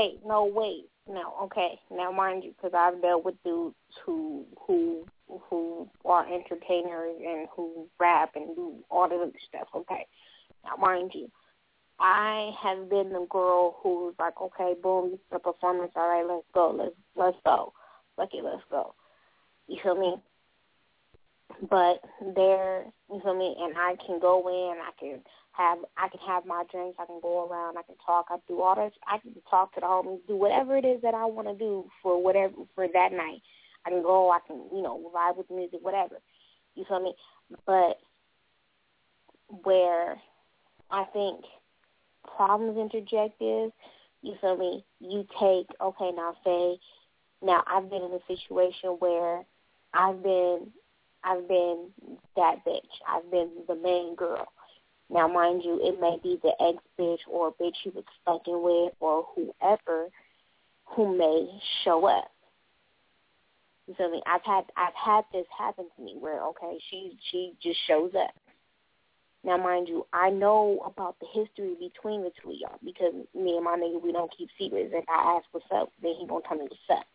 Okay, now mind you, because I've dealt with dudes who are entertainers and who rap and do all the other stuff. Okay, now mind you, I have been the girl who's like, okay, boom, this is a performance. All right, let's go. Let's go. Okay, let's go. You feel me? But there, you feel me? And I can go in. I can have my drinks. I can go around. I can talk. I do all this. I can talk to the homies. Do whatever it is that I want to do for that night. I can go. I can vibe with the music, whatever. You feel me? But where I think problems interject is, you feel me? You take now I've been in a situation where I've been that bitch. I've been the main girl. Now, mind you, it may be the ex-bitch or bitch you was fucking with or whoever who may show up. You feel me? I've had this happen to me where, okay, she just shows up. Now, mind you, I know about the history between the two of y'all because me and my nigga, we don't keep secrets. If I ask what's up, then he gonna tell me what's up.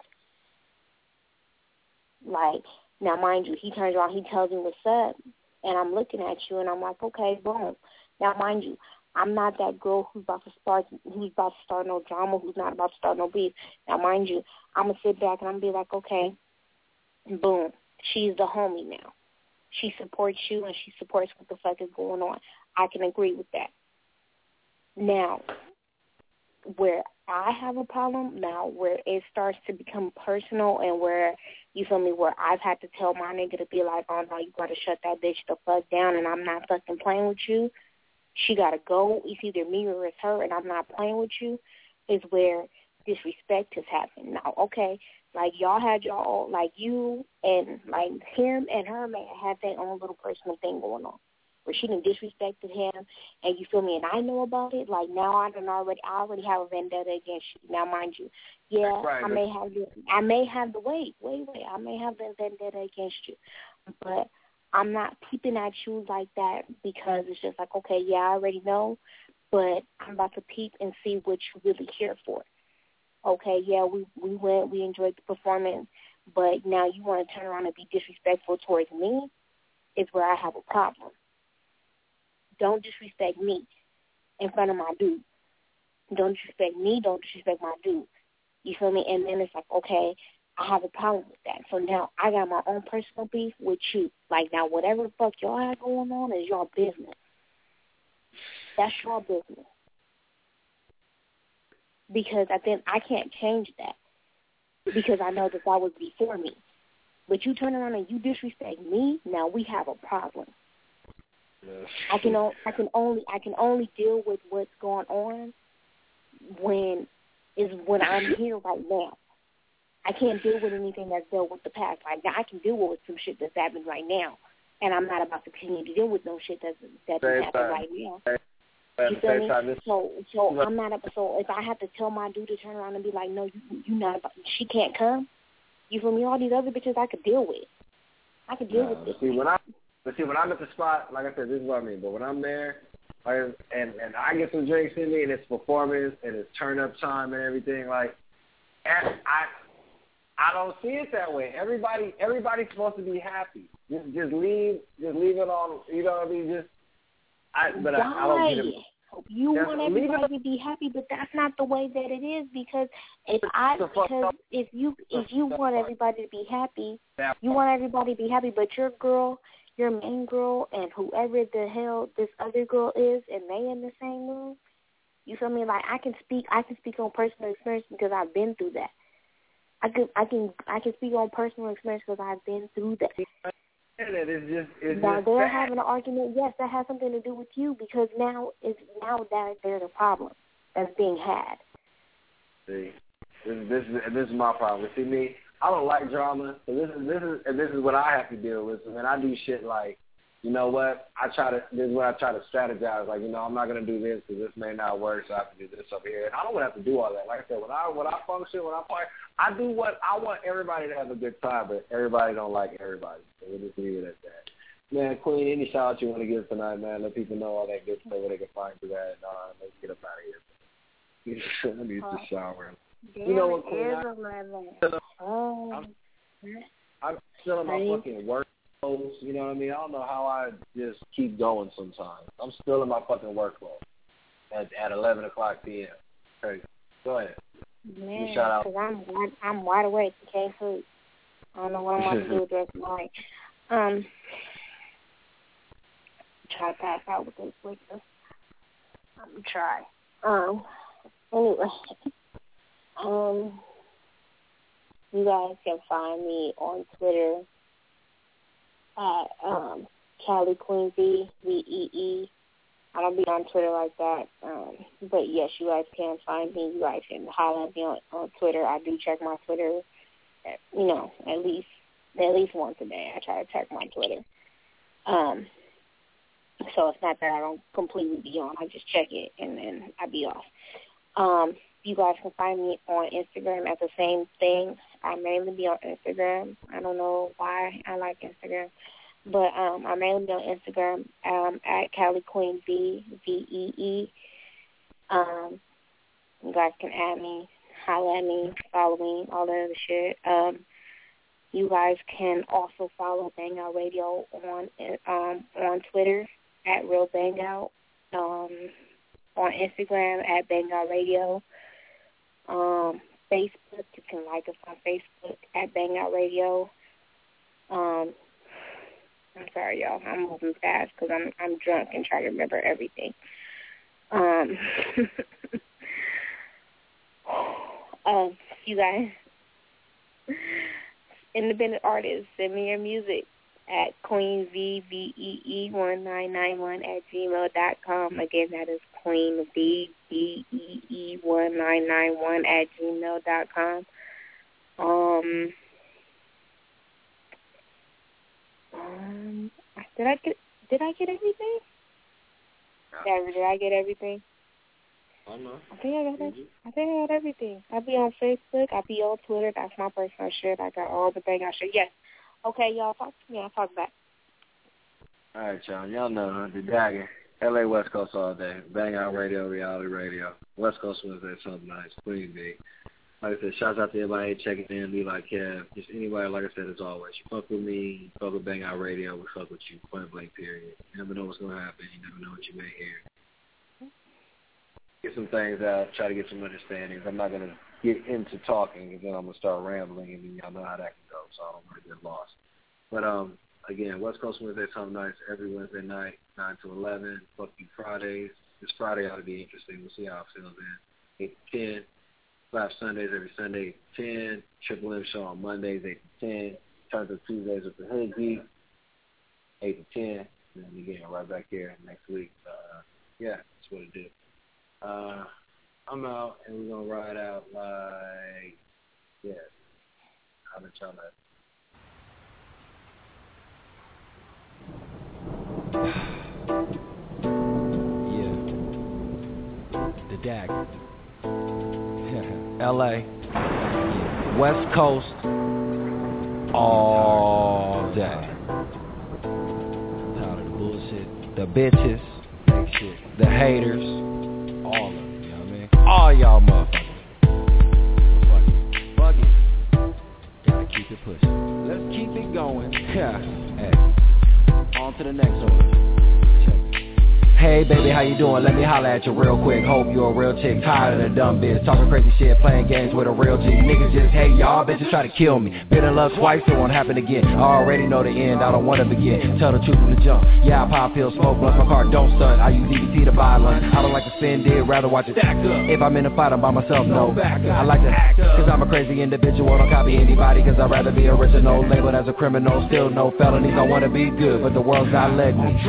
Like, now, mind you, he turns around, he tells me what's up, and I'm looking at you, and I'm like, okay, boom. Now, mind you, I'm not that girl who's about to start no drama, who's not about to start no beef. Now, mind you, I'm going to sit back and I'm going to be like, okay, boom, she's the homie now. She supports you, and she supports what the fuck is going on. I can agree with that. Now, where I have a problem now, where it starts to become personal and where, you feel me, where I've had to tell my nigga to be like, oh, no, you got to shut that bitch the fuck down and I'm not fucking playing with you. She got to go. It's either me or it's her and I'm not playing with you, is where disrespect has happened. Now, okay, like y'all had y'all, like you and like him and her may have their own little personal thing going on, where she done disrespected him, and you feel me, and I know about it. Like now, I already have a vendetta against you. Now, mind you, yeah, right. I may have the I may have the vendetta against you, but I'm not peeping at you like that because it's just like, okay, yeah, I already know, but I'm about to peep and see what you really here for. Okay, yeah, we went, we enjoyed the performance, but now you want to turn around and be disrespectful towards me is where I have a problem. Don't disrespect me in front of my dude. Don't disrespect me. Don't disrespect my dude. You feel me? And then it's like, okay, I have a problem with that. So now I got my own personal beef with you. Like now whatever the fuck y'all have going on is your business. That's your business. Because I can't change that. Because I know that was before me. But you turn around and you disrespect me, now we have a problem. I can only deal with what's going on when is when I'm here right now. I can't deal with anything that's dealt with the past. Like, now I can deal with some shit that's happening right now, and I'm not about to continue to deal with no shit that's happening right now. You feel me? So I'm not. So if I have to tell my dude to turn around and be like, no, you not about, she can't come. You feel me? All these other bitches I could deal with. I could deal with this. When I'm at the spot, like I said, this is what I mean. But when I'm there, and I get some drinks in me, and it's performance, and it's turn up time and everything, like, I don't see it that way. Everybody's supposed to be happy. Just leave it on. You know what I mean? I don't get it. You want everybody to be happy, but that's not the way that it is. Because if you want everybody to be happy, you want everybody to be happy, but your girl, your main girl, and whoever the hell this other girl is, and they in the same room. You feel me? Like I can speak on personal experience because I've been through that. I can speak on personal experience because I've been through that. Now they're having an argument. Yes, that has something to do with you because now that there's a problem that's being had. See, this is my problem. See me, I don't like drama. So this is what I have to deal with. So when I do shit like, you know what, this is when I try to strategize. Like, you know, I'm not gonna do this because this may not work, so I have to do this over here. And I don't have to do all that. Like I said, when I function, when I play, I do what I want everybody to have a good time, but everybody don't like everybody. So we'll just leave it at that. Man, Queen, any shout out you want to give tonight, man? Let people know all that good stuff where they can find you at. Let's get up out of here. I need to shower. You know what, Queen? I'm still in my fucking work clothes. You know what I mean? I don't know how I just keep going sometimes. I'm still in my fucking work clothes at 11 o'clock p.m. Crazy. Go ahead. Man, because I'm wide awake. Can't sleep. I don't know what I'm going to do with the rest of the night. Try to pass out with this liquor. I'm going to try. Anyway. You guys can find me on Twitter at Cali Queen V, VEE. I don't be on Twitter like that. But yes, you guys can find me. You guys can holler at me on Twitter. I do check my Twitter, you know, at least once a day. I try to check my Twitter. So it's not that I don't completely be on. I just check it and then I be off. You guys can find me on Instagram at the same thing. I mainly be on Instagram. I don't know why I like Instagram. But I mainly be on Instagram at Cali Queen V, VEE. You guys can add me, holler at me, follow me, all that other shit. You guys can also follow Bang Out Radio on Twitter at Real Bang Out, on Instagram at Bang Out Radio. Facebook, you can like us on Facebook at Bang Out Radio. I'm sorry, y'all. I'm moving fast because I'm drunk and trying to remember everything. You guys, independent artists, send me your music at queenvvee1991@gmail.com. Again, that is queenvvee1991@gmail.com. Did I get everything? Did I get everything? I don't know. I think I got everything. I be on Facebook. I be on Twitter. That's my personal shit. I got all the Bang Out shit. Yes. Okay, y'all talk to me. I'll talk back. All right, y'all. Y'all know the Dagger. LA West Coast all day. Bang Out Radio, Reality Radio. West Coast Wednesday, something nice. Queen B. Like I said, shouts out to everybody checking in, be like Kev. Just anybody, like I said, as always. You fuck with me, you fuck with Bang Out Radio, we fuck with you. Point blank, period. You never know what's going to happen. You never know what you may hear. Get some things out, try to get some understandings. I'm not going to get into talking because then I'm going to start rambling, and then y'all know how that can go, so I don't want to get lost. But, again, West Coast Wednesday, something nice every Wednesday night, 9 to 11. Fuck you Fridays. This Friday ought to be interesting. We'll see how it feels then. 8 to 10. Live Sundays every Sunday, 8 to 10. Triple M show on Mondays, 8 to 10. Turns up Tuesdays with the Hood Geek, 8 to 10. And then again, right back here next week. Yeah, that's what it did. I'm out, and we're gonna ride out like I'll let y'all know. The Dagger. LA. West Coast. All day. Tired of the bullshit. The bitches. The haters. All of them, you know what I mean? All y'all motherfuckers. Fuck it. Gotta keep it pushing. Let's keep it going. Yeah. Hey. On to the next one. Hey baby, how you doing? Let me holler at you real quick. Hope you're a real chick, tired of the dumb bitch talking crazy shit, playing games with a real G. Niggas just hate y'all, bitches try to kill me. Been in love twice, it won't happen again. I already know the end, I don't wanna begin. Tell the truth from the jump. Yeah, I pop pills, smoke blunts, my car don't stunt. I use DBT to buy lunch. I don't like to spend it, rather watch it stack up. If I'm in a fight, I'm by myself, no. I like to act up, cause I'm a crazy individual. Don't copy anybody, cause I'd rather be original. Labeled as a criminal, still no felonies. I wanna be good, but the world's not letting me.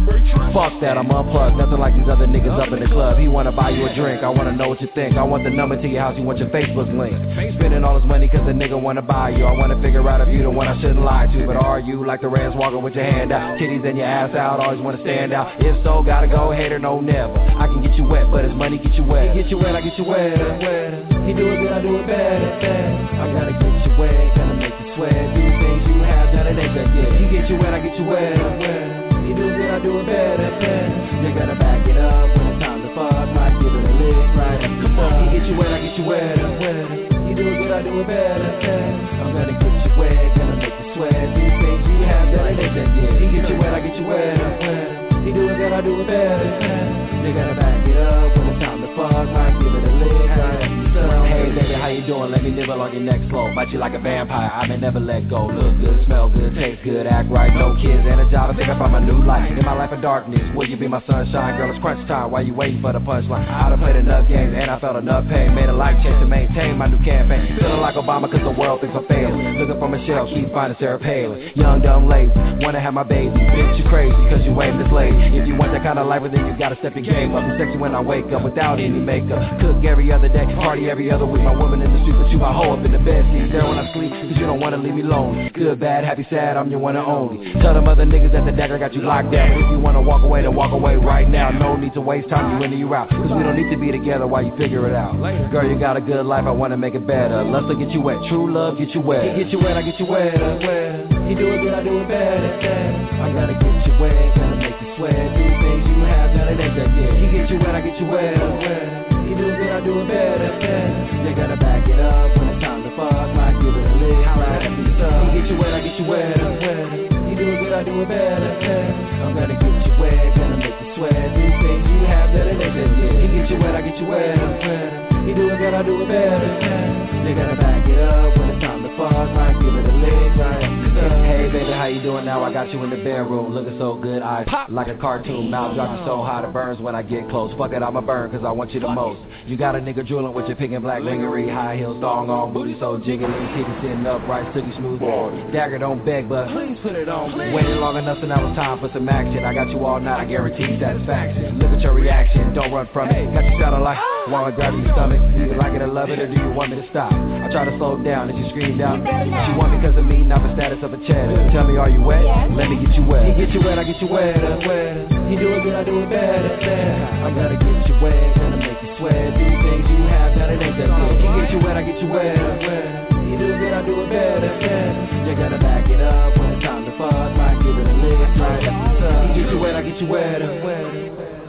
Fuck that, I'm unplugged. Nothing like these other niggas up in the club. He wanna buy you a drink, I wanna know what you think. I want the number to your house, you want your Facebook link. Spending all this money cause the nigga wanna buy you. I wanna figure out if you the one I shouldn't lie to. But are you like the Reds walking with your hand out, titties and your ass out, always wanna stand out? If so, gotta go, hater, no never. I can get you wet, but his money get you wet. He get you wet, I get you wetter. He do it good, I do it better. I gotta get you wet, gonna make you sweat. Do things you have done, it ain't that good. He get you wet, I get you wetter. He do it good, I do it better. You gotta back it up when it's time to fuck. Might give it a lick right after the fuck. He get you wet, I get you wetter. He do it good, I do it better. I'm gonna get you wet, gonna make you sweat. These things you have that ain't that good. He get you wet, I get you wetter. He do it good, I do it better. You gotta back it up when it's time to fuck. Might give it a lick right after the fuck. Hey baby, how you doing? Let me nibble on your neck slow. Bite you like a vampire, I may never let go. Look good, smell good, taste good, act right. No kids and a job, I think I found my new life. In my life of darkness, will you be my sunshine? Girl, it's crunch time, why you waiting for the punchline? I done played enough games and I felt enough pain. Made a life change to maintain my new campaign. Feeling like Obama cause the world thinks I'm failing. Looking for Michelle, keep finding Sarah Palin. Young, dumb, lazy, wanna have my baby. Bitch, you crazy cause you ain't this lady. If you want that kind of life, then you gotta step your game up. I'm sexy when I wake up without any makeup. Cook every other day, party every other week. My woman in the street, but you my hoe up in the bed. She's there when I sleep, cause you don't wanna leave me lonely. Good, bad, happy, sad, I'm your one and only. Tell them other niggas that the Dagger got you locked down. But if you wanna walk away, then walk away right now. No need to waste time, you in or you out. Cause we don't need to be together while you figure it out. Girl, you got a good life, I wanna make it better. Lust will get you wet, true love get you wet. He get you wet, I get you wetter. He do it good, I do it better. I'm gonna get you wet, gonna make you sweat. Do things you have done, it ain't that good. He get you wet, I get you wetter. He do it good, I do it better. You gotta back it up when it's time to fuck. Might give it a lick right after the stuff. He get you wet, I get you wetter. He do it good, I do it better. I'm gonna get you wet, gonna make you sweat. Do things you have that it ain't that good. He get you wet, I get you wetter. He do it good, I do it better. You gotta back it up when it's time to fuck. Might give it a lick right after the stuff. Hey baby, how you doing now? I got you in the bedroom, looking so good, eyes like a cartoon. Mouth dropping so hot it burns when I get close. Fuck it, I'ma burn cause I want you the most. You got a nigga drooling with your pink and black lingerie, high heels, thong on, booty so jiggly, titty sitting upright, silky smooth. Dagger don't beg, but please put it on. Waited long enough, so now it's time for some action. I got you all night, I guarantee satisfaction. Look at your reaction, don't run from it. Got you sounding like wanna grab your stomach. Do you like it or love it, or do you want me to stop? I try to slow down and she screamed out. She want me because of me, not the status of a cheddar. Tell me, are you wet? Let me get you wet. He get you wet, I get you wetter. He do it good, I do it better. I'm gonna get you wet, gonna make you sweat. Do things you have done, it ain't that good. He get you wet, I get you wetter. He do it good, I do it better. You gotta back it up when it's time to fuck. Might give it a lick right after the sun. He get you wet, I get you wetter.